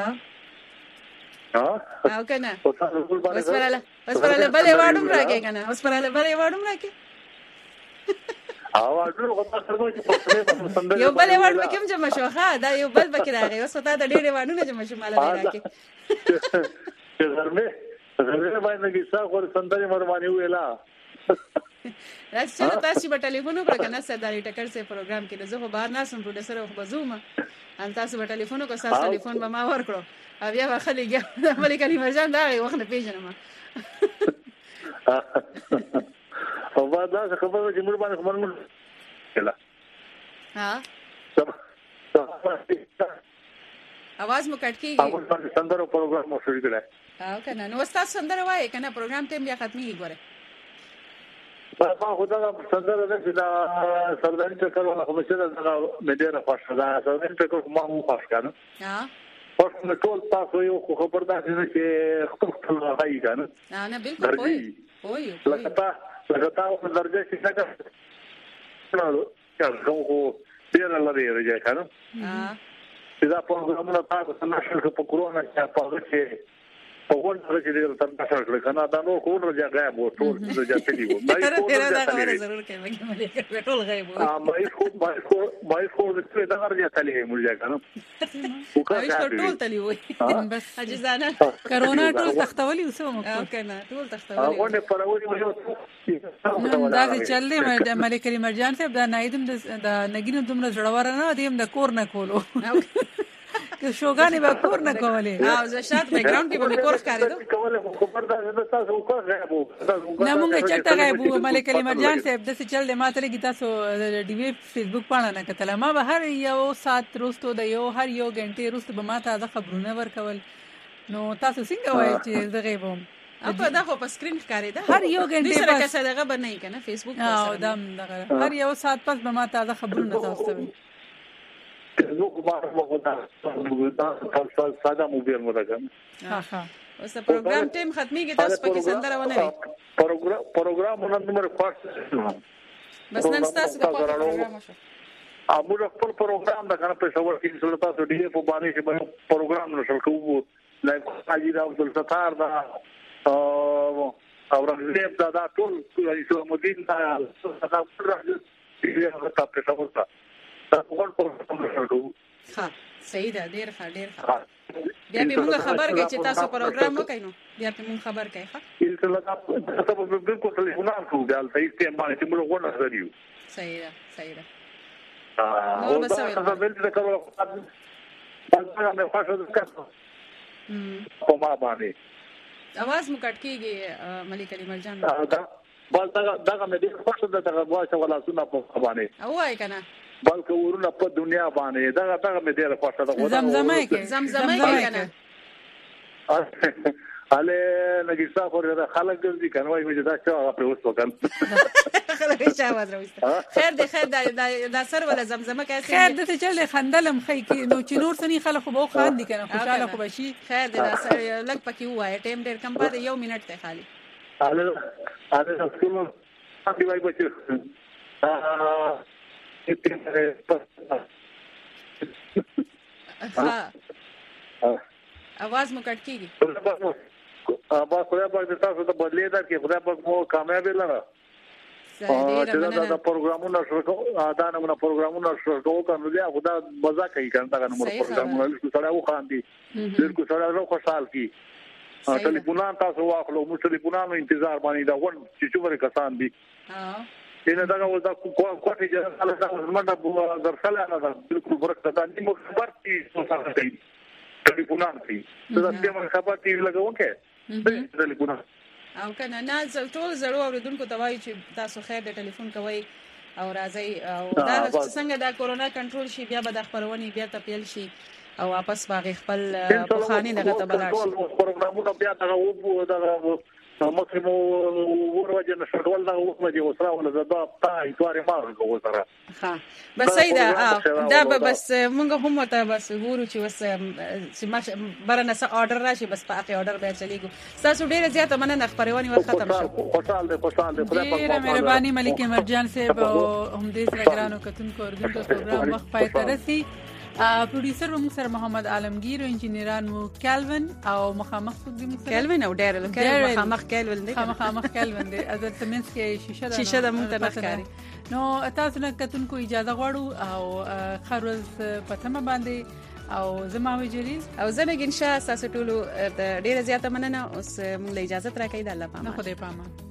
او کنه اوس پراله بلې واډم راکې کنه اوس پراله بلې واډم راکې یو بلې واډ مې کوم جمع شو ها دا یو بل بکې راغی اوس ته دا ډېرې واډونه جمع شو مال راکې زرمه باندې کیسه ور سندري مرمانی ویلا راځه تاسو په ټلیفون وکړه کنه سرداري ټکر سه پروګرام کې زه خو بهر نه سم پروډوسر خو بزوم ان تاسو په ټلیفون کو ساس ټلیفون به ما ورکړو بیا به خلګ ملي کلمه جان دا وخت نه پیژنم او دا خبره چې موږ باندې خبرونه کلا ها आवाज مو کټ کیږي او باندې سندرو پروګرام مو شروع کړه او کنه نو تاسو سندره وای کنه پروګرام ټیم بیا ختمي ګوره ما خو دا سندره ده چې دا سرداري ټکر ولا خو چې دا مې ډېر خوښه ده سرداري ټکر ما مو خوښ کړه ها په ټول تاسو یو خبر ده چې خپل راغی کنه نه بالکل وای لکه تاسو درجه چې څنګه نو څنګه ډېر لري راځي کنه دا پروګرامونه تاسو څنګه په کورونا کې په هغه کې په ورته کې ډېر تاسو کړل کنه دا نو کوم راځي غایب وو ټول راځي تللی وو دا خبره ضرور کوي مګر ټول غایب وو مای خو د دا راځي تللی مولیا کنه او ټول تللی وو بس اجزانه کرونا ټول تختولي وسو مو کنه ټول تختولي هغه نه پروري دا چې چلې ملک کریم مرجان صاحب دا نایدم د نګینو دومره جوړور نه دیم د کور نه کولو که شوګانی به کور نه کولې او زه شات بیک ګراوند کې به کور ښکارېدو کوله خبر ده تاسو کور غایب نه مونږ چټه غایب وو ملک کریم مرجان صاحب د څه چل د ماته لګی تاسو د ډي وی فیسبوک باندې نه کتل ما به هر یو سات روستو د یو هر یو غنټه روست به ماته د خبرونه ورکول نو تاسو څنګه وایي چې د غیبوم اپا دا خو په سکرین ښکارېده هر یو غنټه سره کسه دغه بنئ کنه فیسبوک او دم دغه هر یو سات پس به ماته د خبرونه تاسو ته نو کومه مو دا ساده مو بیر مراجعه ها اوس پروګرام ټیم ختميږي تاسو پکې سندره ونه وي پروګرام نمبر 5 بس نن تاسو د پروګرام شو امور خپل پروګرام د کنه په څور کې څل تاسو ډیره په باندې چې پروګرام نشل کوو لایک اجي دا عبد الستار دا او راځي دا ټول چې مدین دا څه راځي تاسو په څور ها صحیح ده ډیر ښه بیا به موږ خبر کړي چې تاسو پروګرام وکړئ نو بیا به موږ خبر کړي ها ان تاسو په بالکل ټلیفونان کوو بیا تاسو یې باندې چې موږ غوښنه غواړو صحیح ده او دا څه بل څه کوو دا مې خوښه ده په ما باندې आवाज مو کټ کیږي ملک کریم مرجان دا مې ډیر خوښه ده دا غواړم ولا سونه په باندې او وای کنه بلکې ورونه په دنیا باندې دا مې ډیر خوښه ده زمزمه کې کنه ale نګیسا خور دا خلک دې کنه وای مې دا څه هغه په اوس وکړ خلک چې आवाज راوست خیر دا سر ولا زمزمه کې خیر دې چې خندلم خې کې نو چې نور سني خلک خو خان دي کنه خوشاله خو بشي خیر دې دا سر لګ پکې وای ټیم ډیر کم پاتې یو منټ ته خالی ale سکول باندې وای بچو आवाज مو کټ کیږي با خدای پاک دې تاسو ته بدلې ده کې خدای پاک مو کامیاب لره چې دا پروګرامونه شروع دا نه پروګرامونه شروع کړو بیا خدای مزه کوي کنه دا نو پروګرامونه چې سره وخاندي چې سره راو خوشحال کی ټلیفونان تاسو واخلو مو ټلیفونانو انتظار باندې دا ون چې څومره کسان دي اینه دا دا کوټه چې الله تعالی زموږ د درسله نه بالکل فرق ده نیمه خبر کی څه کوي ټلیفونان کوي دا څه خبر دی لګو کې ټلیفونان او کنه نه ټول زړو اوریدونکو ته وایي چې تاسو خیر د ټلیفون کوي او راځي او دا څنګه دا کورونا کنټرول شي بیا به د خبرونه بیا تپیل شي او واپس باغ خپل په خاني دغه ته بلار شي پروګرامونه بیا دغه وو مخه مو ورواجه نشډول دا ومه وسره ولا دا تا ایتوارې ما وسره ها بس سیدا دا بس مونږ هم ته بس ګورو چې وس چې برنه څه آرډر راشي بس په هغه آرډر به چلیږي تاسو ډیره زیاته مننه خبرونه وخت ختم شو خوشاله خدای په ډیره مهرباني ملک مرجان صاحب هم دې سره ګرانو کتونکو اردو پروګرام وخت پای ته رسي پروډوسر مو سره محمد عالمگیر او انجنیران مو کیلوین او مخامخ دې کیلوین او ډیرل مخامخ کیلوین دی مخامخ کیلوین دی از تمنس کې شیشه د مونږ ته نخکاری نو تاسو نه کتونکو اجازه غواړو او خروز پتمه باندې او زما وجري او زنه ګنشه تاسو ټول ډیره زیاته مننه اوس مونږ له اجازه ترا کوي د الله پامه خدای پامه